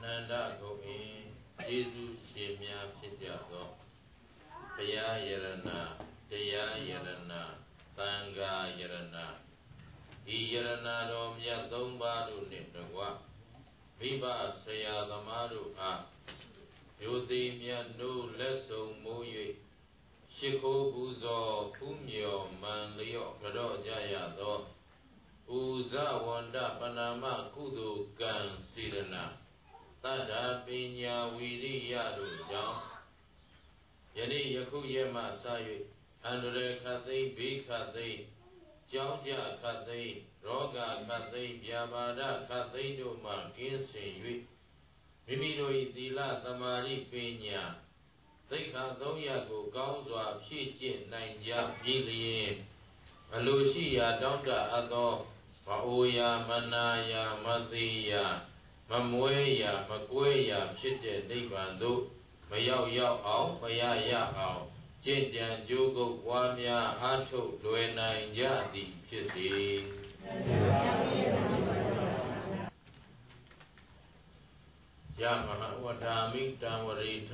န္ဒဂုံအင်းယေရှုရှင်များဖြစ်ကြသောဘုရားယရဏတရားယရဏသံဃာယရဏဤယရဏတော်မြတ်သုံးပါးတို့နှင့်တကွမိဘဆရာသမားတို့အားယောတိမြတ်တို့လက်ဆုံမိုး၍ရှိခိုးပူဇော်ဖူးမြော်မှန်လျော့ကြော့ကြရသောဥဇဝန္တပဏာမကုသိုလ်ကံစေရနာတတ္တပညာဝီရိယတို့ကြောင့်ယနေ့ယခုရက်မှစ၍အန္တရာယ်ခတ်သိမ်းဘေးခတ်သိမ်းကြောင်းကြခတ်သိမ်းရောဂခတ်သိမ်းဗျာပါဒခတ်သိမ်းတို့မှကင်းစင်၍မိမိတို့၏သီလသမာဓိပညာသိက္ခာသုံးရပ်ကိုကောင်းစွာဖြည့်ကျင့်နိုင်ကြပြီလျင်အလိုရှိရာတောင်းတအပ်သောမအိုရာမနာရာမသိရာမမွဲရာမကွဲရာဖြစ်တဲ့နိဗ္ဗာန်သို့မရောက်အောင်မရအောင်ကျင့်ကြံကြိုးကုပ်ပွားများအားထုတ်လွယ်နိုင်ကြသည်ဖြစ်စေယမဟာဝฏာမိတံဝရိထ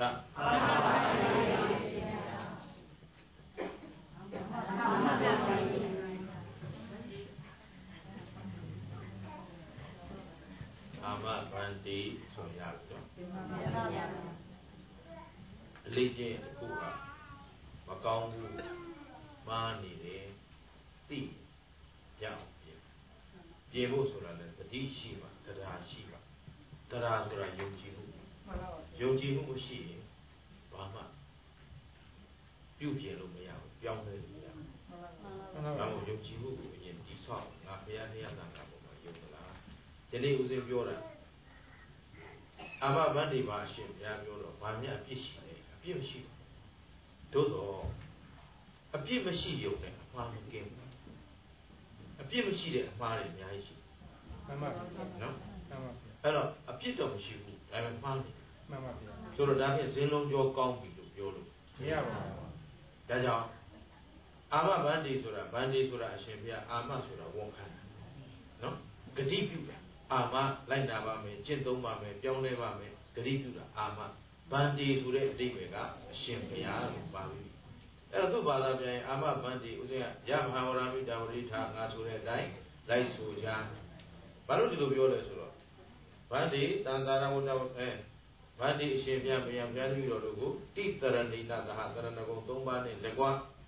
အာမဗန္တိဆိုရပြီနော်အလေးကျင့်တစ်ခုကမကောင်းဘူးမှားနေတယ်သိရအောင်ပြင်ဖို့ဆိုတာလည်းတတိရှိပါတရားရှိပါတရားဆိုတာယုံကြည်မှုယုံကြည်မှုမရှိရင်ဘာမှပြုပြင်လို့မရဘူးပြောင်းလဲလို့မရဘူးဘာလို့ယုံကြည်မှုကိုအရင်တိဆောက်ငါဘုရားတရားနာတာပေါ်မှာယုံမလားဒီနေ့ဦးဇင်းပြောတာအာမဗန္တိပါရှင်ဘုရားပြောတော့ဘာမြတ်အပြစ်ရှိလဲအပြစ်မရှိဘူးသို့တော့အပြစ်မရှိရုံနဲ့အမှားမကင်းဘူးအပြစ်မရှိတဲ့အမှားတွေအများကြီးရှိမှန်ပါဗျာနော်မှန်ပါဗျာအဲ့တော့အပြစ်တော့မရှိဘူးဒါပေမဲ့မှားနေမှန်ပါဗျာဆိုတော့ဒါဖြင့်ဇင်းလုံးကြောကောင်းပြီလို့ပြောလို့မရပါဘူးဒါကြောင့်အာမဗန္တိဆိုတာဗန္တိဆိုတာအရှင်ဘုရားအာမဆိုတာဝန်ခံတာနော်ဂတိပြုတာအာမလိုက်နာပါမယ်ကျင့်သုံးပါမယ်ပြောင်းလဲပါမယ်ဂတိပြုတာအာမဗန္တိဆိုတဲ့အဓိပ္ပာယ်ကအရှင်ဘုရားလို့ပါပြီအဲ့တော့သူ့ဘာသာပြန်အာမဗန္တိဥစဉ်ကယမဟာဝရမိတဝရိထာငါဆိုတဲ့အတိုင်းလိုက်ဆိုကြဘာလို့ဒီလိုပြောလဲဆိုတော့ဗန္တိတန်တာရဝတ္တဗန္တိအရှင်ဘုရားဘုရားတပည့်တော်တို့ကိုတိတရဏိနသဟသရဏဂုံ၃ပါးနဲ့လက်ကွာ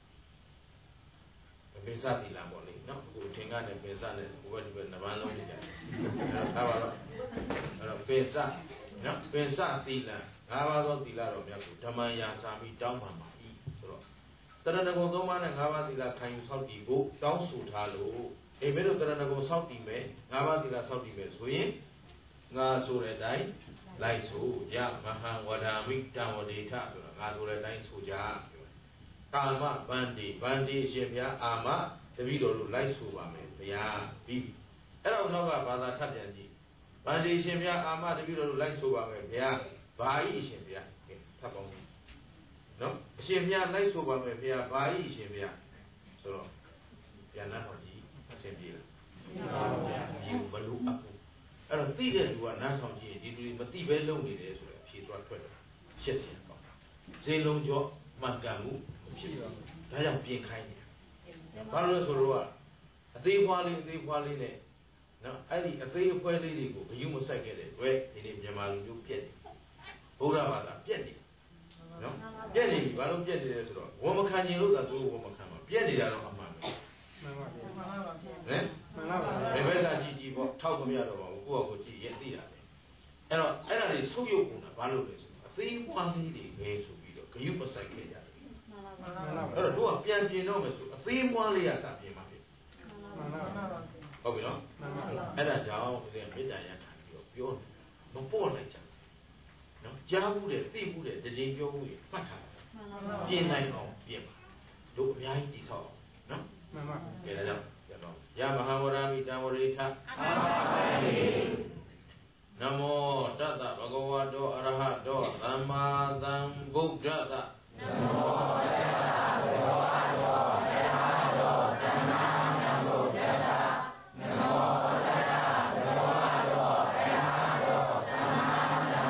ပိစသီလပေါ့လေနော်အခုထင်ကနေပိစနဲ့ဘဝဒီဘနဗန်းလုံးနေကြတယ်အဲ့တော့အဲ့တော့ပိစနော်ပိစသီလ၅ပါးသောသီလတော်မြတ်ကိုဓမ္မယာစာပြီးတောင်းပန်ပါ၏ဆိုတော့တရဏဂုံ၃ပါးနဲ့၅ပါးသီလခံယူဆောက်တည်ဖို့တောင်းဆိုထားလို့အိမ်မဲတို့တရဏဂုံဆောက်တည်မယ်၅ပါးသီလဆောက်တည်မယ်ဆိုရင်ငါဆိုတဲ့အတိုင်းလိုက်ဆိုယမဟာဝဒာမိတံဝတိထဆိုတာငါဆိုတဲ့အတိုင်းဆိုကြကာမဗန္တိဗန္တိအရှင်ဘုရားအာမတပည့်တော်တို့လိုက်ဆိုပါမယ်ဘုရားပြီးအဲ့တော့နောက်ကဘာသာထပ်ပြန်ကြည့်ဗန္တိအရှင်ဘုရားအာမတပည့်တော်တို့လိုက်ဆိုပါမယ်ဘုရားဘာဤအရှင်ဘုရားထပ်ပေါင်းကြည့်နော်အရှင်ဘုရားလိုက်ဆိုပါမယ်ဘုရားဘာဤအရှင်ဘုရားဆိုတော့ပြန်နာတော်ကြီးအရှင်ပြေလားပြေပါဘူးမလို့အခုအဲ့တော့သိတဲ့လူကနားထောင်ကြည့်ဒီလူတွေမသိပဲလုံနေတယ်ဆိုတော့ဖြေသွားထွက်တယ်ရှက်စရာပေါ့ဇေလုံးကျော်မှန်ကန်မှုဖြစ်ပါဘူးဒါကြောင့်ပြင်ခိုင်းတယ်ဘာလို့လဲဆိုတော့အသေးဖွားလေးနဲ့နော်အဲ့ဒီအသေးအဖွဲလေးတွေကိုဂယုမဆိုင်ခဲ့တဲ့တွေ့ဒီနေ့မြန်မာလူမျိုးပြက်တယ်ဗုဒ္ဓဘာသာပြက်တယ်နော်ပြက်နေပြီဘာလို့ပြက်နေလဲဆိုတော့ဝမခံခြင်းလို့သာသူဝမခံမှာပြက်နေတာတော့အမှန်ပဲမှန်ပါဗျာမှန်ပါဗျာဟမ်မှန်ပါဗျာဘယ်ဘက်ကကြည့်ပေါ့ထောက်ကြမရတော့ပါဘူးကိုယ့်အကိုကြည့်ရသိတာပဲအဲ့တော့အဲ့ဒါတွေဆုပ်ယုပ်ကုန်တာဘာလို့လဲဆိုတော့အသေးဖွားလေးတွေပဲဆိုပြီးတော့ဂယုမဆိုင်ခဲ့ကြတယ်အဲ့တော့တို့ကပြန်ပြင်တော့မယ်ဆိုအသေးမွားလေးရစပြင်မှာဖြစ်ဟုတ်ပြီနော်အဲ့ဒါကြောင့်ဦးဇင်းမေတ္တာရခံပြီးတော့ပြောမပေါ့လိုက်ကြနော်ကြားဘူးတဲ့သိဘူးတဲ့တကြိမ်ပြောဘူးရမှတ်ထားပြင်နိုင်အောင်ပြင်ပါတို့အများကြီးတိဆောက်အောင်နော်မှန်ပါကဲဒါကြောင့်ပြန်တော့ယမဟာဝရမိတံဝရိထနမောတတ္တဗဂဝတောအရဟတောသမ္မာသမ္ဗုဒ္ဓတ္တနမောတတ္တဗဂဝတောအရဟတောသမ္မာသမ္ဗုဒ္ဓတ္တနမောတတ္တဗဂဝတောအရဟတောသမ္မာသမ္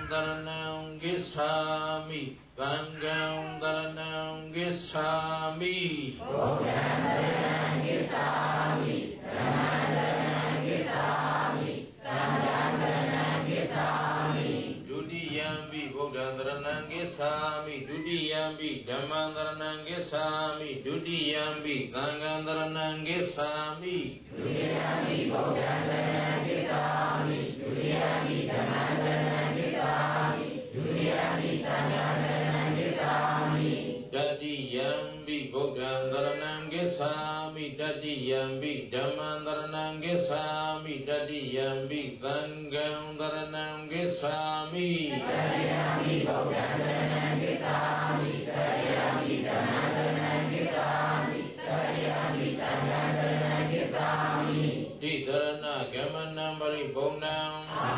Dharanam Gissami Gangam Dharanam Gissami Bhogam Dharanam Gissami Dharanam Gissami Gangam Dharanam Gissami Dudiyambi Bhogam Dharanam Gissami Dudiyambi Dhammam Dharanam Gissami Dudiyambi Gangam Dharanam Gissami Dudiyambi Bhogam Dharanam Gissami Dudiyambi Dhammam Dharanam Gissami Dudiyambi Gangam Dharanam Gissami Dadiyambi Bhogam Dharanam Gissami Dadiyambi Dhammam Dharanam Gissami Dadiyambi Gangam Dharanam Gissami Dadiyambi Bhogam Dharanam Gissami Dadiyambi Dhammam Dharanam Gissami Dadiyambi Gangam Dharanam Gissami Didharana Gamanam Paribhonam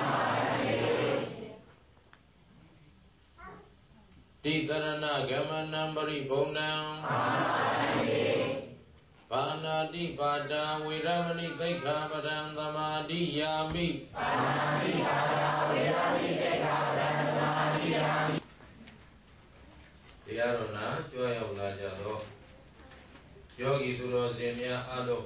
Didharana Gamanam Paribhonam Panati Pada Viramani Dekha Padam Samadhiyami Panati Pada Viramani Dekha Padam Samadhiyamiတရားတော်နာကြွရောက်လာကြသောယောဂီသူတော်စင်များအားလုံး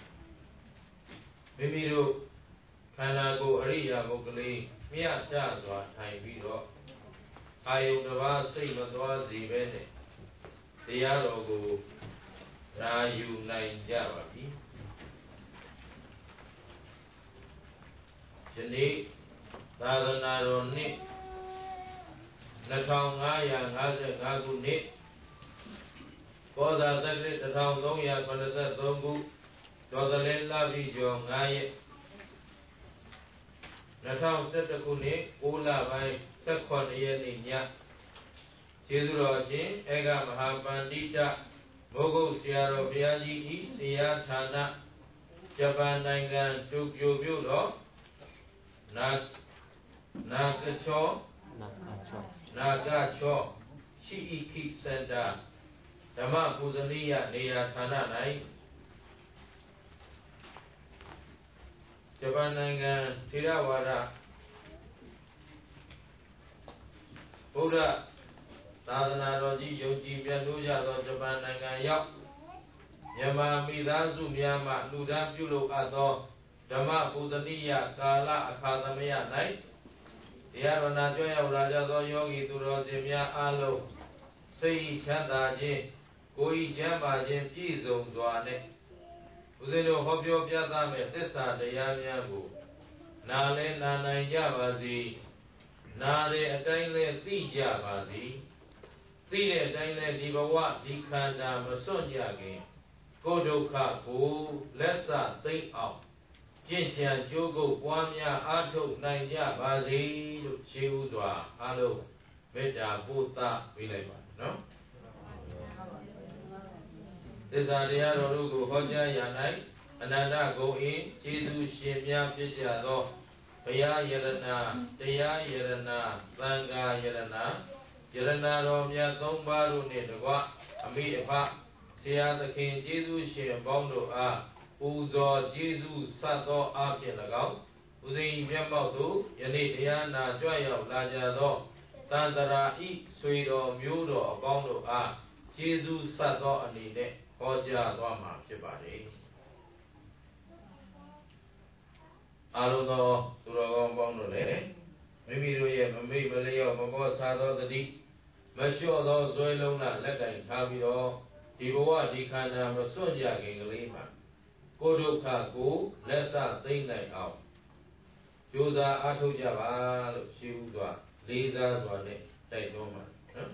မိမိတို့ခန္ဓာကိုယ်အရိယာပုဂ္ဂလိမြတ်ကြစွာထိုင်ပြီးတော့အာယုန်တစ်ပါးစိတ်မသွားစေပဲနဲ့တရားတော်ကိုနာယူနိုင်ကြပါပြီယနေ့သာသနာတော်နှစ်2555ခုနှစ်ကောဇာတက္ကရာ1383ခုဒေါ်သလင်းလပြည့်ကျော်9ရက်2011ခုနှစ်6လပိုင်း18ရက်နေ့ညကျေးဇူးတော်အရှင်ဧကမဟာပန္တိတမိုးကုတ်ဆရာတော်ဘုရားကြီးဤတရားဌာနဂျပန်နိုင်ငံတိုကျိုမြို့တော်နာကချောရှိဣခိစန္ဒဓမ္မပူဇနီယနေရာဌာန၌ဂျပန်နိုင်ငံထေရဝါဒဗုဒ္ဓသာသနာတော်ကြီးယုံကြည်မြတ်လို့ကြသောဂျပန်နိုင်ငံရောက်မြန်မာမိသားစုများမှလူဒန်းပြုလုပ်အပ်သောဓမ္မပူဇနီယကာလအခါသမယ၌တရားတော်နာကြွရောက်လာကြသောယောဂီသူတော်စင်များအားလုံးစိတ်ချမ်းသာခြင်းကိုယ်ဤကျမ်းပါခြင်းပြည့်စုံစွာနဲ့ဦးဇင်းတို့ဟောပြောပြသမဲ့သစ္စာတရားများကိုနာလဲနာနိုင်ကြပါစေနာတဲ့အတိုင်းလဲသိကြပါစေသိတဲ့အတိုင်းလဲဒီဘဝဒီခန္ဓာမစွန့်ကြခင်ကိုယ်ဒုက္ခကိုလက်စသိမ့်အောင်ကျင့်ကြံကြိုးကုပ်ပွားများအားထုတ်နိုင်ကြပါစေလို့ရှေးဥစွာအားလုံးမေတ္တာပို့သပေးလိုက်ပါနော်သစ္စာတရားတော်တို့ကိုဟောကြားရ၌အနန္တဂုဏ်၏ကျေးဇူးရှင်များဖြစ်ကြသောဘုရားယရဏတရားယရဏသံဃာယရဏယရဏတော်မြတ်သုံးပါးတို့နှင့်တကွအမိအဖဆရာသခင်ကျေးဇူးရှင်အပေါင်းတို့အားပူဇော်ကျေးဇူးဆက်သောအားဖြင့်၎င်းဥသိမျက်မှောက်သို့ယနေ့တရားနာကြွရောက်လာကြသောသန္တရာဤဆွေတော်မျိုးတော်အပေါင်းတို့အားကျေးဇူးဆက်သောအနေနဲ့ဟောကြားသွားမှာဖြစ်ပါတယ်အားလုံးသောသူတော်ကောင်းပေါင်းတို့လည်းမိမိတို့ရဲ့မမိတ်မလျော့မပေါ်စားသောတတိမလျှော့သောဇွဲလုံးလားလက်ကင်ထားပြီးတော့ဒီဘဝဒီခန္ဓာမစွန့်ကြခင်ကလေးမှာကိုယ်ဒုက္ခကိုလက်စသိမ့်နိုင်အောင်ကြိုးစားအားထုတ်ကြပါလို့ရှင်းဥစွာလေးစားစွာနဲ့တိုက်တွန်းပါနော်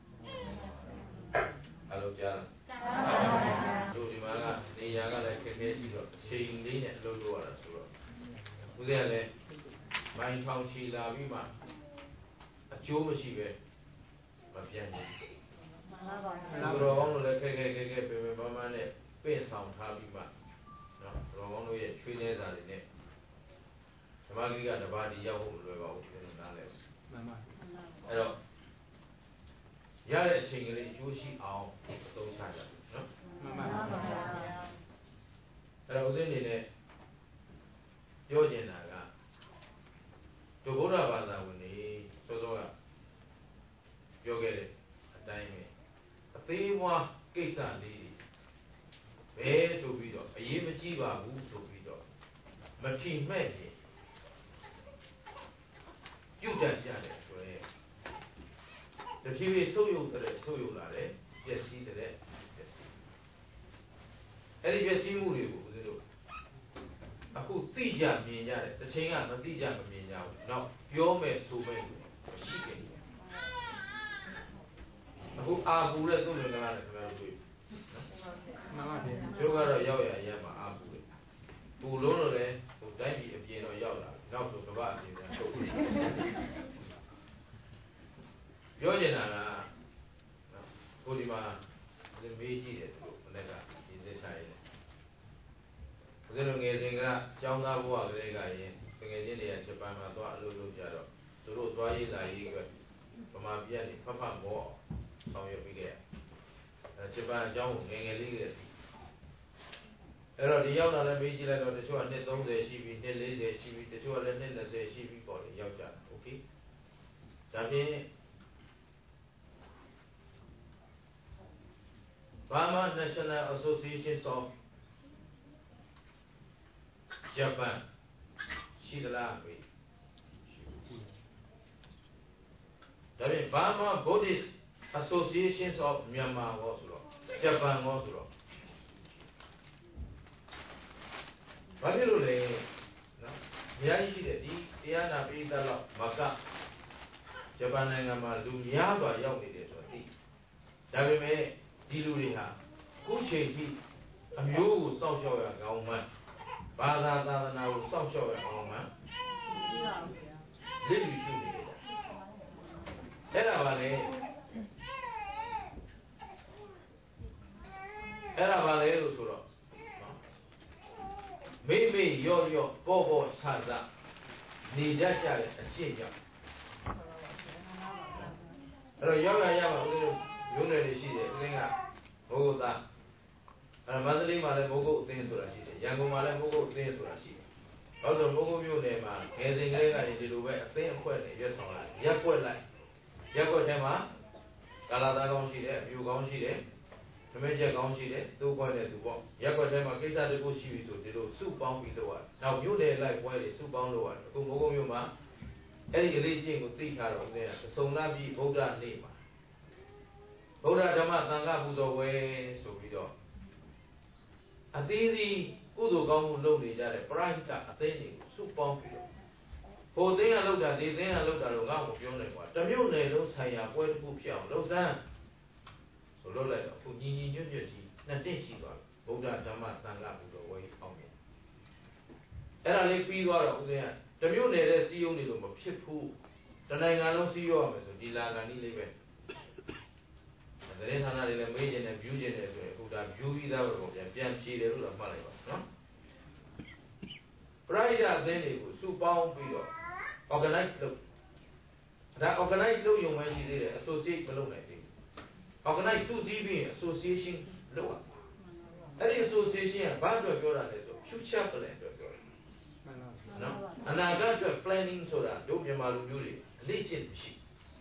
အားလုံးကြားတို့ဒီမှာကနေရာကလည်းခက်ခဲရှိတော့ချိန်လေးနဲ့အလုပ်လုပ်ရတာဆိုတော့ဦးဇင်းကလည်းမိုင်းထောင်ချီလာပြီးမှအကျိုးမရှိပဲမပြန်ဘူးမှန်ပါပါဘုရားကောင်းလို့လည်းခက်ခဲပဲမမနဲ့ပင့်ဆောင်ထားပြီးမှနော်ဘုရားကောင်းတို့ရဲ့ချွေးနေစာတွေနဲ့ဓမ္မဂရိကတပါးဒီရောက်ဖို့မလွယ်ပါဘူးပြောနေတာလည်းမှန်ပါအဲ့တော့ရတဲ့အချိန်ကလေးအကျိုးရှိအောင်သုံးချကြနော်မှန်ပါပါအဲ့တော့ဦးဇင်းနေနဲ့ပြောချင်တာကတို့ဗုဒ္ဓဘာသာဝင်တွေစောခဲ့တဲ့အတိုင်းပဲအသေးမွားကိစ္စလေးဘယ်ဆိုပြီးတော့အရေးမကြီးပါဘူးဆိုပြီးတော့မထီမဲ့ရင်ပြုတ်တတ်ကြတဲ့အတွက်တဖြည်းဖြည်းဆုပ်ယုပ်လာတယ်ပျက်စီးတဲ့ပျက်စီးအဲ့ဒီပျက်စီးမှုတွေကိုဦးဇင်းတို့အခုသိကြမြင်ကြတယ်တစ်ချိန်ကမသိကြမမြင်ကြဘူးနောက်ပြောမဲ့ဆိုမဲ့ရှိခဲ့တယ်အခုအာပူတဲ့သူ့လူကလည်းခင်ဗျားတို့တွေ့မှန်ပါဗျာကျိုးကတော့ရောက်ရရမှာအာပူတယ်ပူလို့လည်းဟိုတိုင်းပြည်အပြင်တော့ရောက်လာနောက်ဆိုကမ္ဘာအပြင်ကထုတ်ပြီးပြောနေတာကကိုဒီမှာမေးကြည့်တယ်သူတို့မနေ့ကဒီသက်ဆိုင်ရတယ်ဦးဇင်းတို့ငယ်စဉ်ကကျောင်းသားဘဝကလေးကရင်ငယ်ချင်းတွေကဂျပန်မှာသွားအလုပ်လုပ်ကြတော့သူတို့သွားရေးလာရေးကဗမာပြည်ကနေဖတ်မောဆောင်ရွက်ပြီးခဲ့ဂျပန်အကြောင်းကိုငယ်လေးကအဲ့တော့ဒီရောက်လာလည်းမေးကြည့်လိုက်တော့တချို့ကနှစ်30ရှိပြီနှစ်40ရှိပြီတချို့ကလည်းနှစ်20ရှိပြီပေါ့လေရောက်ကြတယ်โอเคဒါဖြင့် Burma National Association of Japan ရှိသလားမေးဒါဖြင့် Burma Buddhist Associations of Myanmar ကိုဆိုတော့ဂျပန်ကိုဆိုတော့ဘာဖြစ်လို့လဲနော်အများကြီးရှိတယ်ဒီတရားနာပိဋကလောက်မကဂျပန်နိုင်ငံမှာလူများစွာရောက်နေတယ်ဆိုတော့ဒီဒါပေမဲ့ဒီလူတွေဟာခုချိန်ထိအမျိုးကိုစောင့်ရှောက်ရကောင်းမှန်းဘာသာသာသနာကိုစောင့်ရှောက်ရကောင်းမှန်းလစ်လူရှုနေတယ်အဲ့ဒါပါလေလို့ဆိုတော့မိမိရော့ပေါ့ဆာနေတတ်ကြတဲ့အကျင့်ကြောင့်အဲ့တော့ရောက်ရမှာဦးဇင်းတို့မျိုးနယ်တွေရှိတယ်ဦးဇင်းကဘုဂုတ်သားမန္တလေးမှာလည်းဘုဂုတ်အသင်းဆိုတာရှိတယ်ရန်ကုန်မှာလည်းဘုဂုတ်အသင်းဆိုတာရှိတယ်ဘာလို့ဆိုဘုဂုတ်မြို့နယ်မှာငယ်စဉ်ကလေးကနေဒီလိုပဲအသင်းအဖွဲ့နဲ့ရွက်ဆောင်လာရက်ွက်ထဲမှာကာလာသားကောင်းရှိတယ်အပြူကောင်းရှိတယ်သမင်းချက်ကောင်းရှိတယ်သူ့ဘွဲနဲ့သူပေါ့ရက်ွက်ထဲမှာကိစ္စတခုရှိပြီဆိုဒီလိုစုပေါင်းပြီးတော့နောက်မြို့နယ်လိုက်ပွဲတွေစုပေါင်းလို့ရတယ်အခုဘုဂုတ်မြို့မှာအဲ့ဒီအလေးချင်းကိုသိထားတော့ဦးဇင်းကသုံးလပြည့်ဗုဒ္ဓနေ့မှာဗုဒ္ဓဓမ္မသံဃာပူဇော်ပွဲဆိုပြီးတော့အသေးသေးကုသိုလ်ကောင်းမှုလုပ်နေကြတဲ့ပရိဟိတအသိဉာဏ်ကိုစုပေါင်းပြီးတော့ဟိုသိန်းကလောက်တာဒီသိန်းကလောက်တာတော့ငါ့ကိုပြောနေကွာတမျိုးနယ်လုံးဆိုင်ရာပွဲတစ်ခုဖြစ်အောင်လှုပ်စမ်းဆိုလုပ်လိုက်တော့အခုညီညွတ်ကြီးနှစ်တင့်ရှိသွားပြီဗုဒ္ဓဓမ္မသံဃာပူဇော်ပွဲအောင်မြင်အဲ့ဒါလေးပြီးသွားတော့ဦးဇင်းကတမျိုးနယ်တဲ့စီးရုံးနေလို့မဖြစ်ဘူးတနိုင်ငံလုံးစီးရောရမယ်ဆိုဒီလာကန်ကြီးလေးပဲသတင်းဌာနတွေလည်းမေးကျင်တယ် view ကျင်တယ်ဆိုရင်အခုဒါ view ပြီးသားပဲပေါ့ဗျာပြန်ဖြေတယ်လို့တော့မှတ်လိုက်ပါနော်ပရိဒအသင်းတွေကိုစုပေါင်းပြီးတော့ organize လုပ်ဒါ organize လုပ်ရုံပဲရှိသေးတယ် associate မလုပ်နိုင်သေးဘူး organize စုစည်းပြီး association လုပ်ရအဲ့ဒီ association ကဘာအတွက်ပြောတာလဲဆို future plan အတွက်ပြောတာနော်အနာဂတ်အတွက် planning ဆိုတာတို့မြန်မာလူမျိုးတွေအလေးကျင့်ရှိ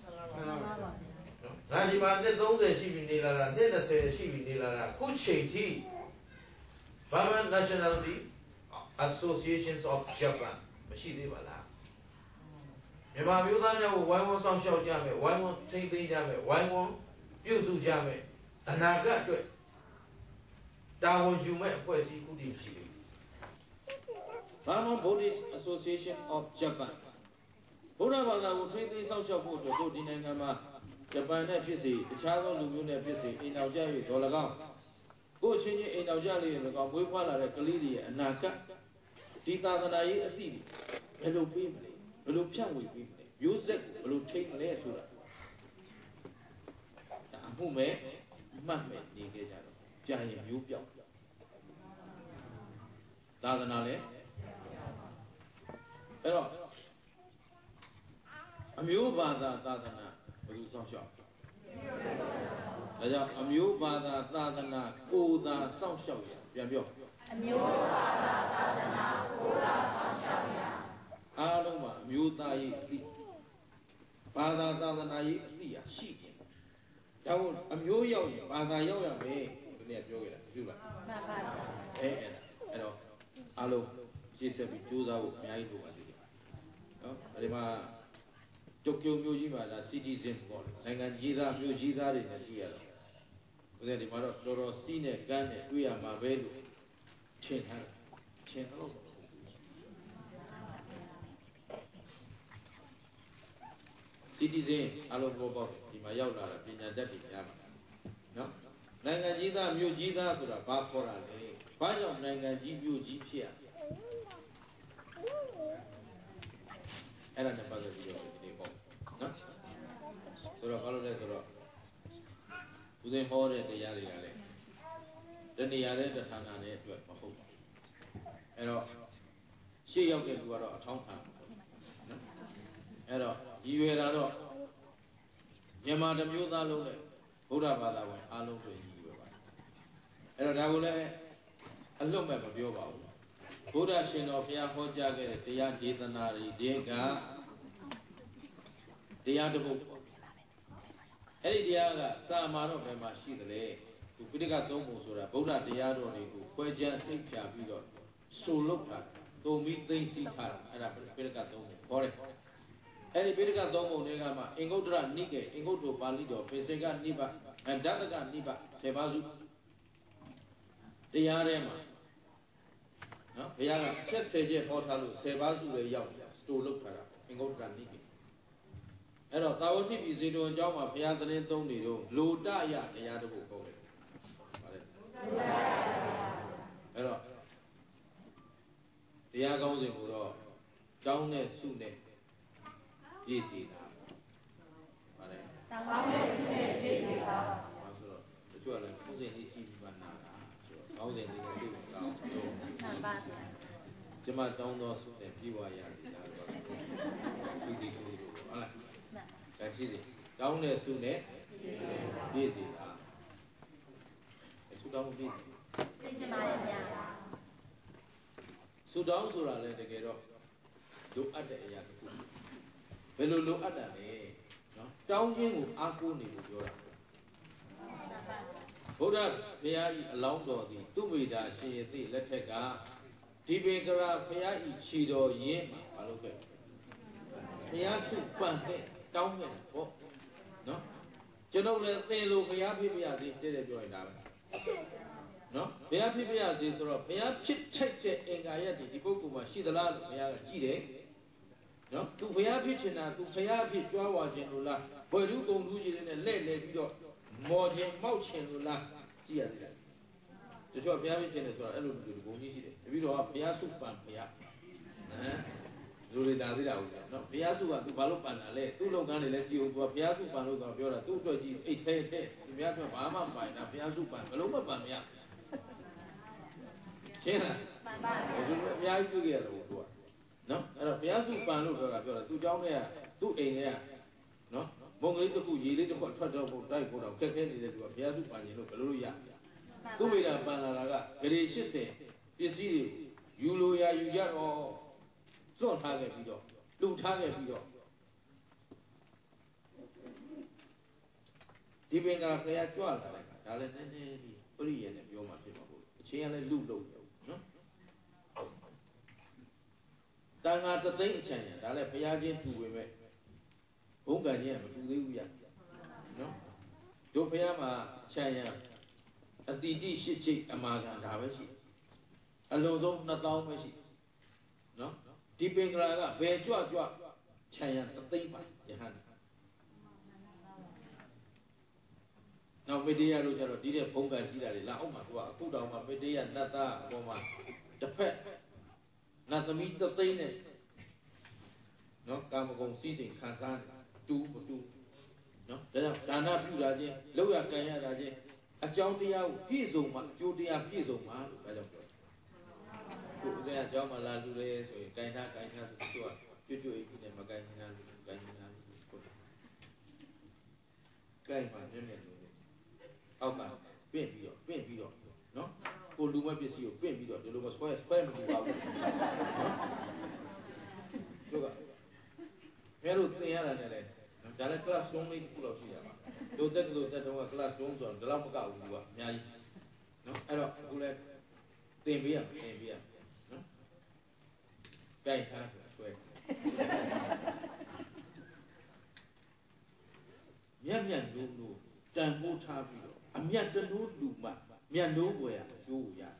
ငါဒီမှာနှစ်30ရှိပြီနေလာတာနှစ်20ရှိပြီနေလာတာခုချိန်ထိ Burma Nationality Associations of Japan မရှိသေးပါလားမြန်မာမျိုးသားများကိုဝိုင်းဝန်းဆောင်ရှောက်ကြမယ်ဝိုင်းဝန်းထိန်းသိမ်းကြမယ်ဝိုင်းဝန်းပြုစုကြမယ်အနာဂတ်အတွက်တာဝန်ယူမဲ့အဖွဲ့အစည်းခုတည်းရှိတယ် Burma Buddhist Association of Japan ဘုရားဘာသာကိုထိန်းသိမ်းဆောင်ရှောက်ဖို့အတွက်တို့ဒီနိုင်ငံမှာဂျပန်နဲ့ဖြစ်စေတခြားသောလူမျိုးနဲ့ဖြစ်စေအိမ်တော်ကြ၍ဒေါ်၎င်းကိုချင်းချင်းအိမ်တော်ကြလေး၎င်းမွေးဖွားလာတဲ့ကလေးတွေရဲ့အနာဂတ်ဒီသာသနာရေးအသည့်ဘယ်လိုပေးမလဲဘယ်လိုဖြန့်ဝေပေးမလဲမျိုးဆက်ဘယ်လိုထိန်းမလဲဆိုတာအမှုမဲ့မှတ်မဲ့နေကြကြတော့ကြာရင်မျိုးပြောက်သာသနာလည်းအဲ့တော့အမျိုးဘာသာသာသနာဘယ်လိုစောင့်ရှောက်ဒါကြောင့်အမျိုးဘာသာသာသနာကိုယ်သာစောင့်ရှောက်ရပြန်ပြောအမျိုးဘာသာသာသနာကိုယ်သာစောင့်ရှောက်ရအားလုံးမှာအမျိုးသားရေးအသိဘာသာသာသနာရေးအသိရရှိတယ် Đâuမျိုးရောက်ရင်ဘာသာရောက်ရမယ်ဒီနေ့ပြောခဲ့တာမရှိလားမှန်ပါဗျာအဲ့တော့အားလုံးရှင်းဆက်ပြီးကြိုးစားဖို့အများကြီးလိုပါသေးတယ်နော်ဒီမှာတိုကျိုမြို့ကြီးမှာဒါ citizen ပေါ့နိုင်ငံကြီးသားမြို့ကြီးသားတွေနဲ့ရှိရတော့ဦးဇင်းဒီမှာတော့တော်တော်စီးနဲ့ကမ်းနဲ့တွေ့ရမှာပဲလို့ထင်ထားထင်တော့citizen အလုံးပေါ်ပေါက်ဒီမှာရောက်လာတာပညာတတ်တွေများမှာနော်နိုင်ငံကြီးသားမြို့ကြီးသားဆိုတာဘာခေါ်တာလဲဘာကြောင့်နိုင်ငံကြီးမြို့ကြီးဖြစ်ရအဲ့ဒါနဲ့ပတ်သက်ပြီးတော့ဒီပေါ့နော်ဆိုတော့ဘာလို့လဲဆိုတော့ဦးဇင်းဟောတဲ့တရားတွေကလည်းတဏှာတဲ့တဌာနနဲ့အတွက်မဟုတ်ပါဘူးအဲ့တော့ရှေ့ရောက်တဲ့လူကတော့အထောင်းခံနော်အဲ့တော့ရည်ရွယ်တာတော့မြန်မာတစ်မျိုးသားလုံးနဲ့ဗုဒ္ဓဘာသာဝင်အားလုံးတွေရည်ရွယ်ပါတယ်အဲ့တော့ဒါကိုလည်းအလွတ်မဲ့မပြောပါဘူးဘုရားရှင်တော်ဘုရားဟောကြားခဲ့တဲ့တရားဒေသနာတွေဒီကတရားတစ်ပုဒ်ပေါ့အဲ့ဒီတရားကစာမှာတော့ဘယ်မှာရှိသလဲသူပိဋကသုံးပုံဆိုတာဗုဒ္ဓတရားတော်တွေကိုခွဲခြားသိဖြာပြီးတော့ဆိုလုပ်တာတုံပြီးသိသိထားတာအဲ့ဒါပိဋကသုံးပုံခေါ်တယ်အဲ့ဒီပိဋကသုံးပုံတွေကမှအင်္ဂုတ္တရနိကေအင်္ဂုတ္တပါဠိတော်ပေစေကနိဗ္ဗာန်ဓတ္တကနိဗ္ဗာန်7ပါးစုတရားထဲမှာနော်ဘုရားကဆက်10ချက်ဟောထားလို့10ပါးစုပဲရောက်စတိုလုပ်ထားတာအင်္ဂုတ္တရနိကေအဲ့တော့သာဝတိပိစေတုံအကြောင်းမှာဘုရားသတင်းသုံးနေတော့လိုတရတရားတစ်ခုဟောတယ်ပါတယ်အဲ့တော့တရားကောင်းစဉ်ကိုတော့ကျောင်းနဲ့စုနဲ့ပြည့်စုံတာပါတယ်ကျောင်းနဲ့စုနဲ့ပြည့်စုံတာဆိုတော့တချို့ကလည်းကိုယ်စဉ်လေးရှိပြီးမှနာတာဆိုတော့ကောင်းစဉ်လေးကိုသိဖို့ကောင်းတော့မှန်ပါဗျာကျမတောင်းတော်စုနဲ့ပြေဝရည်တာတော့ဒီဒီကိုဟုတ်လားဒါရှိတယ်တောင်းတဲ့စုနဲ့ပြည့်စုံတာစုတောင်းပြည့်စုံပါရဲ့ဗျာစုတောင်းဆိုတာလည်းတကယ်တော့လိုအပ်တဲ့အရာတစ်ခုဘယ်လိုလိုအပ်တာလဲနော်တောင်းခြင်းကိုအားကိုးနေလို့ပြောတာဘုရားဘုရားဤအလောင်းတော်သည်သူမိတာရှင်ရသိလက်ထက်ကဒီပေကရာဘုရားဤခြေတော်ရင်းမှာမလုပ်ခဲ့ဘုရားစုပန်ခဲ့တောင်းခဲ့ပေါ့နော်ကျွန်ုပ်လည်းသင်လို့ဘုရားဖြစ်ပြရစေတဲ့ပြောရင်ဒါပဲနော်ဘုရားဖြစ်ပြရစေဆိုတော့ဘုရားဖြစ်ထိုက်တဲ့အင်္ဂါရက်ဒီပုဂ္ဂိုလ်မှာရှိသလားလို့ဘုရားကကြည့်တယ်နော်သူဘုရားဖြစ်ချင်တာသူဘုရားဖြစ်ကြွားဝါခြင်းလို့လားဘွယ်သူကုံသူကြီးတွေနဲ့လဲ့လဲပြီးတော့မော်ခြင်းမောက်ခြင်းလို့လားကြည့်ရတယ်တချို့ဘုရားဖြစ်ချင်တယ်ဆိုတာအဲ့လိုလူတွေဘုံကြီးရှိတယ်တပည့်တော်ကဘုရားစုပန်ဘုရားလူတွေလာသေးတာဟုတ်တယ်နော်ဘုရားစုကသူဘာလို့ပန်တာလဲသူ့လုပ်ငန်းတွေလည်းကြည့်အောင်သူကဘုရားစုပန်လို့တော့ပြောတာသူ့အတွက်ကြီးအိတ်ထဲထဲသူများကဘာမှမပိုင်တာဘုရားစုပန်ဘယ်လုံးမပန်မရရှင်းလားပန်ပါတယ်သူအများကြီးတွေ့ရတယ်သူကနော်အဲ့တော့ဘုရားစုပန်လို့ပြောတာသူเจ้าနဲ့ကသူ့အိမ်ထဲကနော်မုံကလေးတစ်ခုရေလေးတစ်ခုထွက်တော့ဖို့တိုက်ဖို့တော့ခက်ခဲနေတဲ့သူကဘုရားစုပန်ရင်လို့ဘယ်လိုလုပ်ရသူ့မိတာပန်လာတာကဂရေ80ပစ္စည်းတွေယူလိုရယူကြတော့စွန့်ထားခဲ့ပြီးတော့လှူထားခဲ့ပြီးတော့ဒီပင်ကဘုရားကြွလာတဲ့ခါဒါလည်းနည်းနည်းလေးပြိရဲ့နဲ့ပြောမှဖြစ်မှာပေါ့အချင်းကလည်းလူလို့နော်တန်ဃာတသိန်းအချမ်းရဒါလည်းဘုရားချင်းတူပေမဲ့ဘုံကံချင်းကမတူသေးဘူးရနော်တို့ဘုရားမှာချမ်းရအတိတိရှစ်ချိတ်အမာခံဒါပဲရှိအလုံးစုံ2000ပဲရှိနော်ဒီပင်ကရာကဘယ်ကြွကြွချမ်းရတသိန်းပါယဟန်နောက်မေတ္တရလို့ကျတော့ဒီတဲ့ဘုံကံကြီးတာတွေလာအောင်မှာသူကအခုတောင်မှမေတ္တရနတ်သားအပေါ်မှာတစ်ဖက်နတ်သမီးတသိန်းနဲ့နော်ကာမဂုဏ်စီးစိမ်ခံစားတူမတူနော်ဒါကြောင့်ဒါနပြုတာချင်းလောက်ရကံရတာချင်းအကြောင်းတရားကိုပြည့်စုံမှအကျိုးတရားပြည့်စုံမှလို့ဒါကြောင့်ပြောကိုယ်ကဲအကြောင်းမှလာလူရဲဆိုရင်ကိုင်ထားဆိုသူကကျွတ်ကျွတ်အိပ်နေမကိုင်နေတာကိုင်နေတာကိုကိုင်မှမျက်မျက်လို့အောက်ကပင့်ပြီးတော့နော်ကိုလူမဲ့ပစ္စည်းကိုပင့်ပြီးတော့ဒီလိုမဆွဲမတူပါဘူးတို့ကမဲလို့သင်ရတာနဲ့လေဒါလည်း class room လေးတစ်ခုလောက်ရှိရပါတို့တက်တော့ class room ဆိုတော့ဒီလောက်မကောက်ဘူးကအများကြီးနော်အဲ့တော့အခုလည်းသင်ပေးရနော်ကြိုက်ထားဆိုဆွဲမြတ်လို့တန်ဖိုးထားပြီးတော့အမြတ်တလို့လူမှမြတ်လို့ွယ်ရကျိုးရ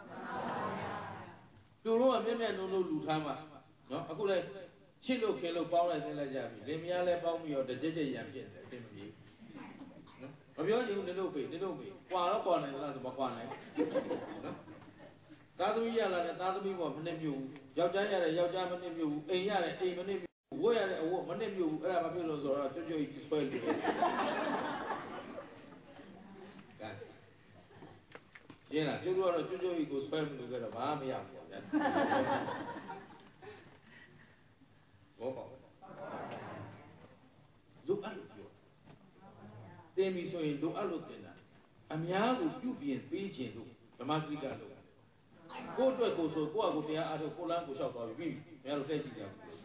သူတို့ကမြတ်လို့လူထားမှနော်အခုလည်းချစ်လို့ခင်လို့ပေါင်းလိုက်သိလိုက်ကြပြီလင်မယားလည်းပေါင်းပြီးတော့တကြကြရံဖြစ်တယ်အသိမပြေနော်မပြောချင်ဘူးနေလို့ပေကွာတော့ကွာနိုင်လားဆိုမကွာနိုင်နော်သားသမီးရလာတဲ့သားသမီးကမနစ်မြို့ဘူးယောက်ျားရတဲ့ယောက်ျားမနစ်မြို့ဘူးအိမ်ရတဲ့အိမ်မနစ်မြို့ဘူးဝတ်ရတဲ့အဝတ်မနစ်မြို့ဘူးအဲ့ဒါမဖြစ်လို့ဆိုတော့ကြွကြီးဆွဲလို့ကဲရင်းလားကျုပ်တို့ကတော့ကြွကြီးကိုဆွဲလို့ကြတော့ဘာမှမရဘူးပေါ့ဗျာဘောပေါ့လိုအပ်လို့ပြောတင်ပြီဆိုရင်လိုအပ်လို့တင်တာအများကိုပြုပြင်ပေးခြင်းလို့ဓမ္မစရိကလို့ကိုယ့်အတွက်ကိုဆိုကိုယ့်အကိုတရားအားထုတ်ကိုလမ်းကိုလျှောက်သွားပြီဘယ်လိုထည့်ကြည့်ကြ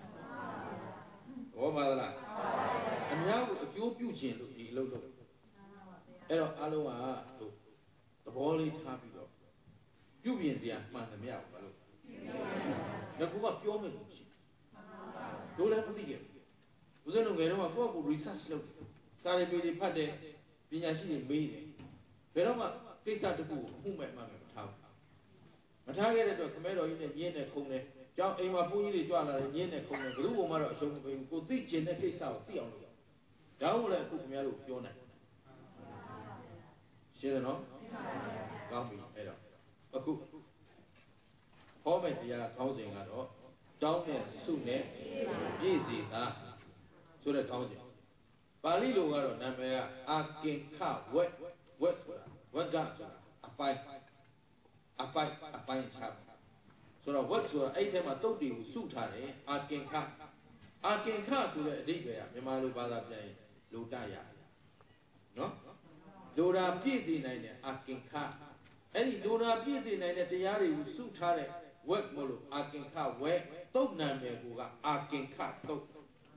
ဘောပါလားအများကိုအကျိုးပြုခြင်းလို့ဒီအလုပ်လုပ်အဲ့တော့အားလုံးကတို့သဘောလေးထားပြီးတော့ပြုပြင်စရာမှန်သမျှကိုဘာလို့ငါကပြောမယ်လို့ရှိတို့လည်းမသိခဲ့ဘူးဦးဇင်းတို့ငယ်တော့ကိုယ့်အကို research လုပ်တယ်စာရေးပေတွေဖတ်တယ်ပညာရှိတွေမေးတယ်ဘယ်တော့မှကိစ္စတစ်ခုကိုအမှုမဲ့မှမထားဘူးမထားခဲ့တဲ့အတွက်ခမဲတော်ကြီးနဲ့ညင်းနဲ့ခုံတယ်ကျောင်းအိမ်မှာဘုန်းကြီးတွေကြွလာတယ်ညင်းနဲ့ခုံတယ်ဘယ်သူ့ဘုံမှတော့အရှုံးမပေးဘူးကိုသိကျင်တဲ့ကိစ္စကိုသိအောင်လုပ်ဒါမှမဟုတ်လည်းအခုခမဲတို့ပြောနိုင်ရှင်းတယ်နော်ကောင်းပြီအဲ့တော့အခုဟောမဲ့တရားခေါင်းစဉ်ကတော့တောင်းနဲ့စုနဲ့ပြည့်စီတာဆိုတဲ့ခေါင်းစဉ်ပါဠိလိုကတော့နာမည်ကအာကင်ခဝက်ဆိုတာဝက်ကဆိုတာအပိုင်းချဆိုတော့ဝက်ဆိုတာအဲ့ထဲမှာတုတ်တွေကိုစုထားတယ်အာကင်ခဆိုတဲ့အဓိပ္ပာယ်ကမြန်မာလိုဘာသာပြန်ရင်လိုတရနော်လိုတာပြည့်စုံနိုင်တဲ့အာကင်ခအဲ့ဒီလိုတာပြည့်စုံနိုင်တဲ့တရားတွေကိုစုထားတဲ့ဝက်မလို့အာကင်ခဝက်တုတ်နာမည်ကအာကင်ခတုတ်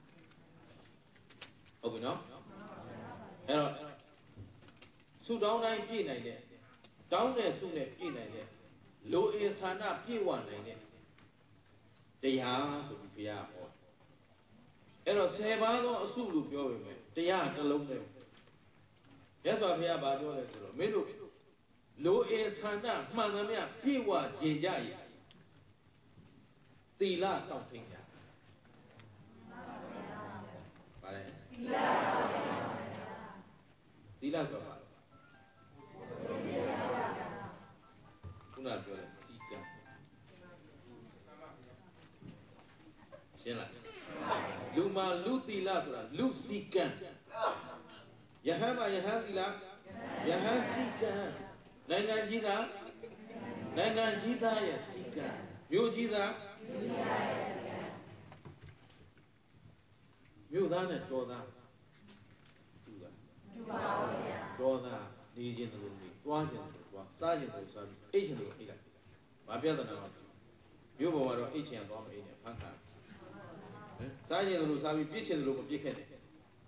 ဟုတ်ပြီနော်အဲ့တော့စုတောင်းတိုင်းပြည့်နိုင်တဲ့တောင်းတဲ့စုနဲ့ပြည့်နိုင်တဲ့လိုအင်ဆန္ဒပြည့်ဝနိုင်တဲ့တရားဆိုပြီးဘုရားဟောအဲ့တော့10ပါးသောအစုလို့ပြောပေမဲ့တရားတစ်လုံးနဲ့မြတ်စွာဘုရားဗာပြောလဲဆိုတော့မင်းတို့လိုအင်ဆန္ဒမှန်သမျှပြည့်ဝခြင်းကြရသီလစောင့်ထိန်ကြပါလေသီလဆိုတာခုနပြောတဲ့စီကံရှင်းလားလူမှာလူသီလဆိုတာလူစီကံယဟန်မှာယဟန်သီလယဟန်စီကံနိုင်ငံကြီးသားရဲ့စီကံမြို့ကြီးသားမြို့သားနဲ့တော်သားတူပါဗျာတော်သားနေခြင်းတို့နေတွားခြင်းတို့တွားစားခြင်းတို့စားပြီးအိတ်ခြင်းတို့အိတ်လိုက်ဘာပြဿနာလဲမြို့ပေါ်မှာတော့အိတ်ခြင်းသွားမအိတ်နဲ့ဖန်ခါစားခြင်းတို့စားပြီးပြစ်ခြင်းတို့မပြစ်ခဲ့နဲ့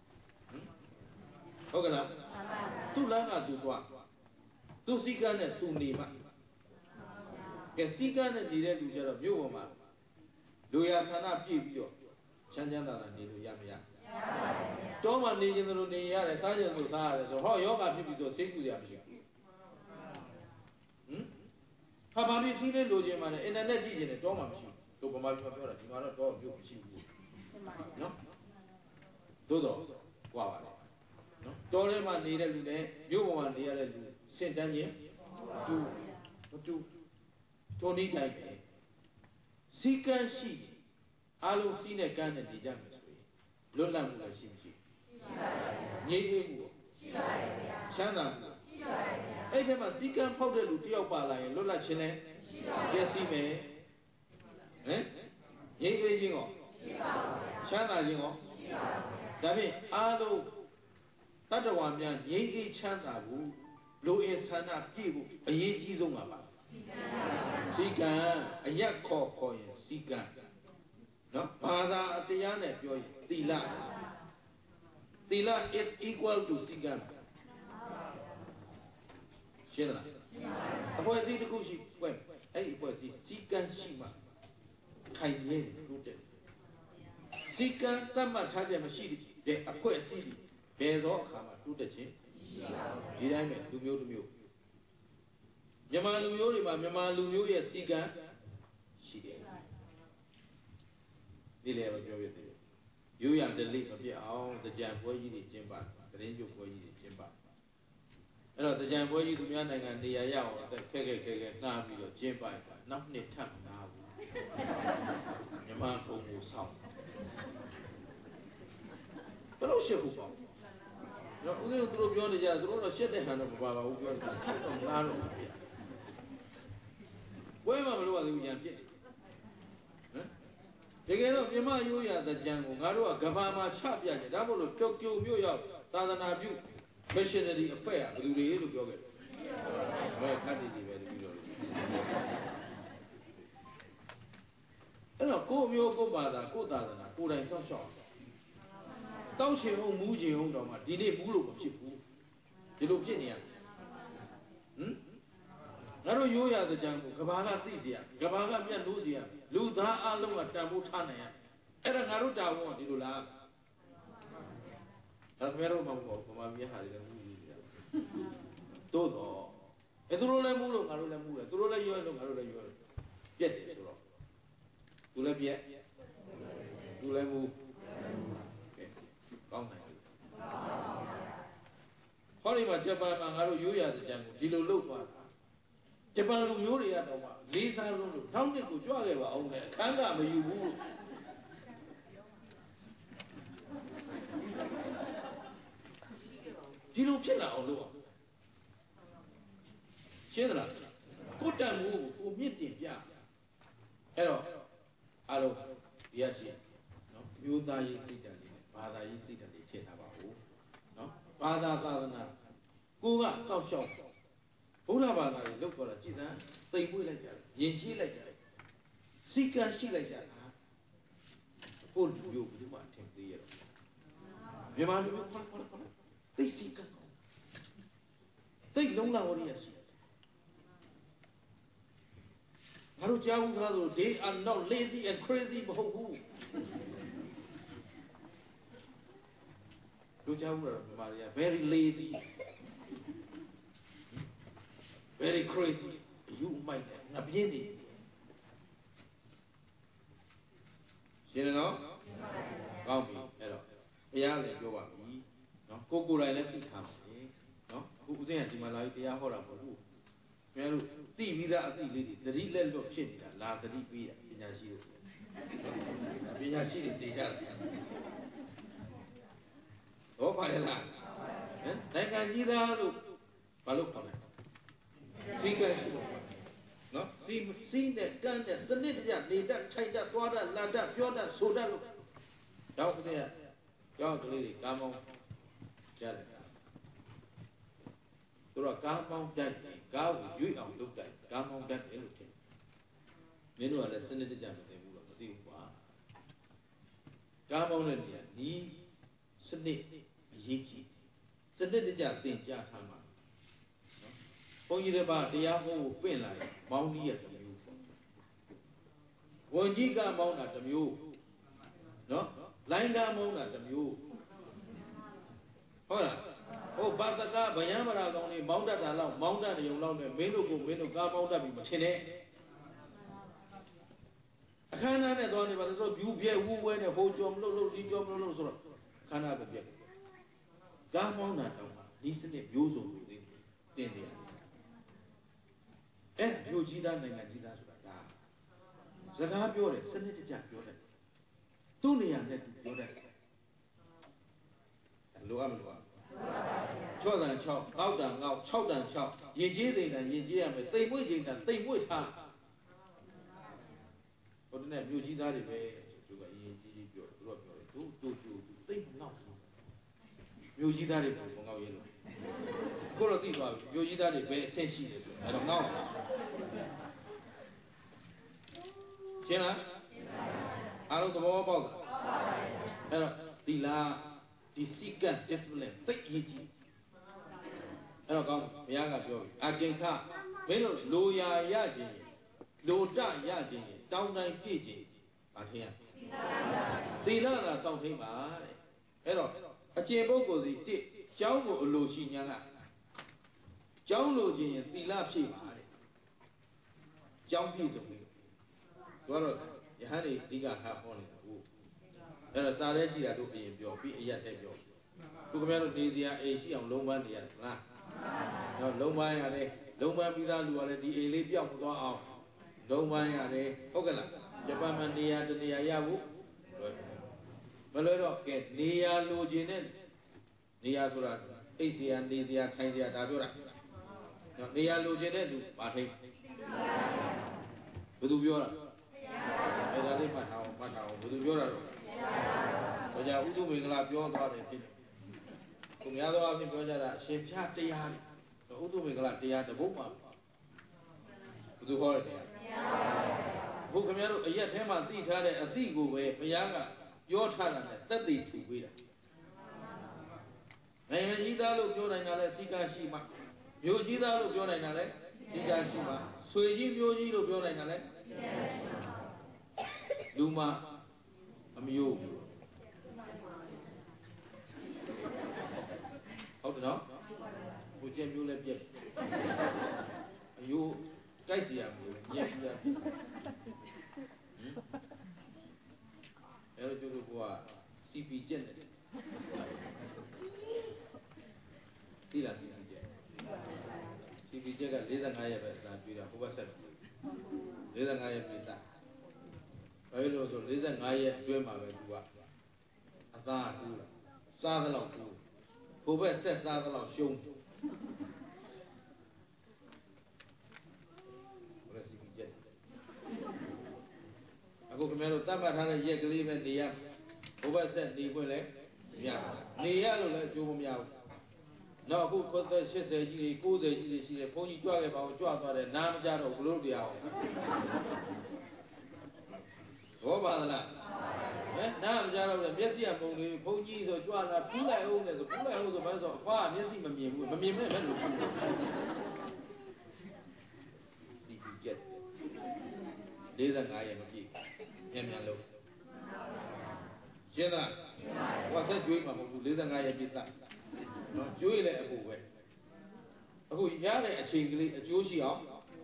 ဟုတ်ကလားသူ့လမ်းကသူတွားသူ့စီကံနဲ့သူနေမှကဲစီကံနဲ့နေတဲ့လူကျတော့မြို့ပေါ်မှာလူရဌာနပြည့်ပြီးတော့ချမ်းသာနေလို့ရမရတောမှာနေခြင်းတို့နေရတယ်စားခြင်းတို့စားရတယ်ဆိုဟောယောဂဖြစ်ပြီးတော့စိတ်ကူရမရှိဘူးဟာဘာဖြစ်စီးလေးလိုချင်မှလည်းအင်တာနက်ကြည့်ခြင်းနဲ့တောမှာမရှိဘူးတို့ဗမာပြောတာဒီမှာတော့တောမြို့မရှိဘူးနော်သို့တော့ကြွားပါလေနော်တောထဲမှာနေတဲ့လူနဲ့မြို့ပေါ်မှာနေရတဲ့လူစင့်တန်းခြင်းတူထိုနည်းတိုင်းပဲစီကံရှိအလုံးစီးနဲ့ကမ်းနဲ့နေကြမယ်ဆိုရင်လွတ်လပ်မှုလည်းရှိမရှိရှိပါတယ်ငြိမ်းအေးမှုရှိပါတယ်ဗျာချမ်းသာမှုရှိပါတယ်ဗျာအဲ့ဒီမှာစီကံဖောက်တဲ့လူတယောက်ပါလာရင်လွတ်လပ်ခြင်းလည်းရှိပါတယ်ပြည့်စုံမယ်ဟမ်ငြိမ်းအေးခြင်းရောရှိပါဘူးဗျာချမ်းသာခြင်းရောရှိပါဘူးဗျာဒါဖြင့်အားလုံးတတ္တဝါများငြိမ်းအေးချမ်းသာဖို့လိုအင်ဆန္ဒပြည့်ဖို့အရေးကြီးဆုံးပါစီကံအရက်ခေါ်ရင်စီကံနော်ဘာသာတရားနဲ့ပြောရင်သီလ Tila is equal to Sikan. Shena. Avoid the Kushi. Well, I was the Sikan Shima. Kaye, Sikan Tama Taja Machine, the Aqua City, Bezo Kama, to the chin. Did I make to you? Yamalu Yamalu, yes, Sikan. She did. The level of it. You are the leap of the jam boy, you did Jimba, the angel boy, you did Jimba. And the jam boy, you do Yan and the Ayao, the Kege, now you Jimba, nothing time now. Your man will sound. But no ship will no, we will throw beyond the jazz, or shit the hand of Baba, who goes from Naro. Where am I going to get? Again, you might use the jungle, Garu, Gavama, Chapia, double of Tokyo, New York, Southern Abu, missionary affair, do the look of it. Where can't it be very good? Go, you go by the Kodana, Koda and some shop. Don't you own Muji own Doma, did they move of Chipu? You look genius. Naro you are the jungle, Gabaga Tizia, Gabaga Luzia, Luda Aluma Tabutana, Era Naruta wanted to laugh. That's where I'm going for my Via. Todo. Edrola Mulu, Arula Mula, Drola you and Arula you. Yes, to let yet. To let move. Come Hollywood Japan and Aru you are the jungle, Jilu Lupa. Japan Luria, Lisa Lulu, Tongue to Jolly, only Kanga, you woo. Jilu Chilla, although Chilla, good time move, who meet him, yeah. Hello, hello, yes, you die, you see that, father, you see that they chat about who? No, father, go up, so short. Buddha look for a china, they will like that, Yenchi like that. Sika she like that. Hold you with one 10 years. Yamadu, they seek. They don't know what he has. Haruja, they are not lazy and crazy, but who? Ruja, Maria, very lazy. Very crazy. You might not be any. You know? Come hello. Yeah, let go of me. No, Coco, I let it come. No, who's there? You might like the Ahora for who? Well, TV that the real of shit, laugh the deep in Yashi. Yashi is the hell. Oh, by the land. Thank you, look. No, see that done that, the little that, China, water, Lada, Fiona, Soda. Down there, young lady, come on. Through a come on that, go with you on look like, come on that anything. Many are the Senator Jam, they will come on in here, knee, Senate, Yiki. Senator Jam, think Jahama. Only about the Yahoo pin like Mounty at the Mew. One giga mount at the Mew. No? Langa mount at the Mew. Oh, Basaka, Bayamara only mounted along, mounted you long, Menu, Mount up in Machine. I can't add on it, but you be a woo when a whole job, no, so can't have a bit. Gamon at them, listen if you so in and you Jida and Jida. Zaga Biore, send it to Jack Biore. Tunia net Biore. Luam. Chodan chop, Laudan, now Chowdan chop, Yejin and Yejim, they waiting and they wait her. But then you Jida, to think now. You Jida, go to this one, you Jida, very sensitive. I don't know. Jenna, I don't know about that. Tila, discipline discipline သိအရေးကြီးအဲ့တော့ကောင်းဘုရားကပြောပြီအကင်ခမင်းတို့လိုရာရခြင်းလိုတရခြင်းတောင်းတိုင်းပြည့်ခြင်းဘာထင်ရသီလသာတောင်းထိန်ပါတဲ့အဲ့တော့အကျင့်ပုဂ္ဂိုလ်စီတစ်ကျောင်းကိုအလိုရှိညာကကျောင်းလိုခြင်းရင်သီလဖြည့်ပါတဲ့ကျောင်းပြည့်စုံပြီတော့ရဟန်းတွေအဓိကထားဟောနေတာဟုတ်အဲ့တော့စာရဲရှိတာတို့အရင်ပြောပြီးအရက်တဲ့ပြောသူခင်ဗျားတို့နေစရာအိမ်ရှိအောင်လုံးပန်းနေရလားနော်လုံးပန်းရတယ်လုံးပန်းပြီးသားလူကလည်းဒီအိမ်လေးပြောက်မသွားအောင်လုံးပန်းရတယ်ဟုတ်ကဲ့လားဂျပန်မှာနေရာတနေရာရဖို့မလွယ်တော့ကဲနေရာလိုချင်တဲ့နေရာဆိုတာအိတ်စရာနေစရာခိုင်စရာဒါပြောတာနော်နေရာလိုချင်တဲ့လူမထိတ်ဘယ်သူပြောတာအဲ့ဒါလေးမှတ်ထားအောင်ဘယ်သူပြောတာတော့ဘုရားဥဒ္ဓမင်္ဂလာပြောသွားတယ်ဖြစ်သူများသောအဖြစ်ပြောကြတာအရှင်ဖြာတရားဥဒ္ဓမင်္ဂလာတရားတပုတ်မှာဘယ်သူဟောတဲ့တရားဘုခင်ဗျားတို့အရက်ထဲမှာသိထားတဲ့အသိကိုပဲဘုရားကပြောထားတာနဲ့သက်သေထူပေးတာနိုင်ငံကြီးသားလို့ပြောနိုင်တာလဲစီကံရှိမှမျိုးကြီးသားလို့ပြောနိုင်တာလဲစီကံရှိမှဆွေကြီးမျိုးကြီးလို့ပြောနိုင်တာလဲလူမအမျိုးဟုတ်တယ်နော်ဘုကျက်မျိုးလည်းပြက်အယိုးကြိုက်เสียမျိုးညက်ပြက်အဲ့တော့ကျတို့က CP ကျက်နေတယ်သိလား CP ကျက်က45ရက်ပဲအစားကျွေးတာဟိုဘက်ဆက်45ရက်ပြစားဘာလို့လဲဆို45ရက်အတွင်းမှာပဲသူကအသားကူးလာစားသလောက်ကူးဟိုဘက်ဆက်စားသလောက်ရှုံးဘယ်စီကြက်အခုခင်ဗျားတို့တတ်မှတ်ထားတဲ့ရက်ကလေးပဲနေရဟိုဘက်ဆက်နေခွင့်လဲမရနေရလို့လည်းအကျိုးမများဘူးနောက်အခု80ကြီးတွေ90ကြီးတွေရှိတယ်ဘုန်းကြီးကြွခဲ့ပါဦးကြွသွားတယ်နားမကြတော့ဘလို့တရားဟောဘောပါလားနားမကြတော့မျက်စိကပုံလေးဘုန်းကြီးဆိုကြွလာဖူးလိုက်အောင်လေဆိုဖူးလိုက်အောင်ဆိုဘာလို့ဆိုအဖွားကမျက်စိမမြင်ဘူးမမြင်မဲ့လို့စီပီကျက်45ရက်မပြည့်မြန်လို့ရှင်းလားဟောဆက်ကျွေးမှာမဟုတ်ဘူး45ရက်ပြည့်သားနော်ကျွေးလည်းအဖို့ပဲအခုရတဲ့အချိန်ကလေးအကျိုးရှိအောင်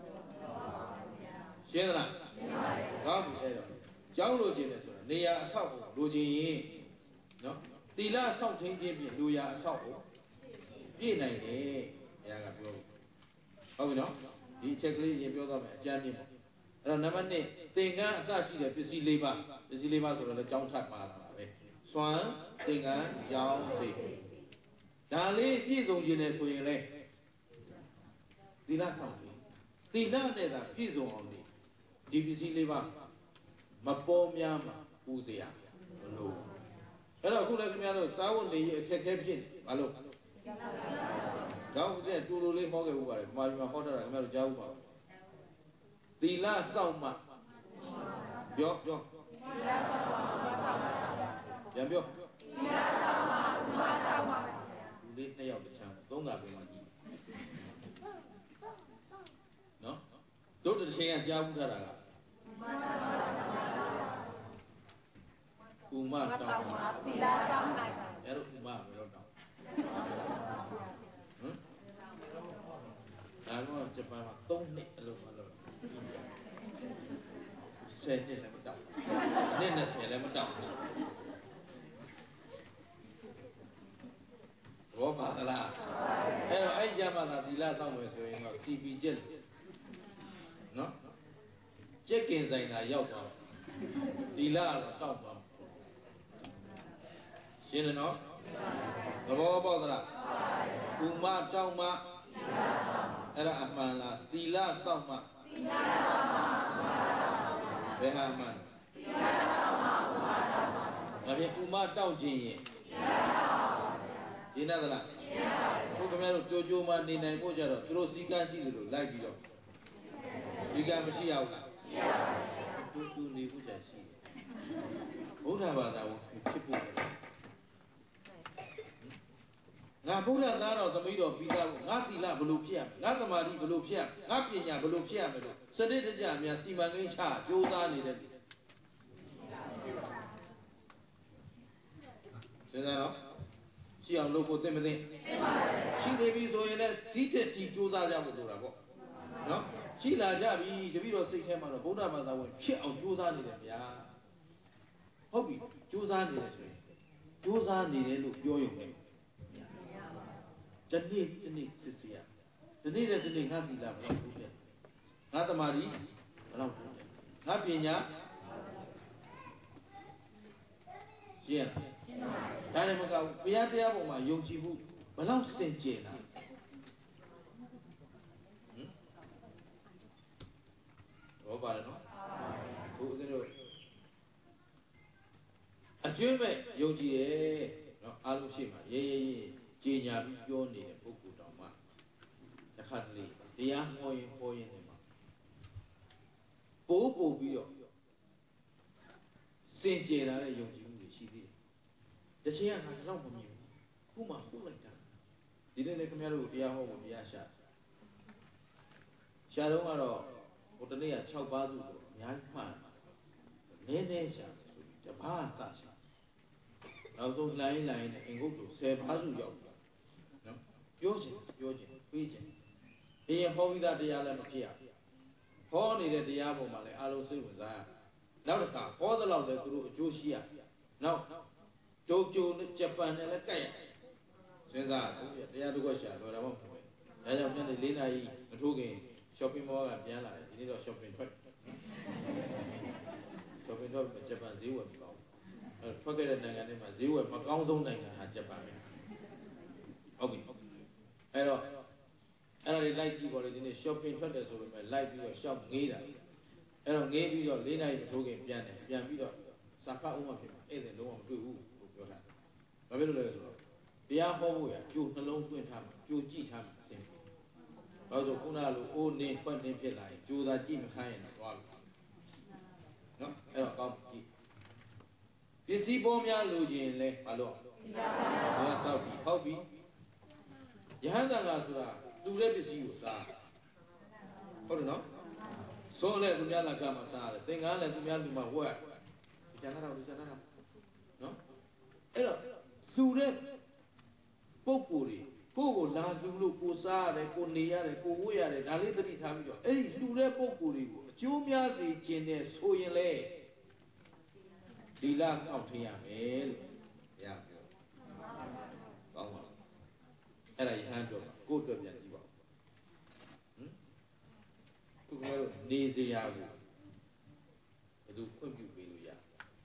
ရှင်းလားကောင်းပြီအဲ့တော့ကျောင်းလိုချင်တယ်ဆိုတာနေရာအဆောက်ကိုလိုချင်ရင်နော်သီလဆောက်ထင်းခြင်းဖြင့်လူရာအဆောက်ကိုပြည့်နိုင်တယ်ဘုရားကပြောဟုတ်ပြီနော်ဒီအချက်ကလေးရင်ပြောသွားမယ်အကျမ်းမြင့်ပေါ့အဲ့တော့နံပါတ်1သင်္ကန်းအစရှိတဲ့ပစ္စည်း၄ပါးဆိုတော့လည်းကျောင်းထပ်ပါလာတာပဲစွမ်းသင်္ကန်းကျောင်းစိတ်ဒါလေးပြည့်စုံခြင်းနဲ့ဆိုရင်လေသီလဆောက်တယ်သီလနဲ့သာပြည့်စုံအောင်ဒီပစ္စည်း၄ပါးမပေါ်များမှာပူเสียမလို့အဲ့တော့အခုလည်းခင်ဗျားတို့စာဝတ်နေရအခက်ခဲဖြစ်မလို့တော့ဦးကျတူတူလေးဟောခဲ့ဥပါတယ်ဒီမှာဒီမှာဟောတာခင်ဗျားတို့ကြားဥပါသီလစောင့်မှပြောပြန်ပြောသီလစောင့်မှဥပစောင့်မှဒီလေး2ယောက်တစ်ချမ်း3ကပဲမှကြည့်နော်တို့တစ်ချိန်ကကြားဥထားတာကဥမတောင်းပါသီလတောင်းလိုက်အဲ့တော့ဥမဘယ်တော့တောင်းဒါတော့ဂျပန်မှာ3နှစ်အလုပ်မလုပ်10နှစ်လည်းမတောင်းနှစ်20လည်းမတောင်းဘောပါလားအဲ့တော့အဲ့ကြမှာသာသီလတောင်းမယ်ဆိုရင်တော့ CP ကျက်နော်ကျက်ကင်ဆိုင်သာရောက်သွားသီလကတော့တောက်သွားရှင်းတယ်နော်သဘောပေါက်သလားဥမတောက်မှအဲ့ဒါအမှန်လားသီလစောင့်မှဘယ်ဟာမှန်သီလစောင့်မှဥမတောက်မှဒါဖြင့်ဥမတောက်ခြင်းရင်ရှင်းသလားဘုခင်ဗျားတို့ကြိုးမှနေနိုင်ဖို့ကြတော့သူတို့စည်းကမ်းရှိတယ်လို့လိုက်ပြီးတော့စည်းကမ်းမရှိရဘူးလားရှိရပါဘူးတူနေဖို့ကြရှိတယ်ဘုရားဘာသာကိုဖြစ်ဖို့ငါဘုရားသားတော်သမီးတော်ပြီးသားကိုငါသီလဘလို့ဖြစ်ရမယ်ငါသမာဓိဘလို့ဖြစ်ရမယ်ငါပညာဘလို့ဖြစ်ရမယ်လို့စနစ်တကျများစီမံကိန်းချကြိုးစားနေတဲ့စဉ်းစားတော့ရှိအောင်လုပ်ဖို့သိမသိရှိနေပြီဆိုရင်လည်းဒီတက်ကြီးကြိုးစားကြဖို့လိုတာပေါ့နော်ရှိလာကြပြီတပည့်တော်စိတ်ထဲမှာတော့ဗုဒ္ဓဘာသာဝင်ဖြစ်အောင်ကြိုးစားနေတယ်ဗျာဟုတ်ပြီကြိုးစားနေတယ်ဆိုရင်ကြိုးစားနေတယ်လို့ပြောရုံနဲ့တနေ့တနေ့စစ်စေးရတနေ့တနေ့ငါသီလဘယ်လောက်ထိုးပြငါသမာဓိဘယ်လောက်ထိုးပြငါပညာရှင်းလားဒါလည်းမကဘူးဘုရားတရားပေါ်မှာယုံကြည်မှုဘယ်လောက်စင်ကြယ်လားဘောပါလားနော်ဘုရားတို့အကျွမ်းမဲ့ယုံကြည်ရဲ့နော်အားလုံးရှိမှရေးကြေညာပြီးပြောနေတဲ့ပုဂ္ဂိုလ်တော်မှတစ်ခါတလေတရားဟောရင်နေမှာပို့ပြီးတော့စင်ကြယ်လာတဲ့ယုံကြည်မှုတွေရှိသေးတယ်တချင်ကငါတော့မမြင်ဘူးခုမှဟုတ်လိုက်တာဒီနေ့လည်းခင်ဗျားတို့တရားဟောဖို့တရားရှာတော့ကတော့ဟိုတနေ့က6ပါးစုကိုအများကြီးမှန်နည်းနည်းရှာဆိုပြီးတပါးစရှာနောက်ဆုံးလိုင်းနဲ့အင်္ဂုတ္တ10ပါးစုရောက်နော်ပြောခြင်းပေးခြင်းဒီဟောပြီးသားတရားလည်းမဖြစ်ရဟောနေတဲ့တရားပေါ်မှာလည်းအားလုံးစိတ်ဝင်စားရနောက်တစ်ခါဟောသလောက်လည်းသူတို့အကျိုးရှိရနောက်တိုကျိုနဲ့ဂျပန်နဲ့လည်းကြိုက်ရစဉ်းစားတရားတစ်ခွက်ရှာတော့ဒါမှမဟုတ်ဘူးဒါကြောင့်ညနေ4 နာရီမထိုးခင် shopping mall ကပြန်လာတယ်ဒီနေ့တော့ shopping ထွက်ဂျပန်ဈေးဝယ်မကောင်းဘူးထွက်ခဲ့တဲ့နိုင်ငံတွေမှာဈေးဝယ်မကောင်းဆုံးနိုင်ငံဟာဂျပန်ပဲဟုတ်ပြီအဲ့တော့အဲ့ဒါတွေလိုက်ကြည့်ပေါ်လေဒီနေ့ shopping ထွက်တယ်ဆိုပေမဲ့လိုက်ပြီးတော့ရှောက်ငေးတာအဲ့တော့ငေးပြီးတော့4 နာရီမထိုးခင်ပြန်တယ်ပြန်ပြီးတော့စာဖတ်အောင်မှဖြစ်မှာအဲ့ဒါလုံးဝမတွေ့ဘူးလို့ပြောတာဘာဖြစ်လို့လဲဆိုတော့တရားဟောဖို့ရကြိုနှလုံးသွင်းထားမှာကြိုကြည့်ထားမှာအစဉ်ဘာလို့ခုနကလိုအိုးနေဖွက်နေဖြစ်လာရင်ကြိုသာကြည့်မခိုင်းရင်တော့သွားပြီနော်အဲ့တော့ကောင်းကြည့်ပစ္စည်းပေါ်များလိုချင်လဲဘာလို့ဘာသောက်ပြီးဟုတ်ပြီယဟန်တန်ကဆိုတာသူတဲ့ပစ္စည်းကိုစားဟုတ်တယ်နော်စိုးလဲသူများလာကမှစားတယ်သင်္ကန်းလဲသူများလူမှဝက်ကျန်တာတော့နော်အဲ့တော့သူတဲ့ပုဂ္ဂိုလ်တွေကိုလာသူလို့ကိုစားရတယ်ကိုနေရတယ်ကိုဝတ်ရတယ်ဒါလေးသတိထားပြီးတော့အဲ့ဒီလူတဲ့ပုဂ္ဂိုလ်တွေကိုအကျိုးများစေခြင်းနဲ့ဆိုရင်လေဒီလဆောက်ထရမယ်လို့ဘုရားပြောကောင်းပါလားအဲ့ဒါယဟန်ပြောကိုယ့်အတွက်ပြန်ကြည့်ပါဦးသူကတော့နေစရာကိုဘယ်သူခွင့်ပြုပေးလို့ရ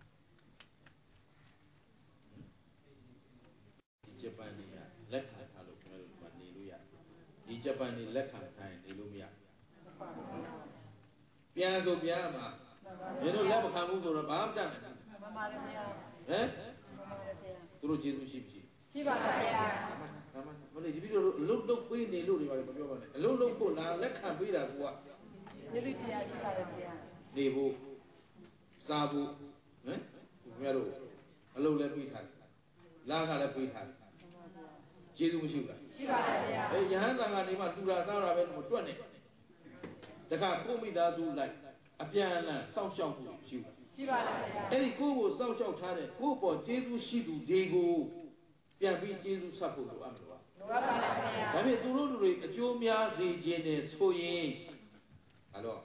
ဒီဂျပန်ကြီးကလက်ခံထားလို့ကျွန်တော်တို့ဒီမှာနေလို့ရဒီဂျပန်ကြီးလက်ခံထားရင်နေလို့မရပြန်ဆိုပြန်မှာမင်းတို့လက်မခံဘူးဆိုတော့ဘာမှမတတ်နိုင်ဘူးမှန်ပါတယ်ဗျာဟမ်သူတို့ကျေးဇူးရှိမရှိရှိပါပါဗျာမလေးဒီပြီးတော့အလုပ်လုပ်ပေးနေလို့တွေပါမပြောပါနဲ့အလုပ်လုပ်ဖို့လာလက်ခံပေးတာကွာကျေးဇူးတရားရှိပါတယ်ဗျာနေဖို့စားဖို့ဟမ်သူများတို့အလုပ်လည်းပေးထားတယ်လာခလည်းပေးထားတယ်ကျေးဇူးမရှိဘူးလားရှိပါပါဗျာအဲယဟန်တန်ကနေမှတူတာသားတာပဲမတွက်နဲ့တခါကိုမိသားစုလိုက်အပြန်အလှန်စောင့်ရှောက်မှုရှိဘူးရှိပါပါဗျာအဲ့ဒီကိုစောင့်ရှောက်ထားတဲ့ကိုပေါ်ကျေးဇူးရှိသူတွေကိုပြန်ပြီးကျေးဇူးဆက်ဖို့လိုအပ်မလို့ပါလိုပါပါဗျာဒါဖြင့်သူတို့တွေအကျိုးများစေခြင်းနဲ့ဆိုရင်အဲ့တော့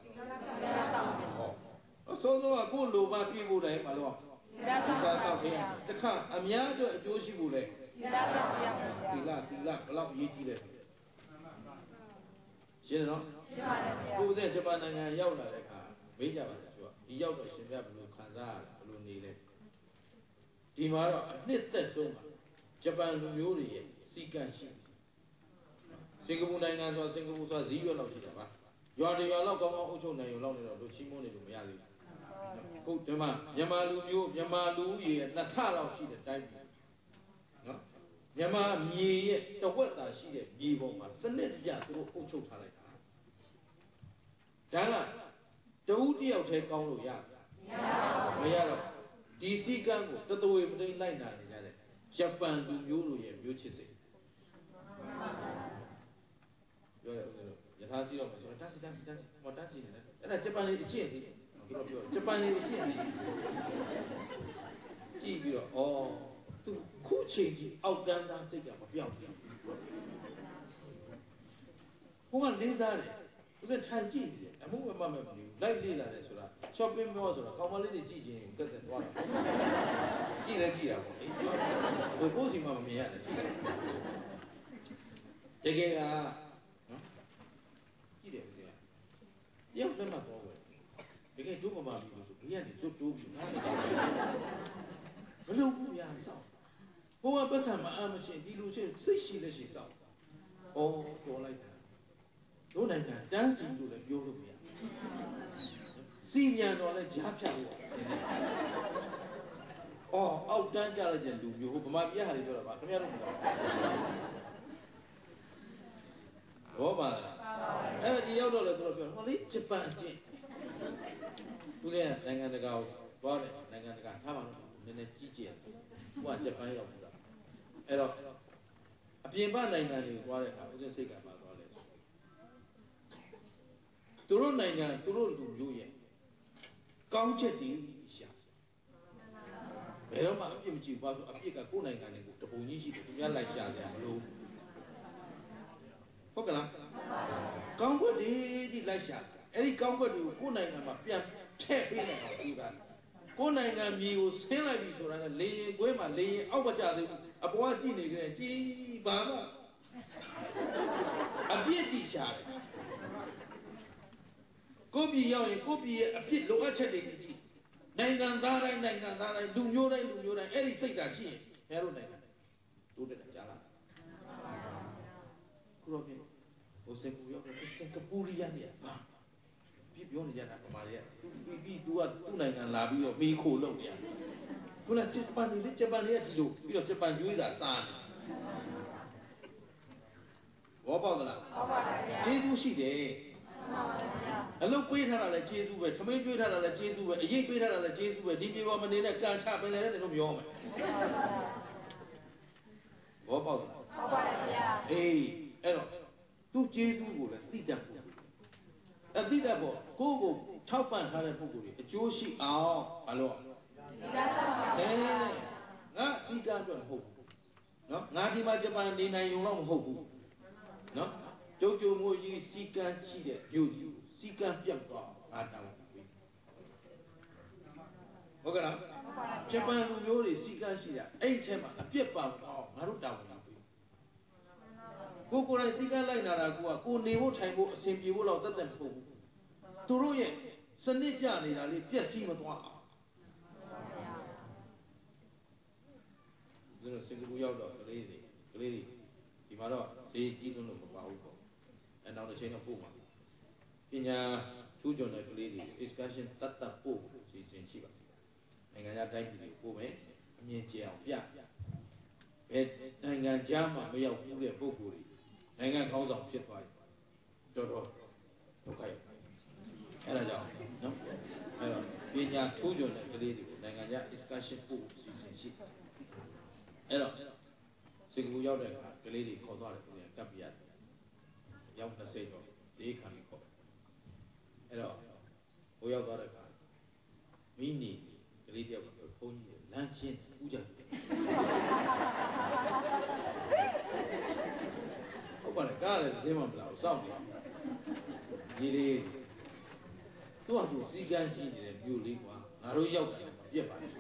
ဟောဆိုတော့ကိုလိုပါပြည့်ဖို့တိုင်းမလို့ဒီလားဆောက်ခရတခါအများအတွက်အကျိုးရှိဖို့လေဒီလားဆောက်ခရဒီလားဘယ်လောက်အရေးကြီးလဲရှင်းတယ်နော်ရှင်းပါတယ်ဗျာကိုယ်သက်ဂျပန်နိုင်ငံရောက်လာတဲ့အခါမေးကြပါလားသူကဒီရောက်တော့ရှင်ပြဘယ်လိုခံစားရလဲဘယ်လိုနေလဲဒီမှာတော့အနှစ်သက်ဆုံးပါဂျပန်လူမျိုးတွေရဲ့စီကံရှိစင်ကာပူနိုင်ငံဆိုစင်ကာပူဆိုတာဈေးရွက်လောက်ရှိတာပါရွာတွေရွာလောက်ကောင်းကောင်းအုပ်ချုပ်နိုင်ရုံလောက်နေတော့တို့ချီးမွမ်းနေလို့မရသေးဘူးဟုတ်ဒီမှာမြန်မာလူမျိုးမြန်မာလူကြီးရဲ့2ဆလောက်ရှိတဲ့တိုင်းပြည်နော်မြန်မာမြေရဲ့တဝက်သာရှိတဲ့မြေပေါ်မှာစနစ်တကျသူတို့အုပ်ချုပ်ထားလိုက်တာဒါကတဦးတယောက်တည်းကောင်းလို့ရမရတော့ဒီစည်းကမ်းကိုတသွေးမတိန်လိုက်နာနေကြတဲ့ဂျပန်လူမျိုးတို့ရဲ့မျိုးချစ်စိတ်စီတော့မယ်ဆိုတော့တန်းစီဟောတန်းစီနေတယ်အဲ့ဒါဂျပန်လေးအကျင့်သေးတယ်သူတို့ပြောဂျပန်လေးအကျင့်သေးကြည့်ပြီးတော့သူခုချိန်ကြီးအောက်ကန်းသားစိတ်ကမပြောင်းဘူးဘုရားလေးစားတယ်သူကထိုင်ကြည့်နေတယ်အမှုမမဘူးလိုက်လေ့လာတယ်ဆိုတာ shopping mall ဆိုတာကောင်မလေးတွေကြည့်ရင်ကက်ဆက်သွားတာကြည့်တာပေါ့လေဘိုးစီမှမမြင်ရတယ်တကယ်ကနော်ကြည့်တယ်ဗျာရုပ်လက်မှတ်ပေါ်ပဲတကယ်တို့မမဘူးဆိုဘေးကနေကျွတ်တိုးပြီးနားမလုပ်ဘူးဗျာစောင့်ဘုရားပတ်စံမအားမချင်းဒီလိုချင်းစိတ်ရှိလက်ရှိစောင့်တော်လိုက်တာတို့နိုင်ငံတန်းစီလို့လည်းပြောလို့မရစီမြန်တော်လည်းကြားဖြတ်လို့အောက်တန်းကြလိုက်တဲ့လူမျိုးဟိုဗမာပြည်ဟာတွေပြောတာပါခင်ဗျားတို့မတော်ဘောပါလားအဲ့ဒီရောက်တော့လေသူတို့ပြောဟောလေဂျပန်အကျင့်သူလည်းနိုင်ငံတကာကိုသွားတယ်နိုင်ငံတကာထားပါတော့နည်းနည်းကြီးကျယ်ဟိုကဂျပန်ရောက်တာအဲ့တော့အပြင်ပနိုင်ငံတွေကိုသွားတဲ့အခါဦးဇင်းစိတ်ကပါသွားတယ်သူတို့နိုင်ငံသူတို့လူမျိုးရဲ့ကောင်းချက်တွေရှာဘယ်တော့မှအပြစ်မကြည့်ဘူးအပြစ်ကကိုယ်နိုင်ငံတွေကိုတပုံကြီးရှိတယ်သူများလိုက်ရှာကြမလို့ဟုတ်ကလားကောင်းကွက်တွေဒီလိုက်ရှာအဲ့ဒီကောင်းကွက်တွေကိုကိုယ်နိုင်ငံမှာပြန်ထည့်ပေးနေအောင်ကြည့်တာကိုယ်နိုင်ငံမြေကိုဆင်းလိုက်ပြီဆိုတာနဲ့လေရင်ကွဲမှာလေရင်အောက်မကျသေးဘူးအပေါ်ကကြည့်နေကြတယ်ကြည်ပါမအပြစ်ကြည့်ရှာတယ်ကိုပြည်ရောက်ရင်ကိုပြည်ရဲ့အဖြစ်လိုအပ်ချက်တွေကြည့်နိုင်ငံသားတိုင်းလူမျိုးတိုင်းအဲ့ဒီစိတ်ဓာတ်ရှိရင်ဘယ်လိုနိုင်ငံတိုးတက်ကြလားခုတော့ပြင်ဟိုစင်ပူရောက်တော့စင်ကာပူရီးယားเนี่ยဘာပြပြောနေကြတာဗမာတွေကသူကသူ့နိုင်ငံလာပြီးတော့မေးခိုလုပ်နေရတယ်ခုနဂျပန်တွေကဒီလိုပြီးတော့ဂျပန်ကျွေးစာစားတယ်ဘောပေါက်သလားဟုတ်ပါပါဗျာကျေးဇူးရှိတယ်အလုပ်ပေးထားတာလည်းကျေးဇူးပဲထမင်းကျွေးထားတာလည်းကျေးဇူးပဲအရေးပေးထားတာလည်းကျေးဇူးပဲဒီပြေပေါ်မနေနဲ့ကန်ချပင်လည်းတဲ့လို့ပြောမယ်ဘောပေါက်လားဟုတ်ပါပါဗျာအေးအဲ့တော့သူ့ကျေးဇူးကိုလည်းသိတတ်ဖို့သိတတ်ဖို့ကိုယ့်ကိုထောက်ပံ့ထားတဲ့ပုဂ္ဂိုလ်တွေအကျိုးရှိအောင်ဘာလို့ငါစီကံအတွက်မဟုတ်ဘူးနော်ငါဒီမှာဂျပန်နေနိုင်ုံတော့မဟုတ်ဘူးနော်ကျုံမိုးကြီးစီကံရှိတဲ့မြို့ကြီးစီကံပြတ်သွားငါတောင်းပြီဟုတ်ကဲ့လားဂျပန်လူမျိုးတွေစီကံရှိတာအဲ့ဒီထဲမှာအပြစ်ပါတော့ငါတို့တောင်းပြီကိုယ်တိုင်စီကံလိုက်နာတာကိုနေဖို့ထိုင်ဖို့အဆင်ပြေဖို့တော့တတ်မဟုတ်ဘူးသူတို့ရဲ့စနစ်ကြနေတာလေးပြက်စီးမသွားအောင်ဒီလိုစင်ကာပူရောက်တော့ကလေးတွေဒီမှာတော့ဈေးကြီးလို့မပါဘူးပေါ့အဲနောက်တစ်ချိန်တော့ပို့မှာပညာထူးချွန်တဲ့ကလေးတွေ excursion တတ်ပို့စီစဉ်ရှိပါနိုင်ငံခြားတိုင်းပြည်တွေပို့မယ်အမြင်ကျအောင်ပြဘယ်နိုင်ငံခြားမှာမရောက်ဘူးတဲ့ပုဂ္ဂိုလ်တွေနိုင်ငံခေါင်းဆောင်ဖြစ်သွားတယ်တော်ဒုက္ခရောက်အဲ့ဒါကြောင့်နော်အဲ့တော့ပညာထူးချွန်တဲ့ကလေးတွေကိုနိုင်ငံခြား excursion ပို့စီစဉ်ရှိအဲ့တော့စင်ကာပူရောက်တဲ့အခါကလေးတွေခေါ်သွားတယ်ကပ်ပြရတယ်ရောက်20တော့ဒီခံပြီးခေါ်အဲ့တော့ဟိုရောက်သွားတဲ့အခါမိနီကလေးတယောက်ကဘုန်းကြီးလမ်းချင်းဥကြတယ်ဟုတ်ပါလေကားလည်းသိမှမလားစောင့်နေဒီလေးသူ့အတူစီကန်းရှိနေတဲ့မြို့လေးကွာငါတို့ရောက်တယ်ပြက်ပါလေ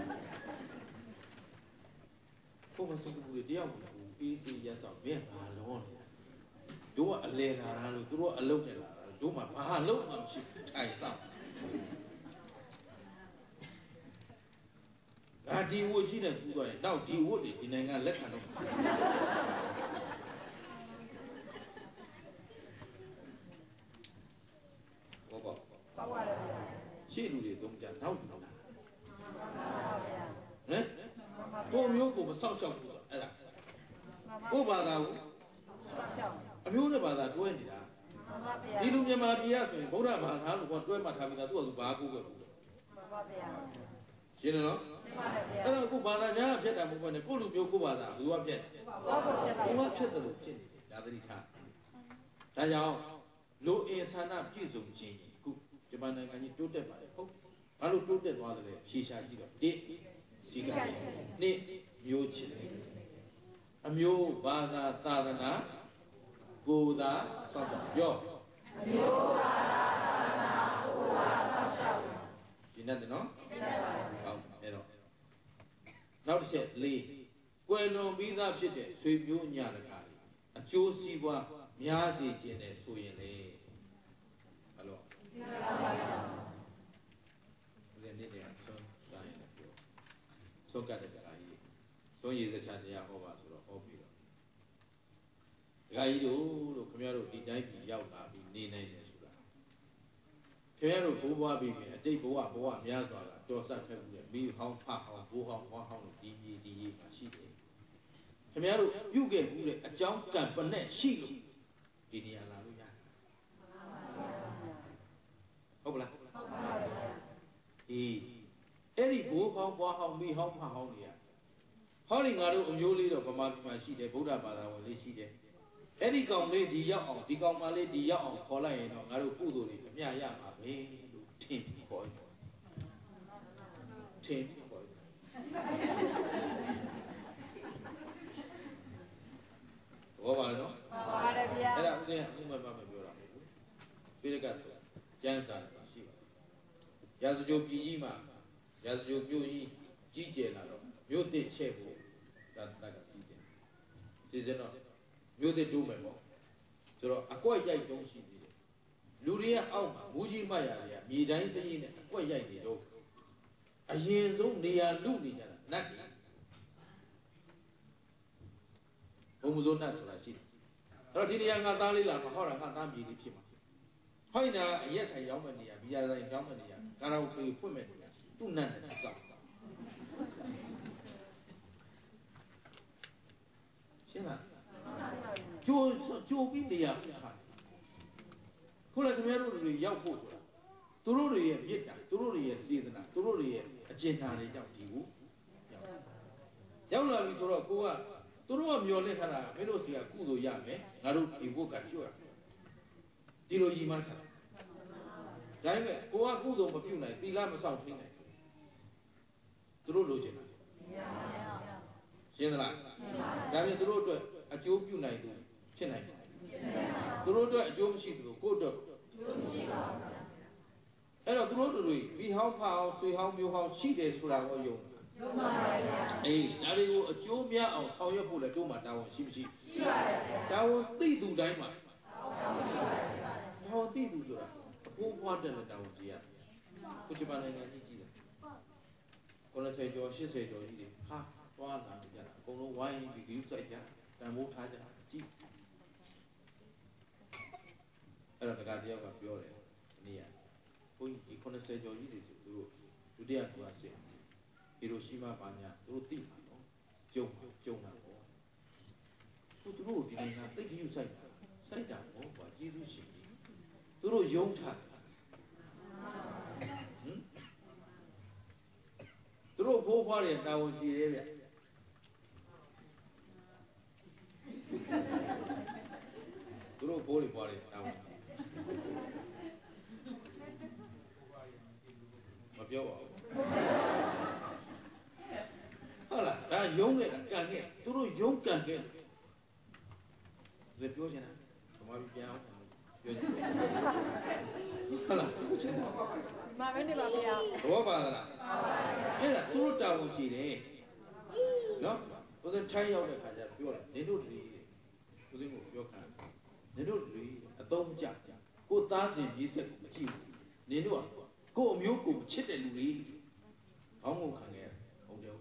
ဘုမစကူတယောက်ကိုအေးစီရဆောင်ဘယ်ဘာလုံးလဲတို့ကအလဲလာတာလို့သူတို့အလုံးနဲ့လာတာတို့မှဘာလုံးမှမရှိထိုင်ဆောင်ငါဒီဝတ်ရှိတဲ့ကူသွားရင်တော့ဒီဝတ်တွေဒီနိုင်ငံလက်ခံတော့ဘောပေါ့ပါပါတယ်ဗျာရှေ့လူတွေသုံးကြနောက်လူလာဟမ်ကိုမျိုးကိုမဆောက်ရှောက်ဘူးအဲ့ဒါကိုဘာသာကိုအမျိုးနဲ့ဘာသာတွဲနေတာဒီလူမြန်မာပြည်ကဆိုရင်ဗုဒ္ဓဘာသာလို့တွဲမှတ်ထားပြီးသားသူ့အတူဘာကိုပဲဘူးမှန်ပါဗျာရှင်းနော်အဲ့တော့ကိုဘာသာညာဖြစ်တာမဟုတ်ဘူးနဲ့ကိုလူမျိုးကိုဘာသာသူကဖြစ်တယ်ဘုရားဖြစ်တယ်လို့ဖြစ်တယ်ဒါသတိထားဒါကြောင့်လိုအင်ဆန္ဒပြည့်စုံခြင်းအခုဂျပန်နိုင်ငံကြီးတိုးတက်ပါတယ်ဟုတ်ဘာလို့တိုးတက်သွားတယ်ဖြေရှာကြည့်တော့1စီကံ2မျိုးချစ်အမျိုးဘာသာသာသနာကိုယ်သာစောင့်ရှောက်ပြောအမျိုးဘာသာသာသနာကိုယ်သာစောင့်ရှောက်ဒီနဲ့နော်ဟုတ်အဲ့တော့နောက်တစ်ချက်4ကွယ်လွန်ပြီးသားဖြစ်တဲ့ဆွေမျိုးညတကားအကျိုးစီးပွားများစေခြင်းနဲ့ဆိုရင်လေအဲ့လိုဒီနေ့တည်းဆုံးတိုင်းတယ်ပြောဆုံးကတဲ့တကားကြီးဆုံးရည်စချတရားဟောပါဆိုတော့ဟောပြီးတော့တကားကြီးတို့ခင်ဗျားတို့ဒီတိုင်းပြည်ရောက်လာပြီးနေနိုင်တယ်ဆိုတာခင်ဗျားတို့ဘိုးဘွားပြီးပြီအတိတ်ဘဝများစွာကတော်ဆက်ခဲ့ပြီးမိဟောင်းဖဟောင်းဘိုးဟောင်းဘွားဟောင်းဒီရေးမှာရှိတယ်ခင်ဗျားတို့ပြုခဲ့မှုတဲ့အကြောင်းကံပနဲ့ရှိလို့ဒီနေရာလာလို့ရတယ်ဟုတ်ပါလားဟုတ်ပါပါဒီအဲ့ဒီဘိုးဟောင်းဘွားဟောင်းမိဟောင်းဖဟောင်းတွေကဟောဒီငါတို့အမျိုးလေးတော့ဗမာပြည်မှာရှိတယ်ဗုဒ္ဓဘာသာဝင်လေးရှိတယ်အဲ့ဒီကောင်လေးဒီရောက်အောင်ဒီကောင်မလေးဒီရောက်အောင်ခေါ်လိုက်ရင်တော့ငါတို့ကုသိုလ်တွေအမြရမှာပဲလို့ထင်ပြီးခေါ်တယ်ထင်ပြီးခေါ်တယ်ဘောပါနော်ပါပါတယ်ဗျာအဲ့ဒါဦးဇင်းကဥမမပြောတာမဟုတ်ဘူးပိရကတ်ကျမ်းစာရှိပါတယ်ရာဇဂိုပြည်ကြီးမှာရာဇဂိုမြို့ကြီးကြီးကျယ်လာတော့မြို့တစ်ချက်ဖို့သာတကစီးတယ်စီစဉ်တော့မြို့တစ်တိုးမယ်ပေါ့ဆိုတော့အကွက်ရိုက်တုံးရှိသေးတယ်လူတွေကအောက်မှာမူကြီးမှတ်ရတယ်မြေတိုင်းစည်းနဲ့အကွက်ရိုက်နေတော့အရင်ဆုံးနေရာလူနေကြတာနတ်ဘုံမစိုးနတ်ဆိုတာရှိတယ်အဲ့တော့ဒီနေရာငါသားလေးလာမှာဟောတာငါသားမြေလေးဖြစ်မှာဟောရင်အရက်ဆိုင်ရောက်မဲ့နေရာဘီယာဆိုင်ရောက်မဲ့နေရာကာရာအိုကေဖွင့်မဲ့နေရာသူ့နတ်နဲ့စောက်ရှင်းလားကျိုးပြီးနေရာပြထားတယ်ခုနကခင်ဗျားတို့တွေရောက်ဖို့ဆိုတာသူတို့တွေရဲ့မြစ်တာသူတို့တွေရဲ့စေတနာသူတို့တွေရဲ့အကျဉ်းသားတွေကြောင့်ဒီကိုရောက်လာပြီဆိုတော့ကိုကသူတို့ကမျောလင့်ထားတာမင်းတို့စီကကုသိုလ်ရမယ်ငါတို့ဒီဘုတ်ကကျွတ်ရဒီလိုကြီးမှထားဒါပေမဲ့ကိုကကုသိုလ်မပြုနိုင်သီလမဆောင်ထိနိုင်သူတို့လိုချင်တာရှင်းသလားဒါပြင်သူတို့အတွက်အကျိုးပြုနိုင်သူဖြစ်နိုင်တယ်သူတို့အတွက်အကျိုးမရှိသလိုကိုယ့်အတွက်အကျိုးမရှိပါဘူးအဲ့တော့သူတို့တွေဒီဟောင်းဖအောင်ဆွေဟောင်းမျိုးဟောင်းရှိတယ်ဆိုတာကိုယုံမှန်ပါဗျာအေးဒါတွေကိုအကျိုးများအောင်ဆောင်ရွက်ဖို့လည်းတို့မှာတာဝန်ရှိမရှိရှိပါတယ်ဗျာတာဝန်သိသူတိုင်းမှာတာဝန်ရှိပါတယ်ဗျာတာဝန်သိသူဆိုတာအဖိုးဖွားတဲ့တာဝန်ကြီးရခုဂျပန်နိုင်ငံကြီးကြီးတယ်90ကျော်80ကျော်ကြီးတွေဟာသွားလာကြတာအကုန်လုံးဝိုင်းပြီးဂရုစိုက်ကြတန်ဖိုးထားကြကြည့်အဲ့တော့တက္ကသိုလ်တယောက်ကပြောတယ်ဒီနေ့ဘုန်းကြီး90ကျော်ကြီးတွေဆိုသူတို့ဒုတိယကမ္ဘာစစ်ဟီရိုရှီမာဘာညာသူတို့သိမှာနော်ကြုံတာပေါ့သူတို့ဒီနိုင်ငံသိဂရုစိုက်တာပေါ့ကွာကျေးဇူးရှင်ကြီးသူတို့ယုံထားသူတို့ဘိုးဘွားတွေတာဝန်ရှိတယ်ဗျသူတို့ဘိုးတွေဘွားတွေတာဝန်မပြောပါဘူးဟုတ်လားဒါယုံခဲ့တာကံခဲ့သူတို့ယုံကံခဲ့တယ်ပြောချင်တာဘယ်မှာပြန်အောင်ပြောချင်ဟုတ်လားမာပဲနေပါဗျာဘောပါလားအဲ့ဒါသူတို့တာဝန်ရှိတယ်နော်ဘုရားထိုင်းရောက်တဲ့ခါကျပြောတယ်နေတို့တွေဘုရားကိုပြောခံနေတို့တွေအသုံးကြကိုသားစဉ်ကြီးဆက်ကိုမကြည့်ဘူးနေတို့ကကိုအမျိုးကိုချစ်တဲ့လူတွေဘောင်းကုန်ခံခဲ့ဟုတ်တယ်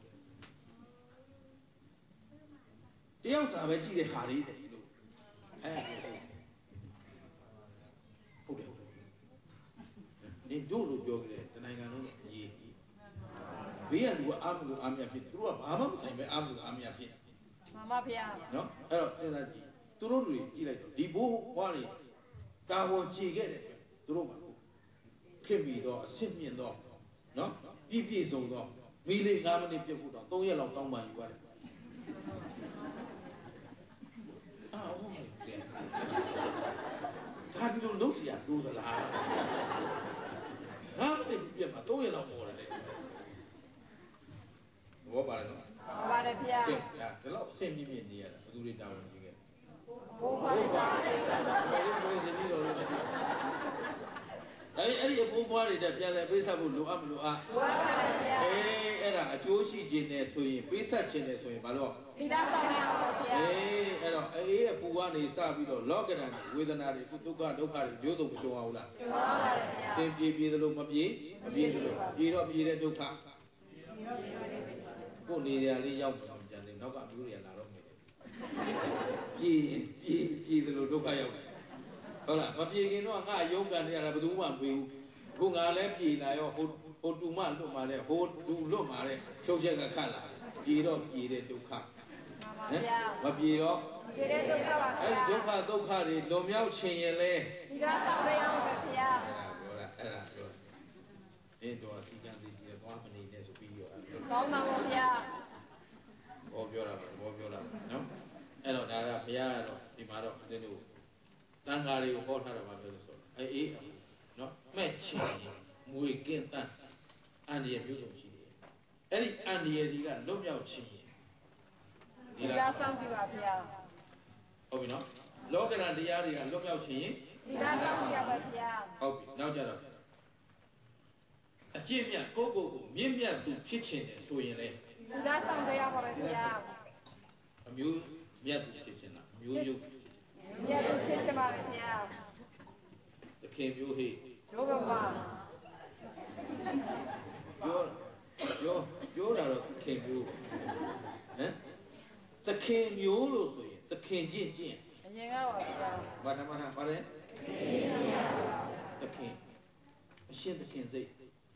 တယောက်သာပဲကြည့်တဲ့ဟာလေးတယ်လို့ဟုတ်တယ်နေတို့လို့ပြောကြတယ်တနိုင်ငံလုံးအရေးဘေးကလူကအားမလို့အားမရဖြစ်သူတို့ကဘာမှမဆိုင်ပဲအားမလို့အားမရဖြစ်မှန်ပါဗျာနော်အဲ့တော့စဉ်းစားကြည့်သူတို့တွေကြည့်လိုက်တော့ဒီဘိုးဘွားတွေတာဝန်ကြည်ခဲ့တယ်သူတို့ကခင်ပြီးတော့အစ်စ်မြင့်တော့နော်ပြည့်စုံတော့မီလေး9မိနစ်ပြတ်ဖို့တော့3ရက်လောက်တောင်းပန်ယူရတယ်ဟုတ်ကဲ့ဒါဒီတူလုံးစီရတိုးသလားဟာတိပြတ်မှာ3ရက်လောက်ပေါ်တယ်ဘောပါတော့ပါတယ်ဗျာကဲဒါတော့အဆင်ပြေပြေနေရတာဘယ်သူတွေတာဝန်ကြီးခဲ့ဘိုးပါတယ်ဗျာဘယ်လိုစပြီးတော့လဲအဲ့ဒီအဖိုးဘွားတွေတက်ပြန်လဲပေးဆက်ဖို့လိုအပ်မလိုအပ်လိုအပ်ပါတယ်ဗျာအဲ့ဒါအကျိုးရှိခြင်းနဲ့ဆိုရင်ပေးဆက်ခြင်းနဲ့ဆိုရင်ဘာလို့ဒီသားဆောင်ရအောင်ဗျာအဲ့တော့အပူကနေစပြီးတော့လောကဓာတ်ဝေဒနာတွေဒုက္ခတွေမျိုးစုံမကြုံအောင်လားကြုံပါပါတယ်ဗျာသင်ပြေသလိုမပြေသလိုပြေတော့ပြေတဲ့ဒုက္ခကိုနေရလေးရောက်အောင်ကြတယ်နောက်ကမျိုးတွေလာတော့မယ်ပြေသလိုဒုက္ခရောက်တယ်ဟုတ်လားမပြေခင်တော့ငါရုံးကန်နေရတာဘယ်သူမှမပြေဘူးခုငါလည်းပြေလာရောဟိုတူမလွတ်มาတဲ့ဟိုတူလွတ်มาတဲ့ချုပ်ချက်ကခတ်လာပြေတော့ပြေတဲ့ဒုက္ခမပြေတော့ပြေတဲ့ဒုက္ခပါဗျာအဲ့ဒီဒုက္ခတွေလွန်မြောက်ခြင်းရင်လဲဒီကဆောင်ရအောင်ပဲဗျာအဲ့ဒါပြောဒီတော့စီကံစီကြီးတော့မနေနဲ့ဆိုပြီးရောကောင်းပါပါဗျာဘောပြောတာနော်အဲ့တော့ဒါကဘုရားကတော့ဒီမှာတော့ဒီလိုတန်ဃာတွေကိုဟောထားတာပါပြောလို့ဆိုအေးနော်မှဲ့ချင်မွေကင်းတန်းအန္တရာယ်မျိုးစုံရှိတယ်အဲ့ဒီအန္တရာယ်ကြီးကလွတ်မြောက်ခြင်းဒီလားစောင့်ကြည့်ပါဗျာဟုတ်ပြီနော်လောကဓာတ်တရားတွေကလွတ်မြောက်ခြင်းဒီလားစောင့်ကြည့်ပါဗျာဟုတ်ပြီနောက်ကြတော့အကျင့်မြတ်ကိုမြင့်မြတ်သူဖြစ်ခြင်းတယ်ဆိုရင်လေဒီလားစောင့်ကြရပါဗျာအမျိုးမြတ်သူဖြစ်ခြင်းလားမျိုးရုပ်မြတ်သူဖြစ်ခြင်းပါဗျာသခင်မျိုးဟိယောဂပါပြောတာတော့သခင်မျိုးသခင်မျိုးလို့ဆိုရင်သခင်ကျင့်အရင်ကပါဗျာဘာဓမ္မတာပါလဲသခင်အရှင်သခင်စိတ်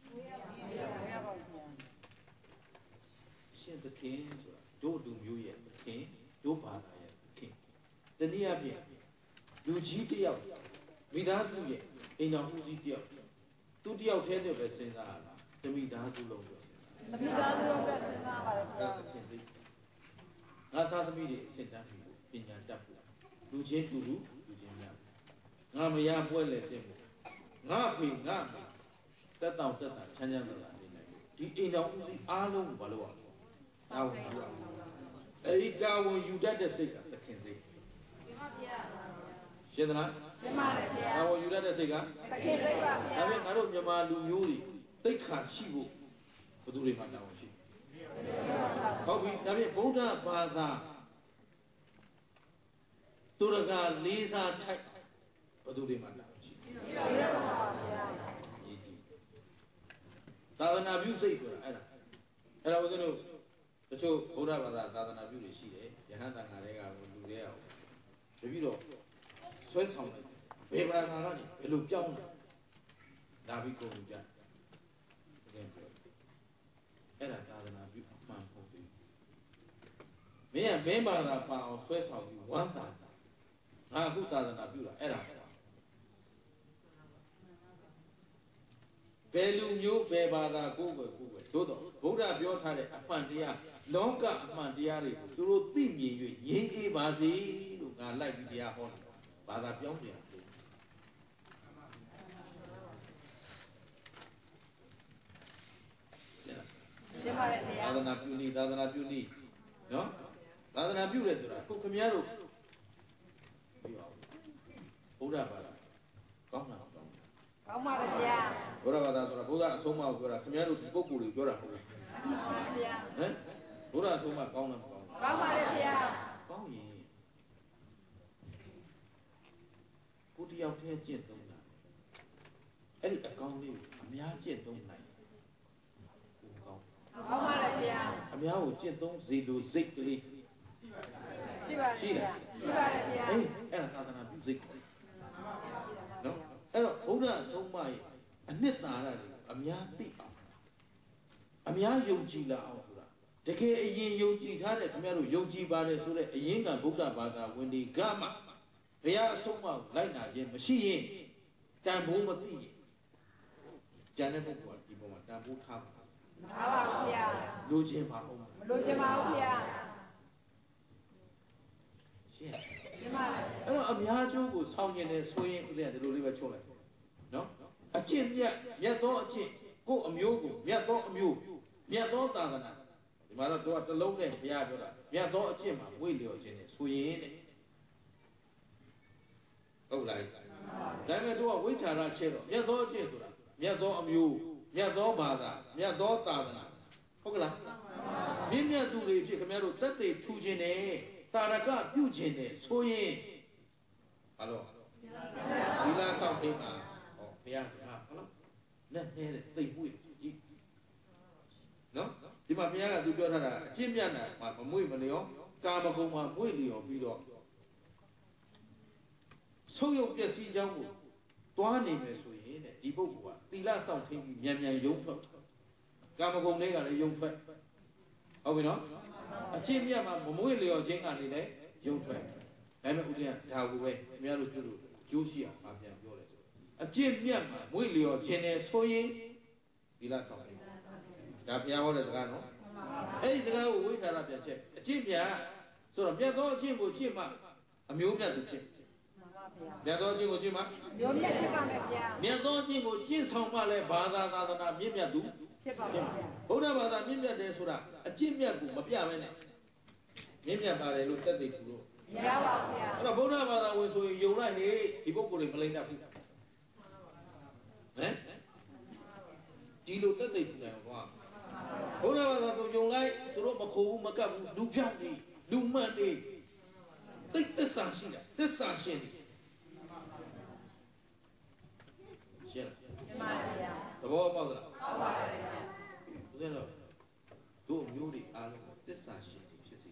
အရှင်သခင်ဆိုတာတို့လူမျိုးရဲ့သခင်တို့ဘာသာရဲ့သခင်တနည်းအားဖြင့်လူကြီးတယောက်မိသားစုရဲ့အိမ်တော်ဦးစီးတယောက်သူတယောက်တည်းနဲ့ပဲစဉ်းစားရတာတမိသားစုလုံးပဲမိသားစုလုံးပဲစဉ်းစားပါတယ်ဗျာငါသားသမီးတွေအစဉ်တန်းပြီးပညာတတ်ဖို့လူချင်းတူလူချင်းများငါမရပွဲလဲတင်ဖို့ငါဖေငါတက်တောင်ချမ်းချမ်းသာသာနေနိုင်ဒီအိမ်တော်ဦးစီးအားလုံးကိုဘာလို့အောင်တာဝန်ယူအောင်အဲဒီတာဝန်ယူတတ်တဲ့စိတ်ကသခင်စိတ်ရှင်းသလားရှင်းပါတယ်ဗျာတာဝန်ယူတတ်တဲ့စိတ်ကသခင်စိတ်ပါဗျာဒါပေမဲ့ငါတို့မြန်မာလူမျိုးတွေသိက္ခာရှိဖို့ဘယ်သူတွေမှတာဝန်ရှိဟုတ်ပြီဒါဖြင့်ဗုဒ္ဓဘာသာသူရကလေးစားထိုက်ဘယ်သူတွေမှတာဝန်ရှိသာသနာပြုစိတ်ဆိုတာအဲ့ဒါဦးဇင်းတို့တချို့ဗုဒ္ဓဘာသာသာသနာပြုတွေရှိတယ်ယဟန်တန်ဃာတွေကလူတွေကတပည့်တော့ဆွဲဆောင်တယ်ဘယ်ဘာသာကနေဘယ်လိုပြောင်းလာပြီးကုန်ကြအဲ့ဒါသာသနာပြုအမှန်ဟုတ်ပြီမင်းကမင်းဘာသာပါအောင်ဆွဲဆောင်ပြီးဝမ်းသာငါအခုသာသနာပြုတာအဲ့ဒါဘယ်လူမျိုးဘယ်ဘာသာကိုယ်ပဲသို့တော့ဗုဒ္ဓပြောထားတဲ့အမှန်တရားလောကအမှန်တရားတွေကိုသူတို့သိမြင်၍ရင်းအေးပါစေလို့ငါလိုက်ပြီးတရားဟောတယ်ဘာသာပြောင်းတယ်ရှင်းပါတယ်ဗျာသာသနာပြုနည်းနော်သာသနာပြုတယ်ဆိုတာခုခင်ဗျားတို့ဘုရားဘာသာကောင်းတာကောင်းပါတယ်ဗျာဘုရားဘာသာဆိုတာဘုရားအဆုံးအမကိုပြောတာခင်ဗျားတို့ဒီပုဂ္ဂိုလ်တွေပြောတာဟုတ်ပါဗျာဘုရားအဆုံးအမကောင်းလားမကောင်းဘူးကောင်းပါတယ်ဗျာကောင်းရင်ကိုတယောက်တည်းကျင့်သုံးတာအဲ့ဒီအကောင်းလေးကိုအများကျင့်သုံးနိုင်ကိုကောင်းပါပါဗျာအများကိုကျင့်သုံးစေလိုစိတ်ကလေးရှိပါဗျာရှိပါတယ်ဗျာအေးအဲ့ဒါသာသနာပြုစိတ်နော်အဲ့တော့ဘုရားဆုံးမရဲ့အနှစ်သာရတွေအများသိအောင်အများယုံကြည်လာအောင်ဆိုတာတကယ်အရင်ယုံကြည်ထားတဲ့ခင်ဗျားတို့ယုံကြည်ပါတယ်ဆိုတဲ့အရင်ကဗုဒ္ဓဘာသာဝင်ဒီကမှဘုရားအဆုံးအမကိုလိုက်နာခြင်းမရှိရင်တန်ဖိုးမသိရင်ကျန်တဲ့ပုဂ္ဂိုလ်ကဒီပေါ်မှာတန်ဖိုးထားပါထားပါဘူးဗျာလိုချင်ပါဦးမလိုချင်ပါဘူးဗျာရှင်းရှင်းပါလားအဲ့တော့အများကျိုးကိုဆောင်ကျင်တယ်ဆိုရင်ဦးဇင်းကဒီလိုလေးပဲချုပ်လိုက်နော်အကျင့်မြတ်သောအကျင့်ကိုအမျိုးကိုမြတ်သောအမျိုးမြတ်သောသာသနာဒီမှာတော့သူကတစ်လုံးနဲ့ဘုရားပြောတာမြတ်သောအကျင့်မှာဝိလျော်ခြင်းနဲ့ဆိုရင်တဲ့ဟုတ်လားဒါပေမဲ့သူကဝိချာရချက်တော့မြတ်သောအကျင့်ဆိုတာမြတ်သောအမျိုးမြတ်သောဘာသာမြတ်သောသာသနာဟုတ်ကလားမြင့်မြတ်သူတွေဖြစ်ခင်ဗျားတို့သက်သေထူခြင်းနဲ့တာရကပြုခြင်းနဲ့ဆိုရင်ဘာလို့ဒီလားဆောက်ထိမှာဟောဘုရားစကားဟုတ်လားလက်သေးတဲ့သိပ်ပွေ့ကြည့်နော်ဒီမှာဘုရားကသူပြောထားတာအကျင့်မြတ်တာမှာမမွေ့မလျောကာမဂုဏ်မှာမွေ့လျောပြီးတော့ဆုံးယုတ်ပျက်စီးကြောင်းကိုတွားနေမယ်ဆိုရင်တဲ့ဒီပုဂ္ဂိုလ်ကသီလဆောင်ထိပြီးမြန်မြန်ယုံထွက်ကာမဂုဏ်တွေကလည်းယုံထွက်ဟုတ်ပြီနော်အကျင့်မြတ်မှာမမွေ့လျောခြင်းကနေလည်းယုံထွက်ဒါပေမဲ့ဦးဇင်းကဒါကိုပဲခင်ဗျားတို့ကျလို့ကျိုးရှိအောင်ပြန်ပြောတယ်အကျင့်မြတ်မှာမွေ့လျောခြင်းနဲ့ဆိုရင်သီလဆောင်ထိဒါဘုရားဟောတဲ့စကားနော်အဲ့ဒီစကားကိုဝိသရာပြန်ချက်အကျင့်မြတ်ဆိုတော့မြတ်သောအကျင့်ကိုကျင့်မှအမျိုးမြတ်သူဖြစ်မြတ်သောအကျင့်ကိုကျင့်မှမျိုးမြတ်ဖြစ်ပါမယ်ဗျာမြတ်သောအကျင့်ကိုကျင့်ဆောင်မှလည်းဘာသာသာသနာမြင့်မြတ်သူဖြစ်ပါမယ်ဗျာဘုရားဘာသာမြင့်မြတ်တယ်ဆိုတာအကျင့်မြတ်ကိုမပြမဲနဲ့မြင့်မြတ်ပါတယ်လို့သက်သေထူလို့မရပါဘူးဗျာအဲ့တော့ဘုရားဘာသာဝင်ဆိုရင်ယုံလိုက်လေဒီပုဂ္ဂိုလ်တွေမလိမ့်တတ်ဘူးဟမ်ဒီလိုသက်သေထူတယ်ကွာဘုရားဘာသာကိုယုံလိုက်သူတို့မခိုးဘူးမကပ်ဘူးလူဖြောက်နေလူမှန်နေသိသစ္စာရှိတာသစ္စာရှင်းတယ်ရှင်းလားမှန်ပါဗျာသဘောပေါက်သလားဟုတ်ပါဗျာဦးဇင်းတို့တို့မျိုးတွေအားလုံးသစ္စာရှင်းတယ်ဖြစ်စေ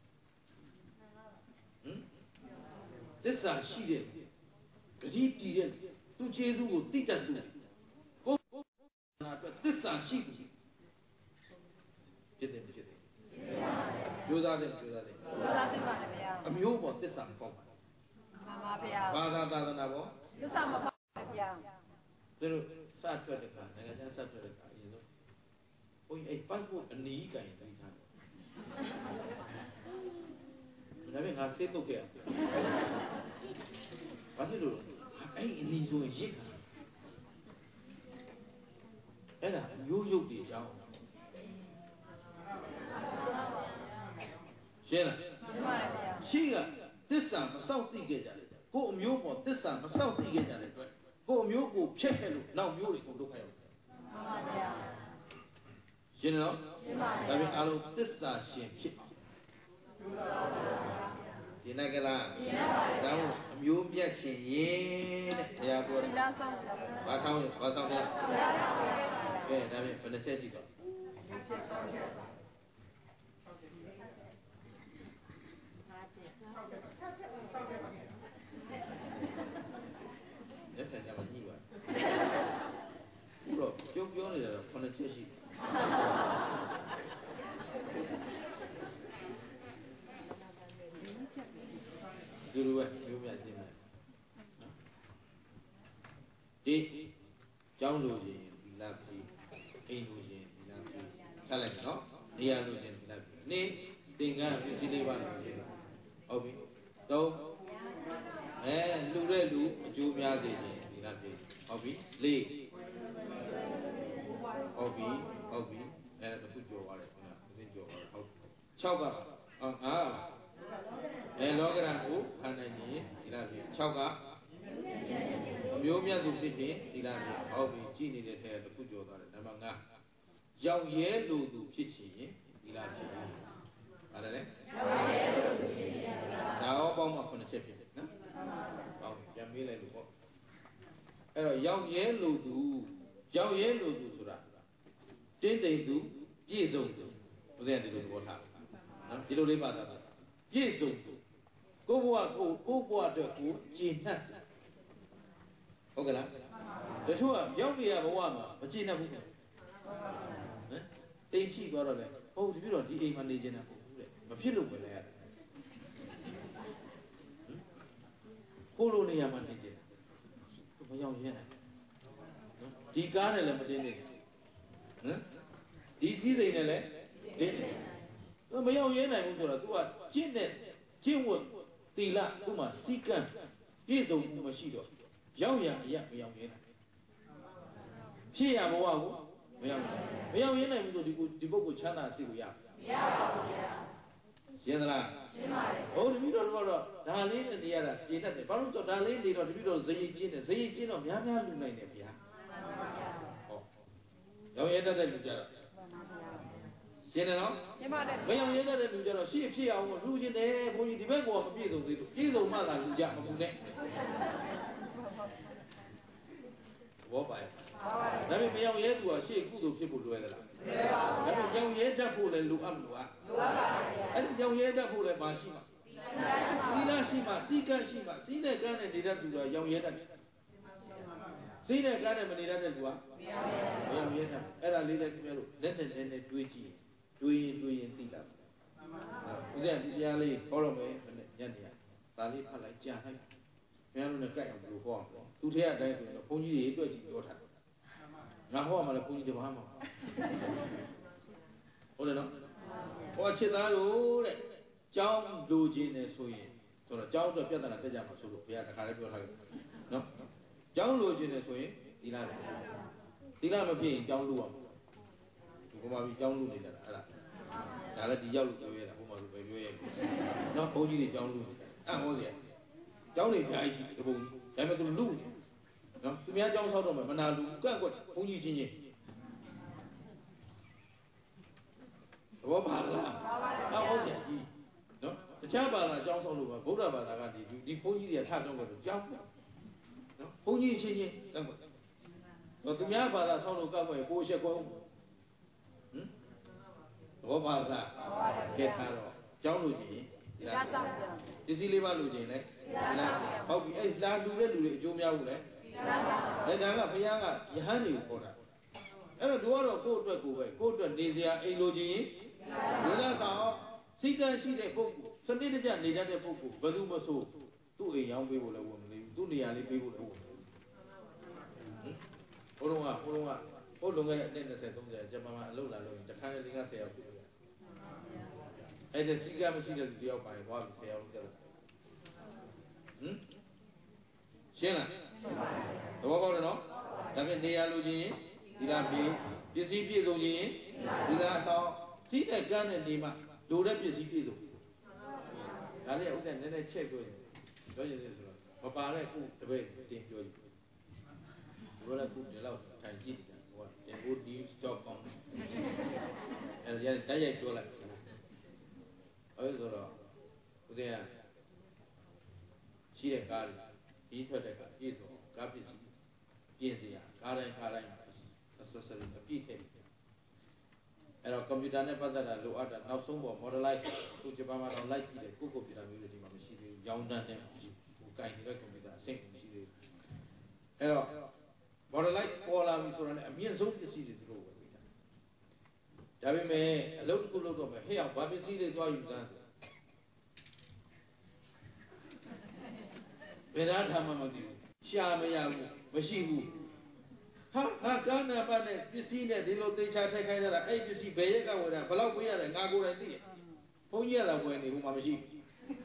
သစ္စာရှိတဲ့ဂတိတည်တဲ့သူကျေးဇူးကိုသိတတ်သူကိုနာအတွက်သစ္စာရှိသူဖြစ်တယ်မဖြစ်တယ်ကြိုးစားတယ်ကြိုးစားတယ်ကြိုးစားသိပါနဲ့ဗျာအမျိုးပေါ်သစ္စာမပေါက်ပါဘူးမှန်ပါဗျာဘာသာသာသနာပေါ်သစ္စာမပေါက်ပါဗျာသူတို့စထွက်တဲ့ကနိုင်ငံခြားစထွက်တဲ့ကအရင်ဆုံးဘုန်းကြီးအဲ့ပတ်ဖို့အနီးကင်သိထားတယ်ဒါပေမဲ့ငါစေးတုတ်ခဲ့ဘာဖြစ်လို့အဲ့အနီးဆိုရင်ရစ်ခါအဲ့ဒါမျိုးရုပ်တွေကြောင်းရှင်းလားမှန်ပါဗျာရှိကသစ္စာမစောင့်သိခဲ့ကြတယ်ကိုယ်အမျိုးပေါ်သစ္စာမစောင့်သိခဲ့ကြတဲ့အတွက်ကိုယ်အမျိုးကိုဖျက်ခဲ့လို့နောက်မျိုးတွေကိုဒုက္ခရောက်တယ်မှန်ပါဗျာရှင်းနော်ရှင်းပါဗျာဒါပေမဲ့အားလုံးသစ္စာရှင်ဖြစ်ရှင်းနိုင်ကြလားရှင်းပါဗျာဒါမို့အမျိုးမြတ်ရှင်ရင်တဲ့ဘုရားပြောတယ်သီလဆောင်ဘာဆောင်လဲဘာဆောင်လဲဘုရားဆောင်ပါကဲဒါဖြင့်ဘယ်နှချက်ကြည့်တော့လက်ဆံကြမှာညှိပါဘူးတော့ပြောနေတာတော့9ချက်ရှိဒီလိုပဲမျိုးမြတ်ခြင်းပဲဒီကျောင်းလိုခြင်းဒီလာပြီအိမ်လိုခြင်းဒီလာပြီဆက်လိုက်နော်နေရာလိုခြင်းဒီလာပြီနေသင်္ကန်းဒီလေးပါလိုခြင်းဟုတ်ပြီတော့လူတဲ့လူအကျိုးများစေခြင်းဒီလာပြီဟုတ်ပြီလေးဟုတ်ပြီဟုတ်ပြီတစ်ခုကြော်သွားတယ်ခင်ဗျာသင်ကြော်သွားတယ်ဟုတ်6ကလောကရန်ကိုခံနိုင်ရင်ဒီလာပြီ6ကအမျိုးမြတ်သူဖြစ်ခြင်းဒီလာပြီဟုတ်ပြီကြည်နေတဲ့ထဲတစ်ခုကြော်သွားတယ်နံပါတ်5ရောက်ရဲလူသူဖြစ်ခြင်းဒီလာပြီဟုတ်တယ်လေရောက်ရဲလူသူဖြစ်ခြင်းဒါရောပေါင်းမှ9ချက်ဖြစ်တယ်နော်ဟုတ်ပြန်မေးလိုက်လို့ပေါ့အဲ့တော့ရောက်ရဲလူသူဆိုတာတင်းတိမ်သူပြည့်စုံသူဘုရားဒီလိုသဘောထားနော်ဒီလိုလေးပါတာပြည့်စုံသူကိုဘဝအတွက်ကိုကျင့်တတ်ဟုတ်ကလားတချို့ကရောက်နေရဘဝမှာမကျင့်တတ်ဘူးဟမ်တိမ်ရှိသွားတော့လေဟုတ်ဒီပြတော့ဒီအိမ်မှာနေခြင်းတာဟုတ်တဲ့မဖြစ်လို့ပဲလေရတယ်ကိုလိုနေရာမှာနေခြင်းမရောက်ရင်းဒီကားနဲ့လည်းမတင်းနေဟမ်ဒီစည်းစိမ်နဲ့လည်းတင်းနေမရောက်ရဲနိုင်ဘူးဆိုတော့ तू ကကျင့်ဝတ်တီလသူ့မှာစီကံပြည့်စုံမှုမရှိတော့ရောက်ရအရမရောက်ရင်ဖြစ်ရဘဝကိုမရောက်ရင်နိုင်ဘူးဆိုဒီပုဂ္ဂိုလ်ချမ်းသာစိတ်ကိုရမရပါဘူးဗျာရှင်းသလားရှင်းပါတယ်ဟိုတပည့်တော်တို့ကတော့ဒါလေးနဲ့နေရတာရှင်းတတ်တယ်ဘာလို့ဆိုဒါလေးနေတော့တပည့်တော်ဇယိကျင်းတယ်ဇယိကျင်းတော့များများလူနိုင်တယ်ဗျာဟောရောက်ရတတ်တဲ့လူကြတော့ရှင်းတယ်နော်ရှင်းပါတယ်မရောက်ရတတ်တဲ့လူကြတော့ရှေ့ဖြစ်အောင်လူချင်းတယ်ဘုန်းကြီးဒီဘက်ကမပြည့်စုံသေးဘူးပြည့်စုံမှသာလူကြမကူနဲ့ဘောပါရဲ့ဒါပေမဲ့မရောက်ရဲသူကရှေ့ကုသိုလ်ဖြစ်ဖို့လွယ်သလားလွယ်ပါဘူးဒါပေမဲ့ရောက်ရဲတတ်ဖို့လည်းလိုအပ်မလို့လိုအပ်ပါဘူးအဲ့ဒီရောက်ရဲတတ်ဖို့လည်းမရှိမှသီလရှိမှသီကရှိမှသီနဲ့ကမ်းနဲ့နေတတ်သူကရောက်ရဲတတ်တယ်သီနဲ့ကမ်းနဲ့မနေတတ်တဲ့သူကမရောက်ရဲတတ်အဲ့ဒါလေးလည်းခင်ဗျားတို့လက်နဲ့တွေးကြည့်တွေးရင်သိလာတယ်ဦးဇင်းဒီတရားလေးဟောတော့မယ်ညနေရဒါလေးဖတ်လိုက်ကြာလိုက်ဘုရားတို့နဲ့ကြိုက်အောင်ဘယ်လိုဟောအောင်သူထဲအတိုင်းဆိုရင်ဘုန်းကြီးတွေတွေ့ကြည့်ပြောထားငါဟောမှလည်းဘုန်းကြီးတပါးမှာဟုတ်တယ်နော်ဟောချစ်သားတို့တဲ့ကျောင်းလူချင်းနေဆိုရင်ဆိုတော့ကျောင်းအတွက်ပြဿနာတက်ကြမှာဆိုလို့ဘုရားတခါလေးပြောထားတယ်နော်ကျောင်းလူချင်းနေဆိုရင်သီလမဖြစ်ရင်ကျောင်းလူရမှာဒီဘုမာပြီးကျောင်းလူနေတာအဲ့ဒါလည်းဒီရောက်လို့ပြောရတာဘုမာလူပဲပြောရနော်ဘုန်းကြီးတွေကျောင်းလူအဲ့ဟောစရာကျောင်းတွေဖြားရှိတပုံကြီးဒါပေမဲ့သူလူနော်သူများကျောင်းဆောက်တော့မယ်မနာလူကန့်ကွက်ဘုန်းကြီးချင်းသဘောပါလားဟုတ်ဟုတ်တယ်ကြီးနော်တခြားဘာသာကျောင်းဆောက်လို့ပါဗုဒ္ဓဘာသာကဒီဘုန်းကြီးတွေကထတော့မယ်လို့ကျောင်းနော်ဘုန်းကြီးချင်းကန့်ကွက်တော့သူများဘာသာဆောက်လို့ကန့်ကွက်ကိုရှက်ကွဲဦးဟင်သဘောပါလားကဲထားတော့ကျောင်းလို့ချင်းဒီလားပစ္စည်းလေးပါလို့ချင်းလေဟုတ်ပြီအဲ့လာလူတဲ့လူတွေအကျိုးများဘူးလေအဲ့ဒါကဘုရားကယဟန်တွေကိုခေါ်တာအဲ့တော့တို့ကတော့ကိုယ့်အတွက်ကိုပဲကိုယ့်အတွက်နေစရာအိမ်လိုချင်းဒီလားကောင်စိတ်ကရှိတဲ့ပုဂ္ဂိုလ်စနစ်တကျနေတတ်တဲ့ပုဂ္ဂိုလ်ဘယ်သူမဆိုသူ့အိမ်ရောင်းပေးဖို့လည်းဝန်မလေးဘူးသူ့နေရာလေးပေးဖို့လည်းဝန်မလေးဘူးဟိုတော့လွန်ခဲ့တဲ့20 30ဂျပန်မှာအလုပ်လာလို့တခါတည်း50ယောက်ပြည့်တယ်အဲ့ဒါစိတ်ကမရှိတဲ့လူတယောက်ပါတယ်သွားပြီး10ယောက်တက်လာရှင်းလားသဘောပေါက်တယ်နော်ဒါဖြင့်နေရာလိုချင်းဒီလားပြေပစ္စည်းပြည့်စုံခြင်းဒီလားတော့စိတ်နဲ့ကမ်းနဲ့နေမှလိုတဲ့ပစ္စည်းပြည့်စုံဒါလေးဥစ္စာနည်းနည်းချက်ပြောရင်ဆိုတော့မပါတဲ့ခုတပည့်တင်ပြောကြည့်ဘယ်လိုလဲခုဒီလောက်ထိုင်ကြည့်တယ်ဟိုက NOD.com အဲ့ဒါတိုက်ရိုက်ပြောလိုက်အဲ့ဆိုတော့ဦးဇင်းကရှိတဲ့ကားဒီထွက်တဲ့ကားပြည့်စုံကားပစ္စည်းပြည့်စရာကားတိုင်းaccessory အပြည့်ထည့်အဲ့တော့ကွန်ပျူတာနဲ့ပတ်သက်တာလိုအပ်တာနောက်ဆုံးပေါ် modelize သူဂျပန်မှာတော့ like ကြည့်တယ်ကိုကွန်ပျူတာမျိုးတွေဒီမှာမရှိသေးဘူးရောင်းတန်းတဲ့မရှိဘူးကိုင်နေတဲ့ကွန်ပျူတာအဆင့်ကိုမရှိသေးဘူးအဲ့တော့ modelize ပေါ်လာပြီဆိုတော့လည်းအမြင့်ဆုံးပစ္စည်းတွေသူတို့ဝယ်ပေးတာဒါပေမဲ့အလုပ်တစ်ခုလုပ်တော့မယ်ဟဲ့အောင်ဘာပစ္စည်းတွေသွားယူစမ်းဆိုဘယ်သားထားမှမသိဘူးရှာမရဘူးမရှိဘူးဟာငါကာနာပတ်နဲ့ပစ္စည်းနဲ့ဒီလိုသိချာထိုက်ခိုင်းကြတာအဲ့ပစ္စည်းဘယ်ရက်ကဝယ်တာဘယ်လောက်ပေးရတယ်ငါကိုယ်တိုင်သိတယ်ဘုန်းကြီးကလည်းဝယ်နေဘူးမှမရှိဘူး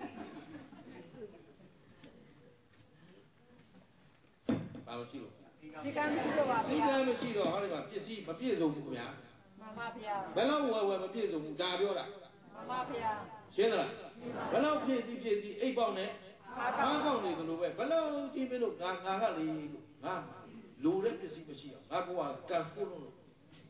ဘာလို့ရှိလို့ဒီကံမရှိတော့ပါဘူးဒီကံမရှိတော့ဟောဒီမှာပစ္စည်းမပြည့်စုံဘူးခင်ဗျာမှန်ပါဗျာဘယ်လောက်ဝယ်မပြည့်စုံဘူးဒါပြောတာမှန်ပါဗျာရှင်းသလားဘယ်လောက်ပြည့်စည်အိတ်ပေါက်နဲ့အားကောင်းနေသလိုပဲဘယ်လောက်ကြည့်မလို့ငါကလေငါလိုတဲ့ပစ္စည်းမရှိအောင်ငါကကန်ဖို့လို့နော်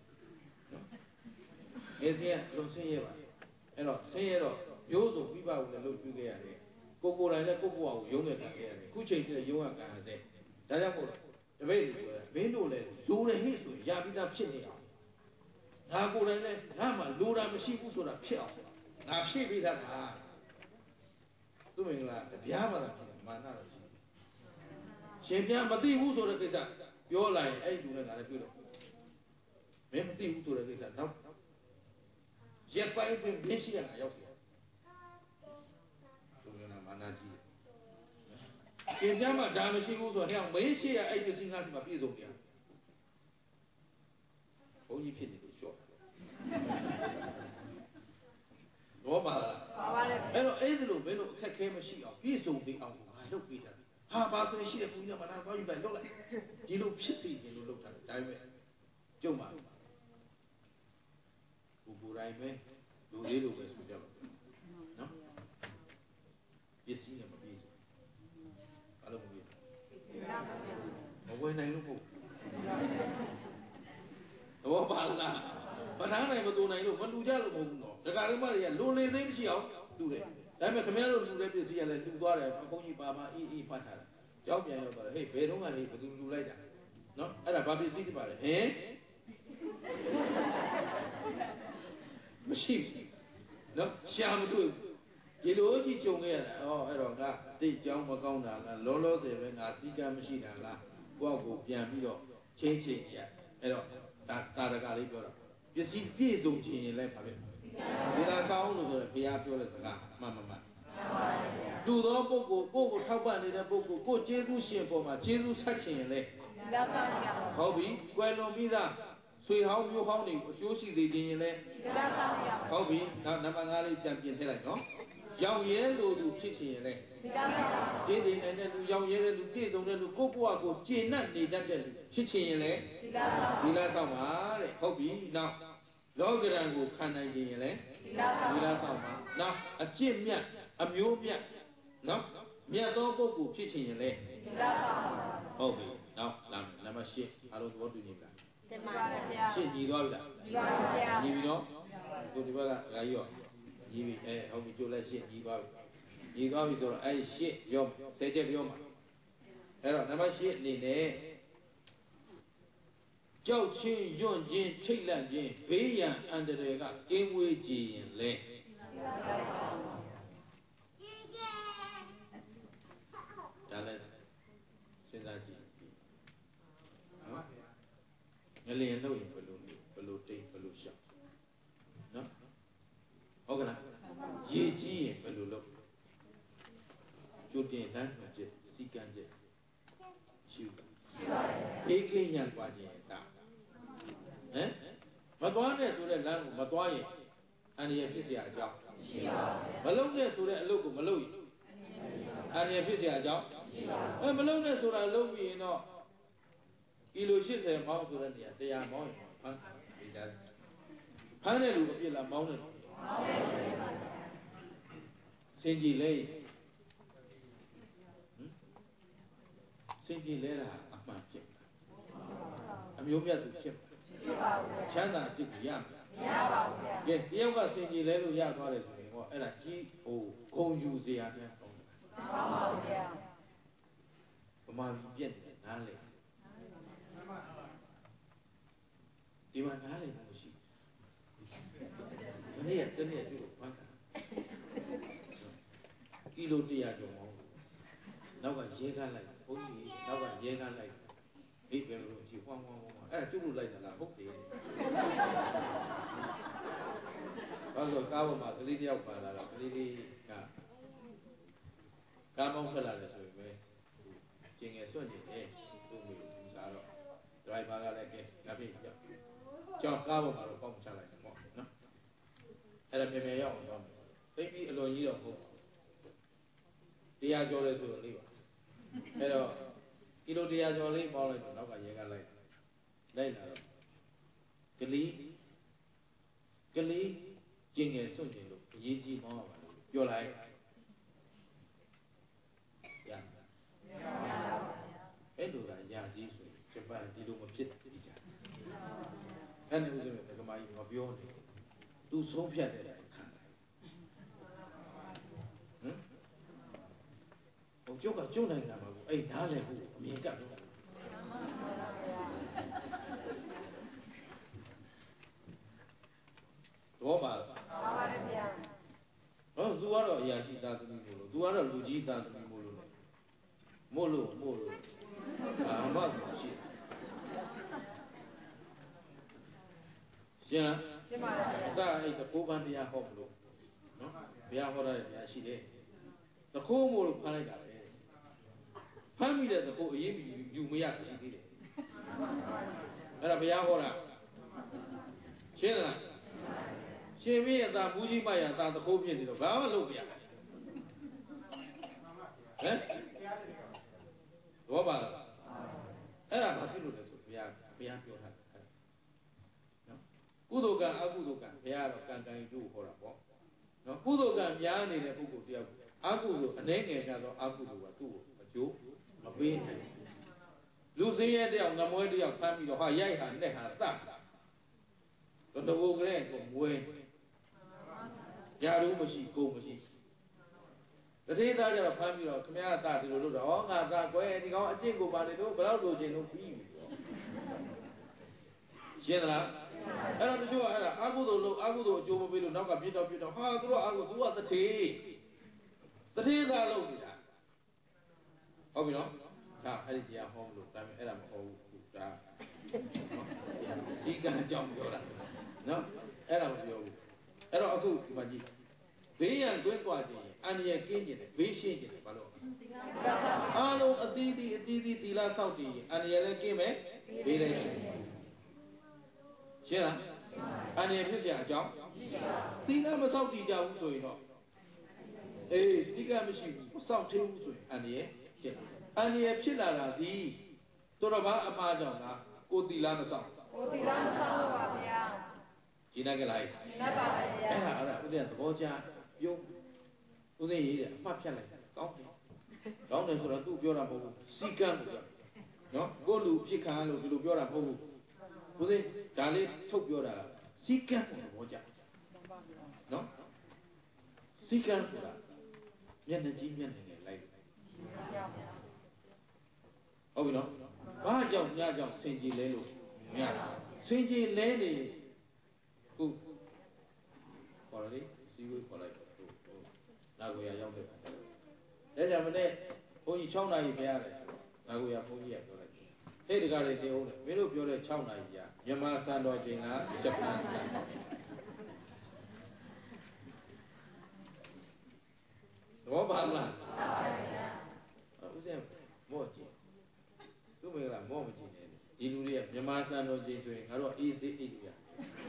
ဒီစင်းလုံဆင်းရပါအဲ့တော့ဆင်းရတော့ရိုးစုံပြပကိုလည်းလုပ်ပြခဲ့ရတယ်ကိုယ်တိုင်လည်းကိုယ့်ဘဝကိုယုံနေတာခဲ့ရတယ်ခုချိန်တည်းယုံရကန်ရတဲ့ဒါကြောင့်မို့တပည့်တွေဆိုမင်းတို့လည်းလိုတယ်ဟိဆိုရပြီးသားဖြစ်နေအောင်ငါကိုယ်တိုင်လည်းငါမှလိုတာမရှိဘူးဆိုတာဖြစ်အောင်ငါဖြည့်ပေးတတ်တာသူမင်္ဂလာတပြားမှသာဖြစ်မာနတော့ရှိရှင်ပြန်မသိဘူးဆိုတဲ့ကိစ္စပြောလာရင်အဲ့ဒီလူနဲ့ငါလည်းတွေ့တော့မင်းမသိဘူးဆိုတဲ့ကိစ္စတော့ရက်ပိုင်းတွင်မရှိရငါရောက်ပြီသူမင်္ဂလာမာနကြီးရှင်ပြန်မှဒါမရှိဘူးဆိုတော့ဟဲ့မေးရှိရအဲ့ဒီပစ္စည်းငါဒီမှာပြည့်စုံပြန်ဘုန်းကြီးဖြစ်နေလို့လျှော့ဘောပါလားအဲ့တော့အဲ့ဒီလိုမင်းတို့အခက်ခဲမရှိအောင်ပြည့်စုံပြီးအောင်ငါလုပ်ပေးတာဟာဘာဆိုရှိတဲ့ဘုရားမနာသွားယူလိုက်လုပ်လိုက်ဒီလိုဖြစ်စီခြင်းလို့လုပ်တာဒါပေမဲ့ကျုံပါဘူတိုင်းပဲလူလေးလိုပဲဆိုကြပါနော်ပစ္စည်းနဲ့မပြည့်စုံဘာလို့မပြည့်မဝယ်နိုင်လို့ပေါ့တော့ပါလားမထားနိုင်မတူနိုင်လို့မတူကြလို့မဟုတ်ဘူးနော်ဒကာလေးမတွေကလွန်လေသိမရှိအောင်တူတယ်ဒါပေမဲ့ခင်ဗျားတို့လူတဲ့ပစ္စည်းကလည်းတူသွားတယ်ဘုန်းကြီးပါပါအေးဖတ်ထားတယ်ကြောက်ပြန်ရောက်သွားတယ်ဟေးဘယ်တော့မှလေဘယ်သူလူလိုက်တာနော်အဲ့ဒါဘာပစ္စည်းတွေပါလဲဟင်မရှိဘူးနော်ရှာမတွေ့ဒီလိုကြီးကြုံခဲ့ရတာအဲ့တော့ငါတိတ်ကြောင်းမကောင်းတာလားလောလောဆယ်ပဲငါစီကံမရှိတာလားကိုယ့်ကိုပြန်ပြီးတော့ချင်းရအဲ့တော့တာရကလေးပြောတာပစ္စည်းပြည့်စုံခြင်းရင်လည်းပါပဲဒီလားကောင်းလို့ဆိုတော့ဘုရားပြောတဲ့စကားမှန်တူသောပုဂ္ဂိုလ်ကိုယ်ကိုထောက်ပံ့နေတဲ့ပုဂ္ဂိုလ်ကိုကျေးဇူးရှင်ပေါ်မှာကျေးဇူးဆက်ခြင်းရင်လည်းဟုတ်ပြီကွယ်လွန်ပြီးသားဆွေဟောင်းမျိုးဟောင်းတွေအကျိုးရှိသေးခြင်းရင်လည်းဟုတ်ပြီနောက်နံပါတ်5လေးပြန်ပြင်ထည့်လိုက်နော်ရောင်ရဲလိုသူဖြစ်ခြင်းရင်လည်းကျေးဇူးနေတဲ့လူရောင်ရဲတဲ့လူပြည့်စုံတဲ့လူကိုယ့်ဘဝကိုကျေနပ်နေတတ်တဲ့လူဖြစ်ခြင်းရင်လည်းဒီလားတော့ပါတဲ့ဟုတ်ပြီနောက်လောကရန်ကိုခံနိုင်ခြင်းရင်လည်းဒီလားတော့ပါနောက်အကျင့်မြတ်အမျိုးမြတ်နော်မြတ်သောပုဂ္ဂိုလ်ဖြစ်ခြင်းရင်လည်းဟုတ်ပြီနောက်နံပါတ်8အားလုံးသဘောတူညီပြီလားတင်ပါဗျာရှင်းညီသွားပြီလားညီပါဗျာညီပြီနော်ဒီဘက်ကဂါကြီးရောညီပြီဟုတ်ပြီကျိုးလက်ရှင်းညီသွားပြီဆိုတော့အဲ့ရှင်းရော10ချက်ပြောမှာအဲ့တော့နံပါတ်8အနေနဲ့ကြောက်ချင်းယွန့်ချင်းထိတ်လန့်ခြင်းဘေးရန်အန္တရာယ်ကကင်းဝေးကြည်ရင်လဲဒါလည်းစဉ်းစားကြည့်နော်ငလျင်လို့ရင်ဘယ်လိုတိတ်ဘယ်လိုရှောက်နော်ဟုတ်ကလားရေကြီးရင်ဘယ်လိုလုပ်ကျိုးတင်တန်းကျစ်စီကံကျစ်ရှိပါအေးကိညာကွာခြင်းတာမသွားနဲ့ဆိုတဲ့လမ်းကိုမသွားရင်အန္တရာယ်ဖြစ်เสียအကြောင်းရှိပါဘူးမလုပ်နဲ့ဆိုတဲ့အလုပ်ကိုမလုပ်ရင်အန္တရာယ်ဖြစ်เสียအကြောင်းရှိပါဘူးမလုပ်နဲ့ဆိုတာလုပ်ပြီးရင်တော့ကီလို80မောင်းဆိုတဲ့နေရာ100မောင်းရင်ဖမ်းတဲ့လူအပြစ်လားမောင်းတဲ့လူစင်ကြီးလဲစင်ကြီးလဲတာအမှန်ဖြစ်အမျိုးမြတ်သူဖြစ်ချမ်းသာစိတ်ရမပါဘူးဗျာကဲတယောက်ကစင်ကြီးလဲလို့ရသွားတယ်ဆိုရင်ဟောအဲ့ဒါကြီးဟိုဂုံယူစရာပြန်ကောင်းတယ်မှန်ပါဘူးဗျာဗမာပြည်ပြည့်တယ်နားလေဒီမှာနားလေမရှိဘူးဒီနေ့တနေ့ပြုတ်ဖတ်တာကီလို100ကျော်မောင်းနောက်ကရဲကားလိုက်ဘုန်းကြီးနောက်ကရဲကားလိုက်အိပ်ပဲလို့ကြည့်ဝမ်းအဲ့ဒါကျုပ်လို့လိုက်တာလားဟုတ်တယ်ဘာလို့ကားပေါ်မှာကလေးတယောက်ပါလာတော့ကလေးလေးကကားမောင်းထွက်လာတယ်ဆိုရင်ပဲကျင်ငယ်စွန့်နေတယ်သူ့မျိုးစားတော့ဒရိုင်ဘာကလည်းကဲငါပြေးကြောက်ကားပေါ်မှာတော့ပေါက်ချလိုက်တယ်ပေါ့နော်အဲ့ဒါမြေရောက်အောင်သွားမယ်သိပြီးအလွန်ကြီးတော့ဟုတ်တရားကျော်လဲဆိုတော့လေးပါအဲ့တော့ကီလို100ကျော်လေးပေါက်လိုက်တော့နောက်ကရဲကလိုက်လာတော့ကလေးကျင်ငယ်စွန့်ကျင်လို့အရေးကြီးပေါင်းရပါလို့ပြောလိုက်ရအဲ့လိုကရာကြီးဆိုဂျပန်ဒီလိုမဖြစ်ဘူးကြာအဲ့ဒီဥစ္စာကဓမ္မကြီးမပြောနေသူဆုံးဖြတ်တဲ့ခံဟိုကျုပ်ကကျုပ်နိုင်ငံမှာကိုအဲ့နားလည်ဖို့အမြင်ကပ်တော့ဘောပါပါတယ်ဗျာသူကတော့အရာရှိသားသမီးမို့လို့သူကတော့လူကြီးသားသမီးမို့လို့မို့လို့ဘာမှမရှိရှင်းလားရှင်းပါပါဗျာအဲ့တကိုးပန်းတရားဟောမလို့နော်ဘုရားဟောတာတရားရှိတယ်တကိုးမို့လို့ဖမ်းလိုက်တာပဲဖမ်းမိတဲ့တကိုးအရေးယူမရရှိသေးတယ်အဲ့ဒါဘုရားဟောတာရှင်းလားရှင်မင်းရဲ့သားမူကြီးမရသားသခိုးဖြစ်နေတော့ဘာမှလုပ်မရဟမ်ဘောပါလားအဲ့ဒါဘာဖြစ်လို့လဲဆိုဘုရားပြောထားတယ်နော်ကုသိုလ်ကံအကုသိုလ်ကံဘုရားတော့ကံကံကျိုးခေါ်တာပေါ့နော်ကုသိုလ်ကံများနေတဲ့ပုဂ္ဂိုလ်တယောက်အကုသိုလ်အနေငယ်ကြတော့အကုသိုလ်ကသူ့ကိုအကျိုးမပေးနိုင်လူစင်းရဲတယောက်ငမွဲတယောက်ဖမ်းပြီးတော့ဟာရိုက်ဟာနဲ့ဟာသတ်တော့တဘုံကလေးကိုမွေးရာထူးမရှိကိုမရှိတတိသားကျတော့ဖမ်းပြီးတော့ခမရသားဒီလိုလုပ်တော့ဩငါသားကွယ်ဒီကောင်အကျင့်ကိုပါနေတော့ဘယ်တော့လိုချင်လို့ပြီးပြီရှင်းသလားအဲ့တော့တချို့ကအဲ့ဒါအာဟုသို့လို့အာဟုသို့အကျိုးမပေးလို့နောက်ကပြစ်တော့ဟာသူတို့အာဟုသူကတထေသားလုပ်နေတာဟုတ်ပြီနော်ဒါအဲ့ဒီတရားဟောမလို့ဒါပေမဲ့အဲ့ဒါမဟုတ်ဘူးဒါဒီကံကြောင့်ပြောတာနော်အဲ့ဒါမပြောဘူးအဲ့တော့အခုဒီမှာကြည့်ဘေးရန်တွင်းกว่าခြင်းအန္တရာယ်ကင်းခြင်းနဲ့ဘေးရှင်းခြင်းနဲ့ဘာလို့အားလုံးအသီးသီးသီလဆောက်တည်အန္တရာယ်လည်းကင်းမယ်ဘေးလည်းရှင်းရှင်းလားအန္တရာယ်ဖြစ်ကြအကြောင်းသီလမဆောက်တည်ကြဘူးဆိုရင်တော့အေးသီလမရှိဘူးဆောက်သေးဘူးဆိုရင်အန္တရာယ်ဖြစ်အန္တရာယ်ဖြစ်လာတာဒီတော်တော်ဘာအမှားကြောင့်လားကိုသီလမဆောက်ကိုသီလမဆောက်ပါဗျာရှင်းနိုင်ကြလားရှင်းနိုင်ပါပါဗျာအဲ့ဒါဥစဉ်သဘောချပြုံးဥစဉ်ရေးတယ်အမှတ်ဖြတ်လိုက်ကောင်းတယ်ဆိုတော့သူပြောတာမဟုတ်ဘူးစီကံကိုနော်ကိုလူဖြစ်ခံလို့ဒီလိုပြောတာမဟုတ်ဘူးဥစဉ်ဒါလေးထုတ်ပြောတာစီကံကိုသဘောချနော်စီကံဆိုတာမျက်နှာကြီးမျက်နှာငယ်လိုက်ဟုတ်ပြီနော်ဘာကြောင့်ညကြောင့်ဆင်ကြီးလဲလို့ညဆင်ကြီးလဲနေခုခေါ်ရလေစီဝေးခေါ်လိုက်နာကိုရရောက်တယ်ဒါကြောင့်မနေ့ဘုန်းကြီး6နာရီဖျားတယ်နာကိုရဘုန်းကြီးကပြောလိုက်ဟဲ့တကားလေးတင်အောင်လေမင်းတို့ပြောတဲ့6နာရီကမြန်မာစံတော်ချိန်လားဂျပန်စံတော်သဘောပါလားဦးဇင်းမော့ကြည့်သူ့မိကမော့မကြည့်နဲ့ဒီလူတွေကမြန်မာစံတော်ချိန်ဆိုရင်ငါတို့အေးစေးအေးလို့ရ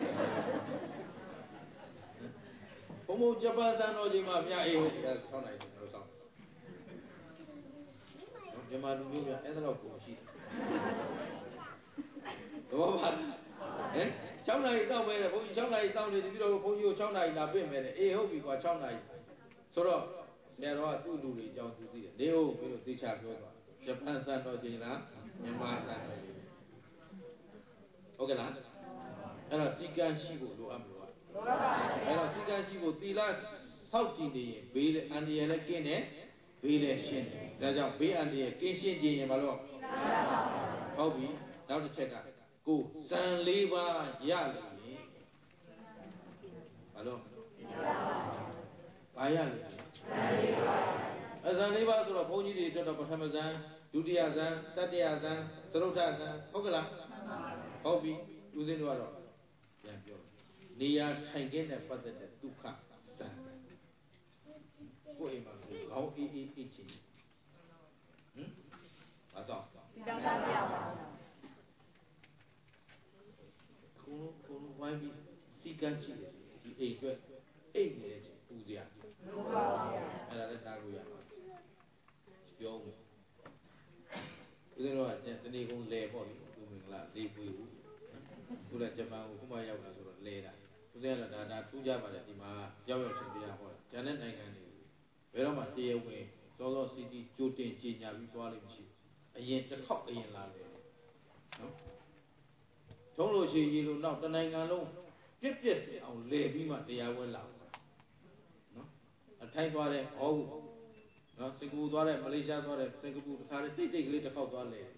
ဘုံဘုံဂျပန်စံတော်ချိန်မှာမြအေးဟို6နိုင်တယ်တို့စောင့်မြန်မာလူမျိုးပြအဲ့ဒါတော့ပုံရှိတယ်သဘောပါဟမ်6နိုင်စောင့်မယ်ဘုန်းကြီး6နိုင်စောင့်နေပြီးတော့ဘုန်းကြီးကို6နိုင်လာပြင့်မယ်အေးဟုတ်ပြီကွာ6နိုင်ဆိုတော့ဆရာတော်ကသူ့လူတွေအကြောင်းသူသိတယ်နေဟုတ်ပြီးတော့သေချာပြောသွားဂျပန်စံတော်ချိန်လားမြန်မာစံတော်ချိန်ဟုတ်ကဲ့လားအဲ့တော့စီကံရှိဖို့လိုအပ်မလို့အဲ့တော့စီကံရှိဖို့သီလဆောက်ကြည့်နေရင်ဘေးအန္တရာယ်လည်းကင်းတယ်ဘေးလည်းရှင်းတယ်ဒါကြောင့်ဘေးအန္တရာယ်ကင်းရှင်းခြင်းရင်ဘာလို့ဟုတ်ပြီနောက်တစ်ချက်ကကိုစံ၄ပါးရလို့ရင်ဘာလို့ဘာရလို့အစံ၄ပါးဆိုတော့ဘုန်းကြီးတွေအတွက်တော့ပထမဇန်ဒုတိယဇန်တတိယဇန်သရုတ်ထဇန်ဟုတ်ကလားဟုတ်ပြီဦးဇင်းတို့ကတော့ပြန်ပြောနေရာထိုင်ခင်းနဲ့ပတ်သက်တဲ့ဒုက္ခဇန်ကိုယ်အိမ်မှာကိုခေါင်းအေးချင်ဘာသောဒီတောင်သားပြပါခုဝိုင်းပြီးစီကန်းရှိတယ်ဒီအိမ်အတွက်အိမ်နေတဲ့ချိန်ပူစရာဟုတ်ပါဗျာအဲ့ဒါလည်းတားလို့ရပါပြောဦးဦးဇင်းတို့ကတနေ့ကုန်လဲပေါ့လေသူမင်္ဂလာလေးပွေဘူးခုလည်းဂျပန်ကိုခုမှရောက်လာဆိုတော့လဲတာဦးဇင်းကဒါထူးကြပါတယ်ဒီမှာရောက်ချင်းပြရဟောတယ်ကျန်တဲ့နိုင်ငံတွေဘယ်တော့မှတရားဝင်စောစောစီတီကြိုတင်ကြေညာပြီးသွားလိမ့်မရှိဘူးအရင်တစ်ခေါက်အရင်လာတယ်နော်ထုံးလို့ရှိရင်လို့နောက်တနိုင်ငံလုံးပြက်စင်အောင်လဲပြီးမှတရားဝင်လာနော်အထိုင်းသွားတဲ့ဟောဘူးနော်စင်ကာပူသွားတဲ့မလေးရှားသွားတဲ့စင်ကာပူတစ်ခါတည်းတိတ်ကလေးတစ်ခေါက်သွားလဲ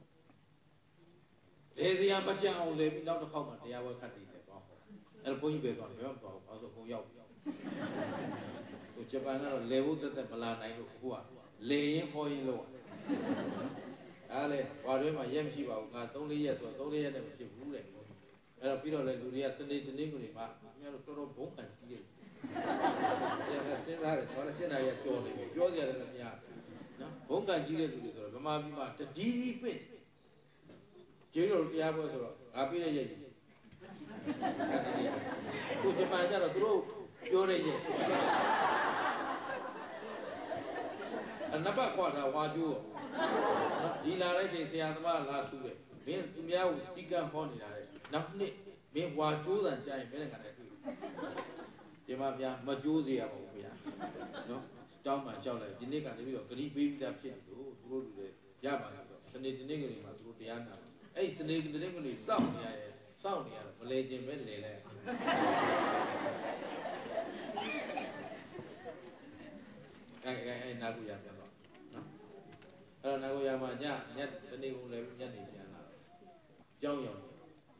လေစရာမကြံအောင်လဲပြီးနောက်တစ်ခေါက်မှတရားဝင်ခတ်တည်တယ်ပေါ့အဲ့ဘုန်းကြီးပဲသွားတယ်ဘယ်မှမသွားဘူးဘာလို့ဘုံရောက်ဟိုဂျပန်ကတော့လဲဖို့တက်မလာနိုင်လို့အခုကလေရင်ဟောရင်လို့အားလေဘာတွေမှရက်မရှိပါဘူးငါ3-4ရက်ဆို3-4ရက်နဲ့မဖြစ်ဘူးတဲ့အဲ့တော့ပြီးတော့လေလူတွေကစနေကိုနေမှာအများတို့တော်တော်ဘုံခံကြည့်တယ်အဲ့ဒါစဉ်းစားတယ်ဘာလို့ရှင်းတာရပြောနေပြီပြောကြတယ်လည်းမရနော်ဘုံခံကြည့်တဲ့လူတွေဆိုတော့ဗမာပြည်မှာတကြီးပင့်ကျေးတော်တရားပွဲဆိုတော့ငါပြည့်တဲ့ရက်ကြီးခုဂျပန်ကျတော့သူတို့ပြောရရဲ့နှစ်ပတ်ခွာတာဝါကျိုးဒီလာတဲ့ချိန်ဆရာသမားလာဆူတယ်မင်းသူများကိုစီကံဟောနေတာလေနောက်နှစ်မင်းဝါကျိုးတန်ကြရင်မင်းလည်းကလည်းတွေ့ဒီမှာဗျာမကျိုးစေရပါဘူးဗျာနော်တောင်းမှကြောက်လိုက်ဒီနေ့ကနေပြီးတော့ဂရိပေးပြီးသားဖြစ်တယ်လို့သူတို့လူတွေရပါဆိုတော့စနေတနေ့ကနေမှသူတို့တရားနာအဲ့စနေတနေ့ကနေစောင့်နေရတယ်စောင့်နေရတော့မလဲခြင်းပဲလဲလဲအဲ့နာကူရပြန်တော့နော်အဲ့တော့နာကူရမှာညတနေ့ကုန်လည်းညနေပြန်လာကြောင်းရောက်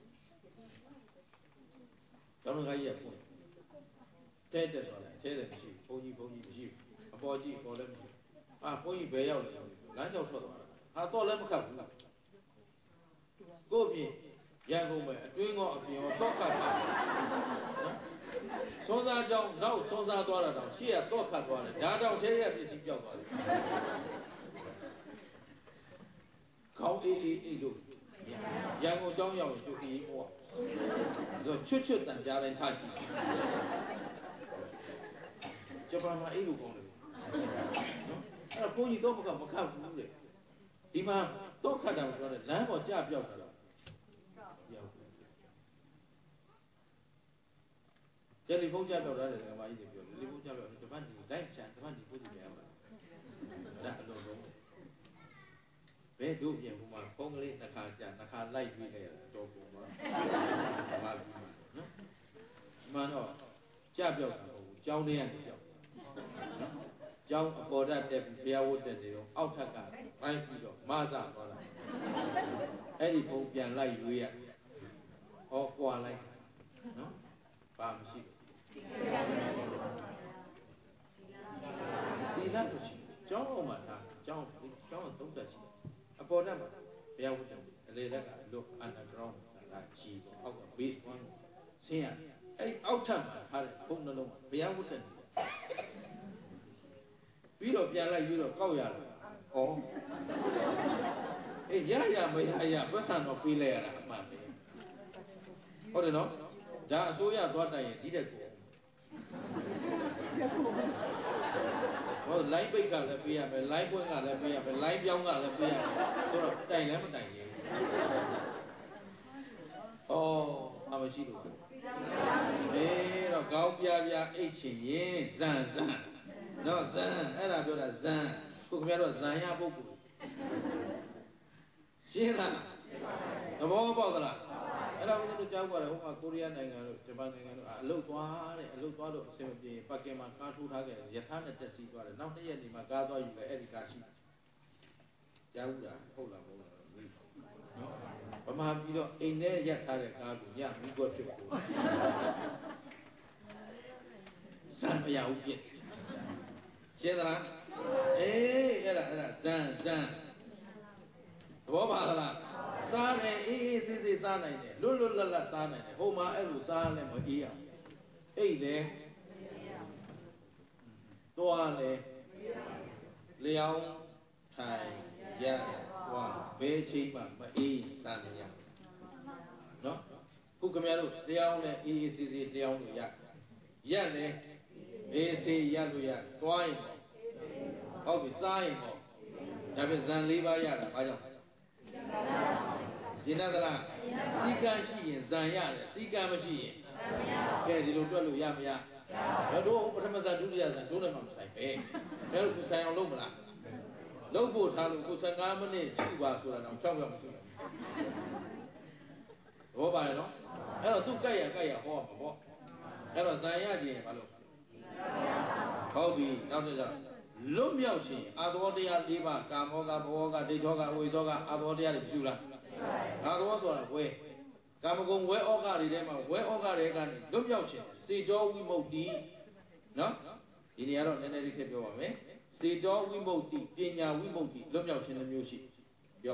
ကျောင်းတော်ကြီးရဖွင့်တဲတက်သွားတယ်တဲတယ်မရှိဘူးဘုန်းကြီးမရှိဘူးအပေါ်ကြီးပေါ်လည်းမရှိဘုန်းကြီးဘယ်ရောက်လဲလမ်းကြောက်ထွက်သွားတာတော့လည်းမခတ်ဘူးကို့ပြင်ရန်ကုန်ပဲအတွင်းကောအပြင်ရောတော့ခတ်တာစွန်းစားကြောင်းနောက်စွန်းစားသွားတာတော့ရှေ့ကတော့ခတ်သွားတယ်ဒါတော့ထဲရပစ္စည်းကြောက်သွားတယ်ခေါင်းအေးလို့ရန်ကုန်ကြောင်းရောက်ရင်သူအေးပေါ့တော့ချွတ်တန်ကြားတိုင်းထားကြည့်ဂျပန်မှာအေးလို့ကောင်းတယ်နော်အဲ့တော့ဘုန်းကြီးတော့မခတ်ဘူးလေဒီမှာတော့ခတ်တာပြောတယ်လမ်းပေါ်ကြပြောက်တာတော့ပြောက်တယ်လီဖုန်းကြပြောက်တာတယ်ကမကြီးတွေပြောတယ်လီဖုန်းကြပြောက်တယ်တပတ်ဒီလိုက်ချန်တပတ်ဒီပုဒ်ကြရပါလားဒါအလုံးလုံးဘယ်တို့ပြင်ဟိုမှာဖုန်းကလေးနှစ်ခါလိုက်ပြီးခဲ့ရတယ်တော့ပုံမှာဘာလို့နော်မှန်တော့ကြပြောက်တာဟုတ်ကြောင်းလေးကနေကြောက်နော်ကျောင်းအပေါ်တက်ပြီးဘုရားဝတ်တက်နေတော့အောက်ထက်ကပိုင်းပြီးတော့မဆသွားတာအဲ့ဒီဘုံပြန်လိုက်ရွေးရဟောကွာလိုက်နော်ဘာမရှိဒီလားတို့ရှိကျောင်းအောင်မှာဒါကျောင်းသုံးတက်ရှိအပေါ်တက်မှာဘုရားဝတ်တက်အလေလက်ကအလွတ် underground ဒါကြီးပေါ့အောက်က base point ဆင်းရအဲ့အောက်ထပ်မှာထားတဲ့ဘုံနှလုံးမှာဘုရားဝတ်တက်နေပြီးတော့ပြန်လိုက်ပြီးတော့ကောက်ရတာဟောအေးရမရပတ်စံတော့ပေးလိုက်ရတာအမှန်ပဲဟုတ်တယ်နော်ဒါအစိုးရသွားတိုင်ရင်ဒီတဲ့ကိုဟောလိုင်းပိတ်ကလည်းပေးရမယ်လိုင်းပွင့်ကလည်းပေးရမယ်လိုင်းပြောင်းကလည်းပေးရမယ်ဆိုတော့တိုင်လည်းမတိုင်ရင်အမရှိလို့အေးတော့ကောင်းပြအိတ်ချင်ရင်ဇန်တော့ဇန်အဲ့ဒါပြောတာဇန်ခုခင်ဗျားတို့ဇန်ရပုဂ္ဂိုလ်ရှင်းလားသဘောပေါက်သလားအဲ့ဒါဘုရားတို့ကြောက်ကြတယ်ဟိုမှာကိုရီးယားနိုင်ငံတို့ဂျပန်နိုင်ငံတို့အလုတ်သွားလို့အဆင်မပြေပတ်ကင်မှာကားထိုးထားခဲ့ရထားနဲ့တက်စီးသွားတယ်နောက်2ရက်နေမှကားသွားယူလိုက်အဲ့ဒီကားရှိကြောက်တာဟုတ်လားမဟုတ်လားနော်ဗမာပြည်တော့အိမ်ထဲရက်ထားတဲ့ကားကိုညမိကွက်ဖြစ်ကိုစံမရဘူးဖြစ်ရှင်းသလားအေးအဲ့ဒါဇန်သဘောပါလားစားတယ်အေးစစ်စားနိုင်တယ်လွတ်လပ်စားနိုင်တယ်ဟိုမှာအဲ့လိုစားလည်းမအေးအောင်အိတ်တယ်သွားတယ်လျောင်းထိုင်ရက်သွားဘယ်ချိန်မှမအေးစားနေရနော်ခုခင်ဗျားတို့လျောင်းနဲ့အေးစစ်လျောင်းလို့ရက်တယ်အေးစေးရလို့ရသွားရင်ဟုတ်ပြီစားရင်ပေါ့ဒါပြန်ဇန်၄ပါးရတာဘာကြောင့်ရှင်းသလားစီကံရှိရင်ဇန်ရတယ်စီကံမရှိရင်ကဲဒီလိုတွက်လို့ရမရတို့ပထမဇန်ဒုတိယဇန်တို့လည်းမဆိုင်ပဲဒါတို့ဆိုင်အောင်လုပ်မလားလုပ်ဖို့ထားလို့ကို15မိနစ်ရှိပါဆိုတာတော့6ရောက်မရှိဘူးဘောပါရနော်အဲ့တော့သူကြိုက်ရဟောမှာပေါ့အဲ့တော့ဇန်ရခြင်းဘာလို့ဟုတ်ပြီနောက်တစ်ချက်လွတ်မြောက်ခြင်းအာသောတရား၄ပါးကာမောကဘဝကဒိဋ္ဌောကအဝိဇ္ဇောကအာသောတရားတွေပြုလားအာသောဆိုတာဝဲကာမဂုဏ်ဝဲဩဃတွေထဲမှာဝဲဩဃတွေကနေလွတ်မြောက်ခြင်းစေတောဝိမု ക്തി နော်ဒီနေရာတော့နည်းနည်းလေးခက်ပြောပါမယ်စေတောဝိမု ക്തി ပညာဝိမု ക്തി လွတ်မြောက်ခြင်းတစ်မျိုးရှိပြော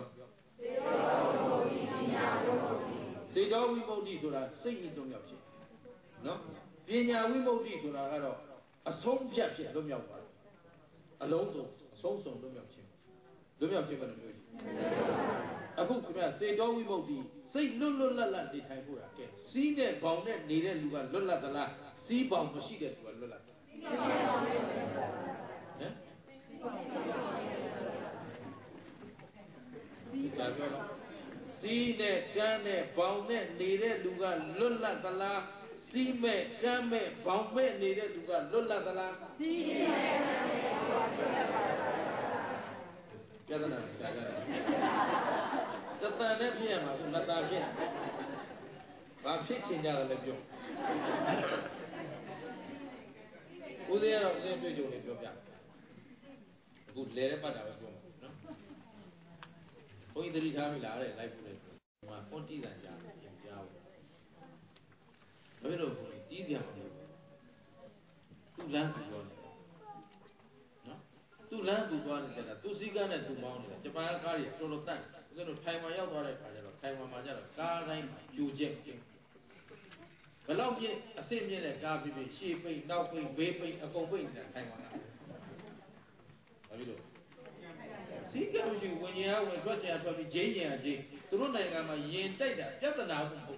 စေတောဝိမု ക്തി ဆိုတာစိတ်လွတ်မြောက်ခြင်းနော်ပညာဝိမု ക്തി ဆိုတာကတော့အဆုံးဖြတ်ဖြစ်လွတ်မြောက်သွားအလုံးစုံအဆုံးစုံလွတ်မြောက်ခြင်းဘယ်လိုမျိုးရှိအခုခင်ဗျစေတောဝိမု ക്തി စိတ်လွတ်လွတ်လပ်လပ်နေထိုင်ဖို့ရကဲစီးနဲ့ဘောင်နဲ့နေတဲ့လူကလွတ်လပ်သလားစီးဘောင်မရှိတဲ့လူကလွတ်လပ်ဟမ်ဒါပြောတော့စီးနဲ့ကမ်းနဲ့ဘောင်နဲ့နေတဲ့လူကလွတ်လပ်သလားစီးမဲ့ကမ်းမဲ့ဘောင်မဲ့နေတဲ့လူကလွတ်လပ်သလားစီးမဲ့ကမ်းမဲ့ဘောင်မဲ့ကျတဲ့နာကြာကြတယ်သတ္တန်နဲ့ဖြစ်ရမှာကိုလက်တာဖြစ်ဘာဖြစ်ချင်ကြတယ်လဲပြောဦးသေးရတော့ဦးသေးတွေ့ကြုံနေပြောပြအခုလဲတဲ့ပတ်တာပဲပြောမှာနော်ဘုန်းကြီးသတိထားပြီလားတဲ့လိုက်ဖို့လေဟိုမှာကွန်တီတန်ကြားပြန်ကြားဘူးဘယ်လိုဘုန်းကြီးတီးကြမှာမဟုတ်ဘူးသူ့လမ်းပြောနေနော်သူ့လမ်းသူသွားနေတာသူစည်းကမ်းနဲ့သူမောင်းနေတာဂျပန်ကားတွေတော်တော်တတ်ဦးဇင်းတို့ထိုင်ဝမ်ရောက်သွားတဲ့ခါကျတော့ထိုင်ဝမ်မှာကျတော့ကားတိုင်းပြိုကျက်ပြင်းဘယ်လောက်ပြင်းအစစ်မြင့်တဲ့ကားပြင်းရှေ့ပိတ်နောက်ပိတ်ဘေးပိတ်အကုန်ပိတ်နေတာထိုင်ဝမ်ကဘာဖြစ်လို့စီကံမရှိဝင်ရဝင်ထွက်ချင်ထွက်ပြီးဂျင်းကျင်ဂျင်းသူတို့နိုင်ငံမှာယင်တိုက်တာပြဿနာကိုဟုတ်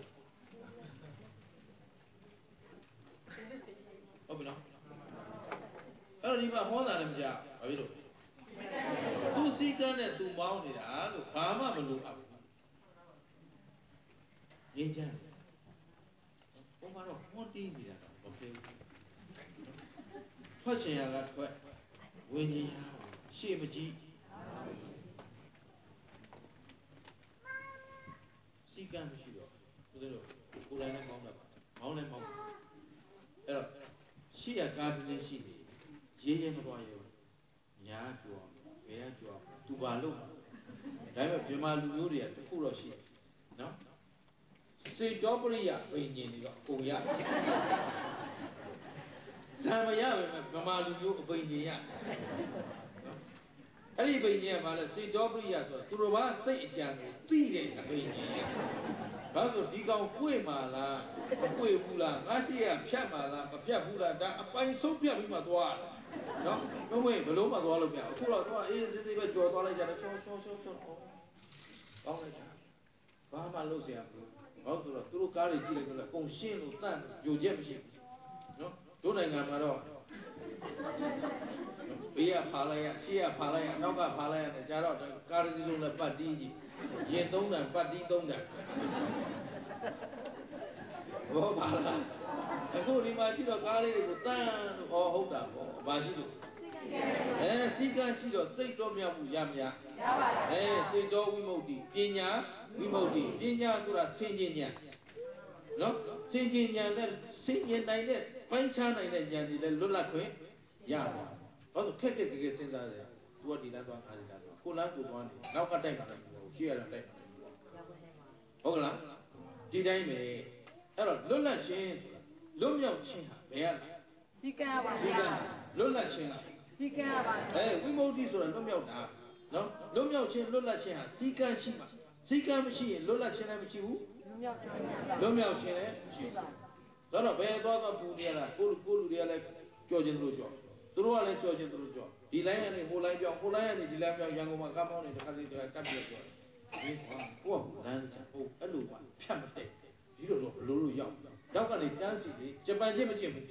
ပြီနော်အဲ့တော့ဒီမှာဟောတာလည်းမကြဘာဖြစ်လို့သူစီကံနဲ့သူမောင်းနေတာလို့ဘာမှမလိုအပ်ဘူးငြိမ်းချမ်းဘုံမှာတော့ဟောတီးနေတာမဖြစ်ဘူးထွက်ချင်ရကထွက်ဝင်ကြီးရှေ့မကြီးစီကံမရှိတော့ဦးဇင်းတို့ကိုယ်တိုင်လည်းမောင်းတတ်ပါမောင်းလည်းမောင်းအဲ့တော့ရှေ့ကကားတင်းရှိနေရေးရဲမသွားရဘူးညာကြောဘယ်ကကြောသူပါလို့ဒါပေမဲ့မြန်မာလူမျိုးတွေကတခုတော့ရှိတယ်နော်စေတောပရိယဘိညာဉ်တွေတော့ပုံရဇံမရပဲမြန်မာလူမျိုးအဘိညာဉ်ရအဲ့ဒီဘိညာဉ်ကဘာလဲစေတောပရိယဆိုတော့သူတော်ဘာစိတ်အကြံကိုသိတဲ့အဘိညာဉ်ရဘာလို့ဒီကောင်ကိုယ်မှာလားမကိုယ်ဘူးလားငါရှိရဖြတ်မှာလားမဖြတ်ဘူးလားဒါအပိုင်ဆုံးဖြတ်ပြီးမှသွားတယ်နော်ဘုံဘလုံးမှသွားလို့ပြအခုတော့သွားအေးစစ်စစ်ပဲကြော်သွားလိုက်ကြတယ်ချောကောင်းလိုက်ကြဘာမှလုပ်เสียဘူးဟောဆိုတော့သူတို့ကားတွေကြည့်လိုက်တော့ပုံရှင်းလို့တန့်ကြိုချက်မရှိဘူးနော်တို့နိုင်ငံမှာတော့ဘေးကဖာလိုက်ရရှေ့ကဖာလိုက်ရနောက်ကဖာလိုက်ရတယ်ကြာတော့ကားတွေလုံးနဲ့ပတ်တီးကြီးရင်3တန်ပတ်တီး3တန်ဘောပါလားအခုဒီမှာရှိတော့ကားလေးတွေကိုတန်းလို့ဟုတ်တာပေါ့ဘာရှိလို့စီကံရှိတော့စိတ်တော်မြောက်မှုရမရပါဘူးစိတ်တော်ဝိမု ക്തി ပညာဝိမု ക്തി ပညာဆိုတာဆင်ခြင်ဉာဏ်နော်ဆင်ခြင်ဉာဏ်နဲ့ဆင်ခြင်နိုင်တဲ့ပိုင်းခြားနိုင်တဲ့ဉာဏ်တွေလည်းလွတ်လပ်ခွင့်ရပါဘာလို့ခက်ခက်ကြကြစဉ်းစားတယ်သူကဒီလမ်းသွားခါဒီလမ်းသွားကိုလမ်းကိုသွားနေနောက်ကတိုက်မှာလည်းရှိရတာတိုက်ဟုတ်ကလားဒီတိုင်းပဲအဲ့တော့လွတ်လပ်ခြင်းလွတ်မြောက်ခြင်းဟာဘယ်ရလဲစီကံပါဗျာလွတ်လပ်ခြင်းလားစီကံပါဝိမု ക്തി ဆိုတာလွတ်မြောက်တာနော်လွတ်မြောက်ခြင်းလွတ်လပ်ခြင်းဟာစီကံရှိမှာစီကံမရှိရင်လွတ်လပ်ခြင်းလည်းမရှိဘူးလွတ်မြောက်ခြင်းလည်းမရှိဘူးတော့ဘယ်သွားပူနေရတာကိုလူတွေကလည်းကြော်ခြင်းလို့ကြော်သူတို့ကလည်းကြော်ခြင်းသူတို့ကြော်ဒီလိုင်းကနေဟိုလိုင်းပြောင်းဟိုလိုင်းကနေဒီလိုင်းပြောင်းရန်ကုန်မှာကားမောင်းနေတခါတည်းကတ်ပြတ်ကြော်ဒီကွာကိုကလမ်းချဟုတ်အဲ့လိုမှဖြတ်မတဲ့ဒီလိုတော့ဘလို့ရောက်နောက်ကနေတန်းစီပြီးဂျပန်ချင်းမကျင့်ဘူး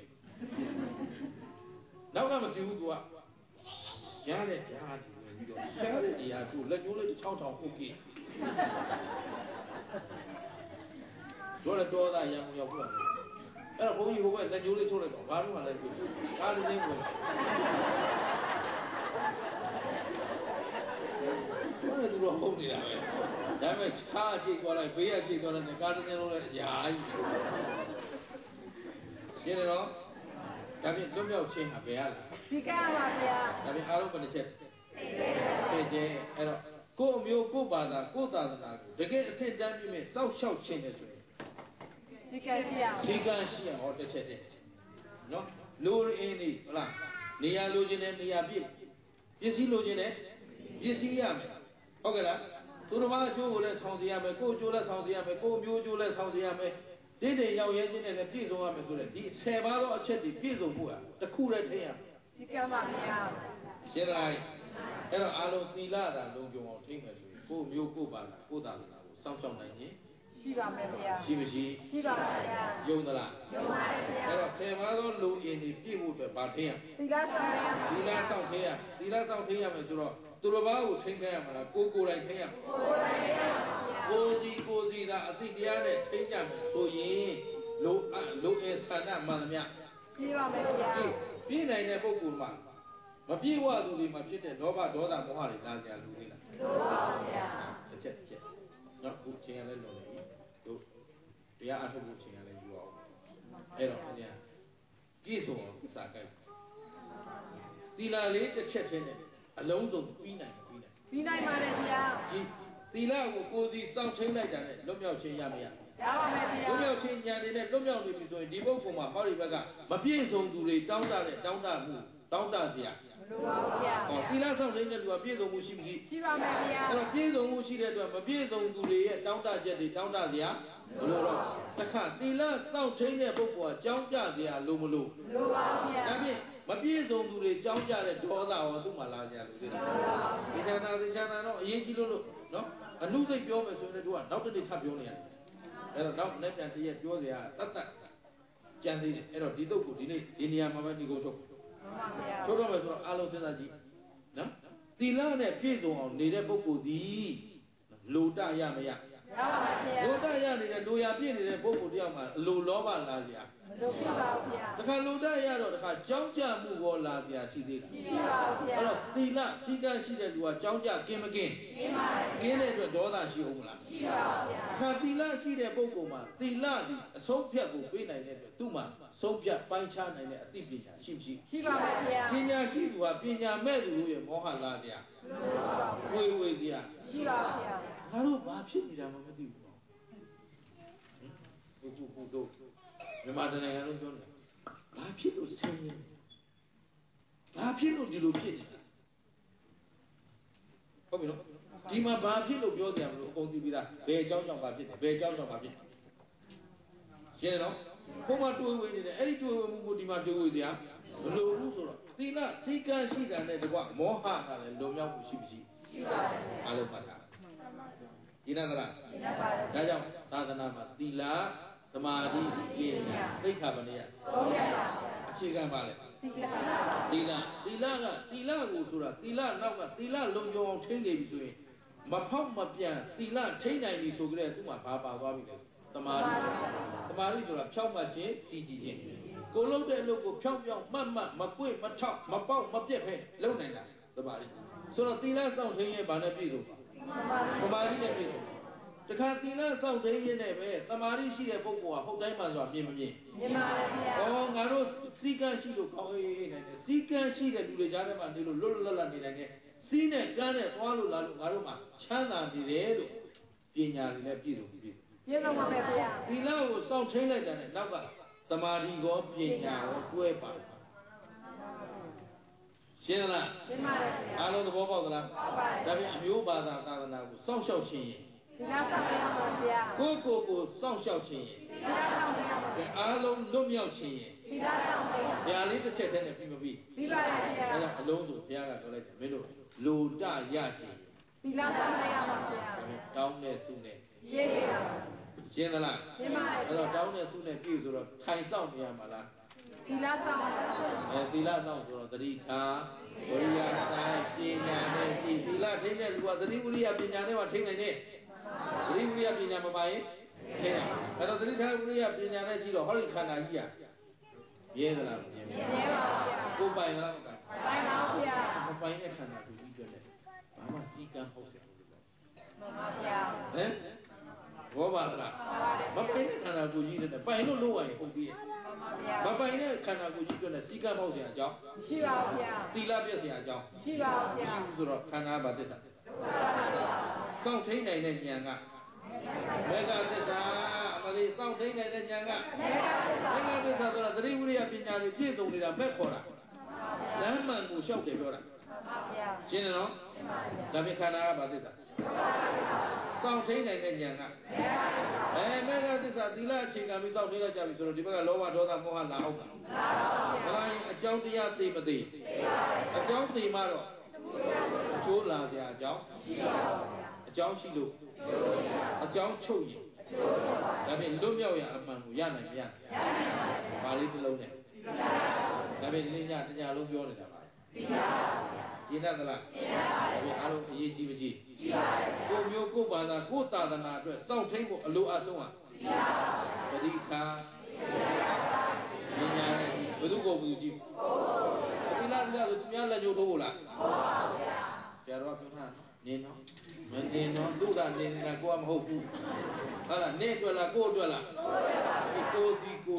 နောက်ကမစီဘူးသူကရတဲ့ကြားတယ်ပြီးတော့ရှားတဲ့နေရာသူလက်ကျိုးလေး6000 โอเคတော့သားရံရောက်ဘူးအဲ့တော့ဘုန်းကြီးဟိုဘက်လက်ကျိုးလေးထုတ်လိုက်တော့ဘာလို့မှလည်းကားလေးချင်းဝင်အဲ့ဒါတော့ဟုတ်နေတာပဲဒါပေမဲ့ကားအခြေသွားလိုက်ဘေးအခြေသွားလိုက်ကားတစ်ညလုံးလည်းအရာကြီးရှင်းတယ်နော်ဒါဖြင့်လွတ်မြောက်ခြင်းဟာဘယ်ရလဲဒီကပါဗျာဒါဖြင့်အားလုံးဘယ်နှချက်သိကျဲအဲ့တော့ကိုယ့်အမျိုးကိုယ့်ဘာသာကိုယ့်သာသနာကိုတကယ်အစ်စ်တမ်းပြည့်မဲ့စောက်ရှောက်ခြင်းနဲ့ဆိုရင်ဒီကရှိရအောင်ဒီကရှိရဟောတစ်ချက်တည်းနော်လူရင်းနေဟုတ်လားနေရာလိုချင်တဲ့နေရာပြည့်ပစ္စည်းလိုချင်တဲ့ပစ္စည်းရမယ်ဟုတ်ကဲ့လားသူတော်ဘာအကျိုးကိုလည်းဆောင်စီရမယ်ကိုယ်အကျိုးလည်းဆောင်စီရမယ်ကိုယ်မျိုးအကျိုးလည်းဆောင်စီရမယ်ဒီတည်းရောက်ရဲခြင်းနဲ့လည်းပြည့်စုံရမယ်ဆိုတဲ့ဒီ10ပါးသောအချက်တွေပြည့်စုံဖို့တခုတည်းထင်ရဒီကပါဗျာရှင်းလားအဲ့တော့အားလုံးသီလတာလုံခြုံအောင်ထိမ့်မယ်ဆိုရင်ကိုယ်မျိုးကိုယ်ပါလားကိုယ်သာသနာကိုစောင့်ရှောက်နိုင်ခြင်းရရှိပါမယ်ဗျာရှိမရှိရှိပါပါဗျာယုံသလားယုံပါတယ်ဗျာအဲ့တော့10ပါးသောလူအင်းဒီပြည့်ဖို့အတွက်ဗာထင်းရသီလဆောင်ရမယ်သီလစောင့်ထင်းရသီလစောင့်ထင်းရမယ်ဆိုတော့သူတစ်ပါးကိုထိန်းခဲ့ရမှာလားကိုယ်တိုင်ထိန်းရမှာကိုယ်တိုင်ရပါဗျာကိုယ်စီသာအသိတရားနဲ့ထိန်းကြမယ်ဆိုရင်လူအင်းဆန္ဒမှန်သမျှရှိပါမယ်ဗျာပြည့်နိုင်တဲ့ပုဂ္ဂိုလ်မှာမပြည့်ဝသူတွေမှာဖြစ်တဲ့လောဘဒေါသမောဟတွေလာကြလူသေးလားလိုပါဗျာတစ်ချက်နော်ခုချိန်ရလဲလုံနေပြီတို့တရားအထုတ်ဖို့ချိန်ရလဲယူအောင်အဲ့တော့ခင်ဗျာပြည့်စုံအောင်စာကြိုက်သီလလေးတစ်ချက်ချင်းနဲ့အလုံးစုံပြီးနိုင်ပြီးနိုင်ပါတယ်ဗျာဒီသီလကိုကိုယ်စီစောင့်ထိန်လိုက်တာနဲ့လွတ်မြောက်ခြင်းရမရရပါမယ်ဗျာလွတ်မြောက်ခြင်းဉာဏ်တွေနဲ့လွတ်မြောက်နေပြီဆိုရင်ဒီပုဂ္ဂိုလ်မှာဟောဒီဘက်ကမပြည့်စုံသူတွေတောင်းတတဲ့တောင်းတမှုတောင်းတစရာမလိုပါဘူးဗျာဟောသီလဆောင်တဲ့လူကပြည့်စုံမှုရှိမရှိရှိပါမယ်ဗျာအဲ့တော့ပြည့်စုံမှုရှိတဲ့အတွက်မပြည့်စုံသူတွေရဲ့တောင်းတချက်တွေတောင်းတစရာမလိုတော့တခါသီလဆောင်တဲ့ပုဂ္ဂိုလ်ကကြောင်းကြစရာလိုမလို့လိုပါဘူးဗျာဒါဖြင့်မပြည့်စုံသူတွေကြောင်းကြတဲ့ဒေါသရောသူ့မှာလာကြလို့ဒီဌာနတော့အရေးကြီးလို့နော်အနုစိတ်ပြောမယ်ဆိုရင်တို့ကနောက်တစ်နေ့ထပ်ပြောနေရတယ်အဲ့တော့နောက်နေ့ပြန်တည့်ရပြောစရာတတ်ကြံသေးတယ်အဲ့တော့ဒီတုတ်ကိုဒီနေ့ဒီနေရာမှာပဲဒီကိုထုတ်မှန်ပါဗျာထုတ်တော့မယ်ဆိုတော့အားလုံးစဉ်းစားကြည့်နော်သီလနဲ့ပြည့်စုံအောင်နေတဲ့ပုဂ္ဂိုလ်ဒီလိုတရမရရပါမယ်ဗျာလိုတရနေတဲ့လိုရာပြည့်နေတဲ့ပုဂ္ဂိုလ်တယောက်မှာအလိုလောဘလာစရာမလိုပါဘူးဗျာတခါလိုတရတော့တခါကြောင်းကြမှုပေါ်လာစရာရှိသေးတယ်ရှိပါဘူးဗျာအဲ့တော့သီလစည်းကမ်းရှိတဲ့လူကကြောင်းကြကင်းမကင်းရှင်းပါတယ်ကင်းတဲ့အတွက်ဒေါသရှိအောင်မလားရှိပါဘူးဗျာခါသီလရှိတဲ့ပုဂ္ဂိုလ်မှာသီလဒီအဆုံးဖြတ်ကိုပေးနိုင်တဲ့အတွက်သူ့မှာဆုံးဖြတ်ပိုင်းခြားနိုင်တဲ့အသိပညာရှိမရှိရှိပါမယ်ဗျာပညာရှိသူဟာပညာမဲ့သူရဲ့မောဟလာကြမလိုပါဘူးဝေကြရှိပါဗျာငါတို့ဘာဖြစ်နေတာမှမသိဘူးနော်ခုတို့မြန်မာနိုင်ငံလုံးပြောနေတာဘာဖြစ်လို့ဆင်းရဲဘာဖြစ်လို့ဒီလိုဖြစ်နေတာဟုတ်ပြီနော်ဒီမှာဘာဖြစ်လို့ပြောကြရမလို့အကုန်သိပြီးသားဘယ်အကြောင်းကြောင့်ဘာဖြစ်တယ်ဘယ်အကြောင်းကြောင့်ဘာဖြစ်တယ်ရှင်းနော်ဘုမတွေးဝေနေတယ်အဲ့ဒီတွေးဝေမှုကိုဒီမှာတွေးဝေတရားမလိုဘူးဆိုတော့သီလစည်းကမ်းရှိတာနဲ့တကွမောဟကလည်းလုံမြောက်မှုရှိမရှိရှိပါတယ်အားလုံးမှတ်တာဒီနာသလားရှင်းပါတယ်ဒါကြောင့်သာသနာမှာသီလသမာဓိပညာသိက္ခာပဏိယဟုတ်ကဲ့ပါအခြေခံပါလေသိပါပါသီလကိုဆိုတာသီလနောက်ကသီလလုံခြုံအောင်ထိန်းနေပြီဆိုရင်မဖောက်မပြန်သီလထိန်းနိုင်ပြီဆိုကြတဲ့သူ့မှာဘာပါသွားပြီလဲသမာဓိဆိုတာဖြောက်မှတ်ခြင်းတည်ကြည်ခြင်းကိုလုံးတဲ့အလုပ်ကိုဖြောက်ပြောင်းမှတ်မကွေ့မထောက်မပေါက်မပြက်ဖဲလုပ်နိုင်တာသမာဓိဆိုတော့သီလစောင့်ထိန်းရင်ဘာနဲ့ပြည့်စုံပါသမာဓိနဲ့ပြည့်စုံတခါသီလစောင့်ထိန်းရင်လည်းပဲသမာဓိရှိတဲ့ပုဂ္ဂိုလ်ကဟုတ်တိုင်းမှဆိုတာမြင်မမြင်မြင်ပါတယ်ဗျာ။ဩငါတို့စီကံရှိလို့ကောင်းအေးနိုင်တယ်။စီကံရှိတဲ့လူတွေကြားထဲမှာနေလို့လွတ်လွတ်လပ်လပ်နေနိုင်တယ်။စီးနဲ့ကမ်းနဲ့သွားလို့လာလို့ငါတို့မှာချမ်းသာနေတယ်လို့ပညာတွေနဲ့ပြည့်စုံပြီပြည့်စုံပါမယ်ဗျာ။သီလကိုစောင့်ထိန်လိုက်တဲ့နောက်ကသမာဓိကောပညာရောတွဲပါရှင်းလားရှင်းပါတယ်ဗျာအားလုံးသဘောပေါက်သလားဟုတ်ပါတယ်ဒါပြန်အမျိုးဘာသာသာသနာကိုစောင့်ရှောက်ခြင်းရင်ဒီလားဆောင်ရပါဗျာကိုယ့်ကိုယ်ကိုစောင့်ရှောက်ခြင်းရင်ဒီလားဆောင်ရပါဗျာအားလုံးလွတ်မြောက်ခြင်းရင်ဒီလားဆောင်ရပါဗျာလေးတစ်ချက်တည်းနဲ့ပြီးမပြီးပြီးပါတယ်ဗျာအဲ့ဒါအလုံးစုံဘုရားကပြောလိုက်တယ်မင်းတို့လိုတရခြင်းဒီလားဆောင်ရပါဗျာတောင်းတဲ့ဆုနဲ့ရေးရပါရှင်းသလားရှင်းပါတယ်အဲ့တော့တောင်းတဲ့ဆုနဲ့ပြည့်ဆိုတော့ထိုင်ဆောင်နေရမှာလားဒီလားဆောင်ရပါသီလဆောင်ဆိုတော့သတိထားဝိရိယဆိုင်ပညာနဲ့ဒီသီလထိန်းတဲ့လူကသတိဝိရိယပညာနဲ့မှထိန်းနိုင်တယ်သတိဝိရိယပညာမပါရင်ထိန်းနိုင်အဲ့တော့သတိထားဝိရိယပညာနဲ့ကြည့်တော့ဟောဒီခန္ဓာကြီးရဲသလားမရဲဘူးရေးပါဗျာကိုပိုင်လားမပိုင်တိုင်းပါဗျာမပိုင်တဲ့ခန္ဓာကိုကြီးပြတယ်ဘာမှစီကံဟုတ်တယ်လို့ပြောမှန်ပါဗျာဟမ်ဘောပါလားမပိုင်တဲ့ခန္ဓာကိုကြီးတဲ့ပိုင်လို့လို့ရရင်ဟုတ်ပြီမှန်ပါဗျာမပိုင်တဲ့ခန္ဓာကိုကြီးပြတဲ့စီကံဟုတ်တဲ့အကြောင်းရှိပါဗျာသီလပြည့်စရာအကြောင်းရှိပါဗျာဆိုတော့ခန္ဓာဘာသစ္စာစောင့်ထိန်နိုင်တဲ့ဉာဏ်ကမေဃသစ္စာအမလေးစောင့်ထိန်နိုင်တဲ့ဉာဏ်ကမေဃသစ္စာဆိုတာသတိဝိရိယပညာတွေပြည့်စုံနေတာမဲ့ခေါ်တာလမ်းမှန်ကိုလျှောက်တယ်ပြောတာမှန်ပါဗျာရှင်းတယ်နော်ဒါပြင်ခန္ဓာကဘာသစ္စာစောင့်ထိန်နိုင်တဲ့ဉာဏ်ကမေဃသစ္စာသီလအခြေခံပြီးစောင့်ထိန်လိုက်ကြပြီဆိုတော့ဒီဘက်ကလောဘဒေါသမောဟလာအောင်တာဘယ်လိုအကြောင်းတရားသိမသိအကြောင်းသိမှတော့အကျိုးလာကြအကြောင်းအကြောင်းရှိလို့အကြောင်းချုပ်ရင်ဒါဖြင့်လွတ်မြောက်ရအမှန်ကိုရနိုင်မရပါလေးတစ်လုံးနဲ့ဒါဖြင့်လင်းညတညာလုံးပြောနေတာပါရှင်းတတ်သလားရှင်းပါပါအားလုံးအရေးကြီးမကြီးကြီးပါကိုမျိုးကိုဘာသာကိုသာသနာအတွက်စောင့်ထိန်ဖို့အလိုအဆုံးဟာပဋိခါဉာဏ်ဘယ်သူကိုဘူးကြည့်ဒီလားဆိုသူများလက်ညှိုးထိုးဖို့လားမဟုတ်ပါဘူးဗျာဆရာတော်ကပြောတာနင်းတော့မနေတော့သူကနေနေတာကိုကမဟုတ်ဘူးဟုတ်လားနေအတွက်လားကိုအတွက်လားကို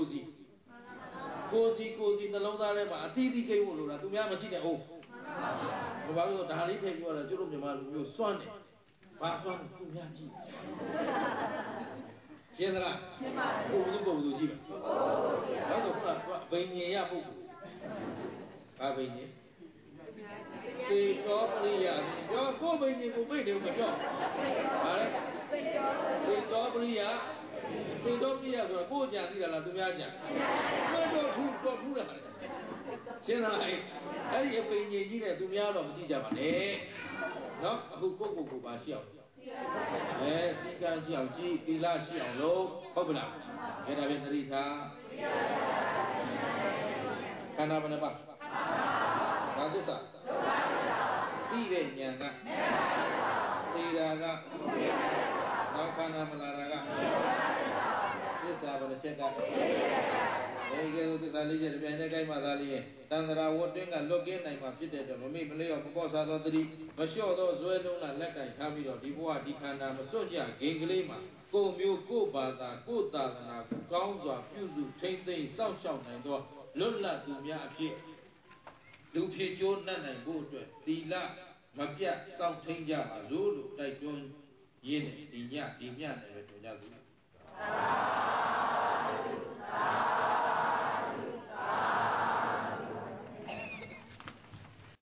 စီနှလုံးသားထဲမှာအသီးသီးကိန်းဖို့လို့လားသူများမရှိတဲ့ဟုတ်ဘာလို့ဒါလေးထည့်ပြောတာကျုပ်တို့မြန်မာလူမျိုးစွန့်တယ်ဘာစွန့်သူများကြည့်ရှင်းသလားရှင်းပါဘူးကိုကြည့်ပါဟုတ်ကဲ့ခုနကဗိညာဉ်ရပုဂ္ဂိုလ်ဘာဗိညာဉ်သေတော်ပရိယာပြောကိုဗိညာဉ်ကိုပြိတ်တယ်မပြောဟာလေသေတော်ပရိယာသေတော်ပရိယာဆိုတော့ကိုကြံသိတာလားသူများကြံတော့ထူတာရှင်းလားအဲ့ဒီအပိန်ကြီးကြီးနဲ့သူများတော့မကြည့်ကြပါနဲ့နော်အခုကိုကိုပါရှိအောင်စီကံရှိအောင်ကြည်သီလရှိအောင်လို့ဟုတ်ပလားအဲ့ဒါပဲသတိထားခန္ဓာဘယ်နှပါဘာသစ္စာသိတဲ့ဉာဏ်ကသိတာကနောက်ခန္ဓာမလာတာကသစ္စာဘယ်နှချက်ကဒီကဲသစ္စာလေးချက်ပြန်တဲ့ကိုင်းမှသာလေးတန်ត្រာဝတ်တွင်းကလွတ်ကင်းနိုင်မှာဖြစ်တဲ့အတွက်မမေ့မလျော့မပေါ့စားသောတတိမလျှော့သောဇွဲလုံးနဲ့လက်ကင်ထားပြီးတော့ဒီဘဝဒီခန္ဓာမစွန့်ကြဂိင်ကလေးမှာကိုယ်မျိုးကိုယ်ဘာသာကိုယ်သာသနာကိုကောင်းစွာပြုစုထိမ့်သိမ်းစောင့်ရှောက်နိုင်သောလွတ်လပ်သူများအဖြစ်လူဖြစ်ကျိုးနှံ့နိုင်ဖို့အတွက်သီလမပြတ်စောင့်ထိန်ကြပါလို့တိုက်တွန်းရင်းဒီညနဲ့ပဲပြောကြစို့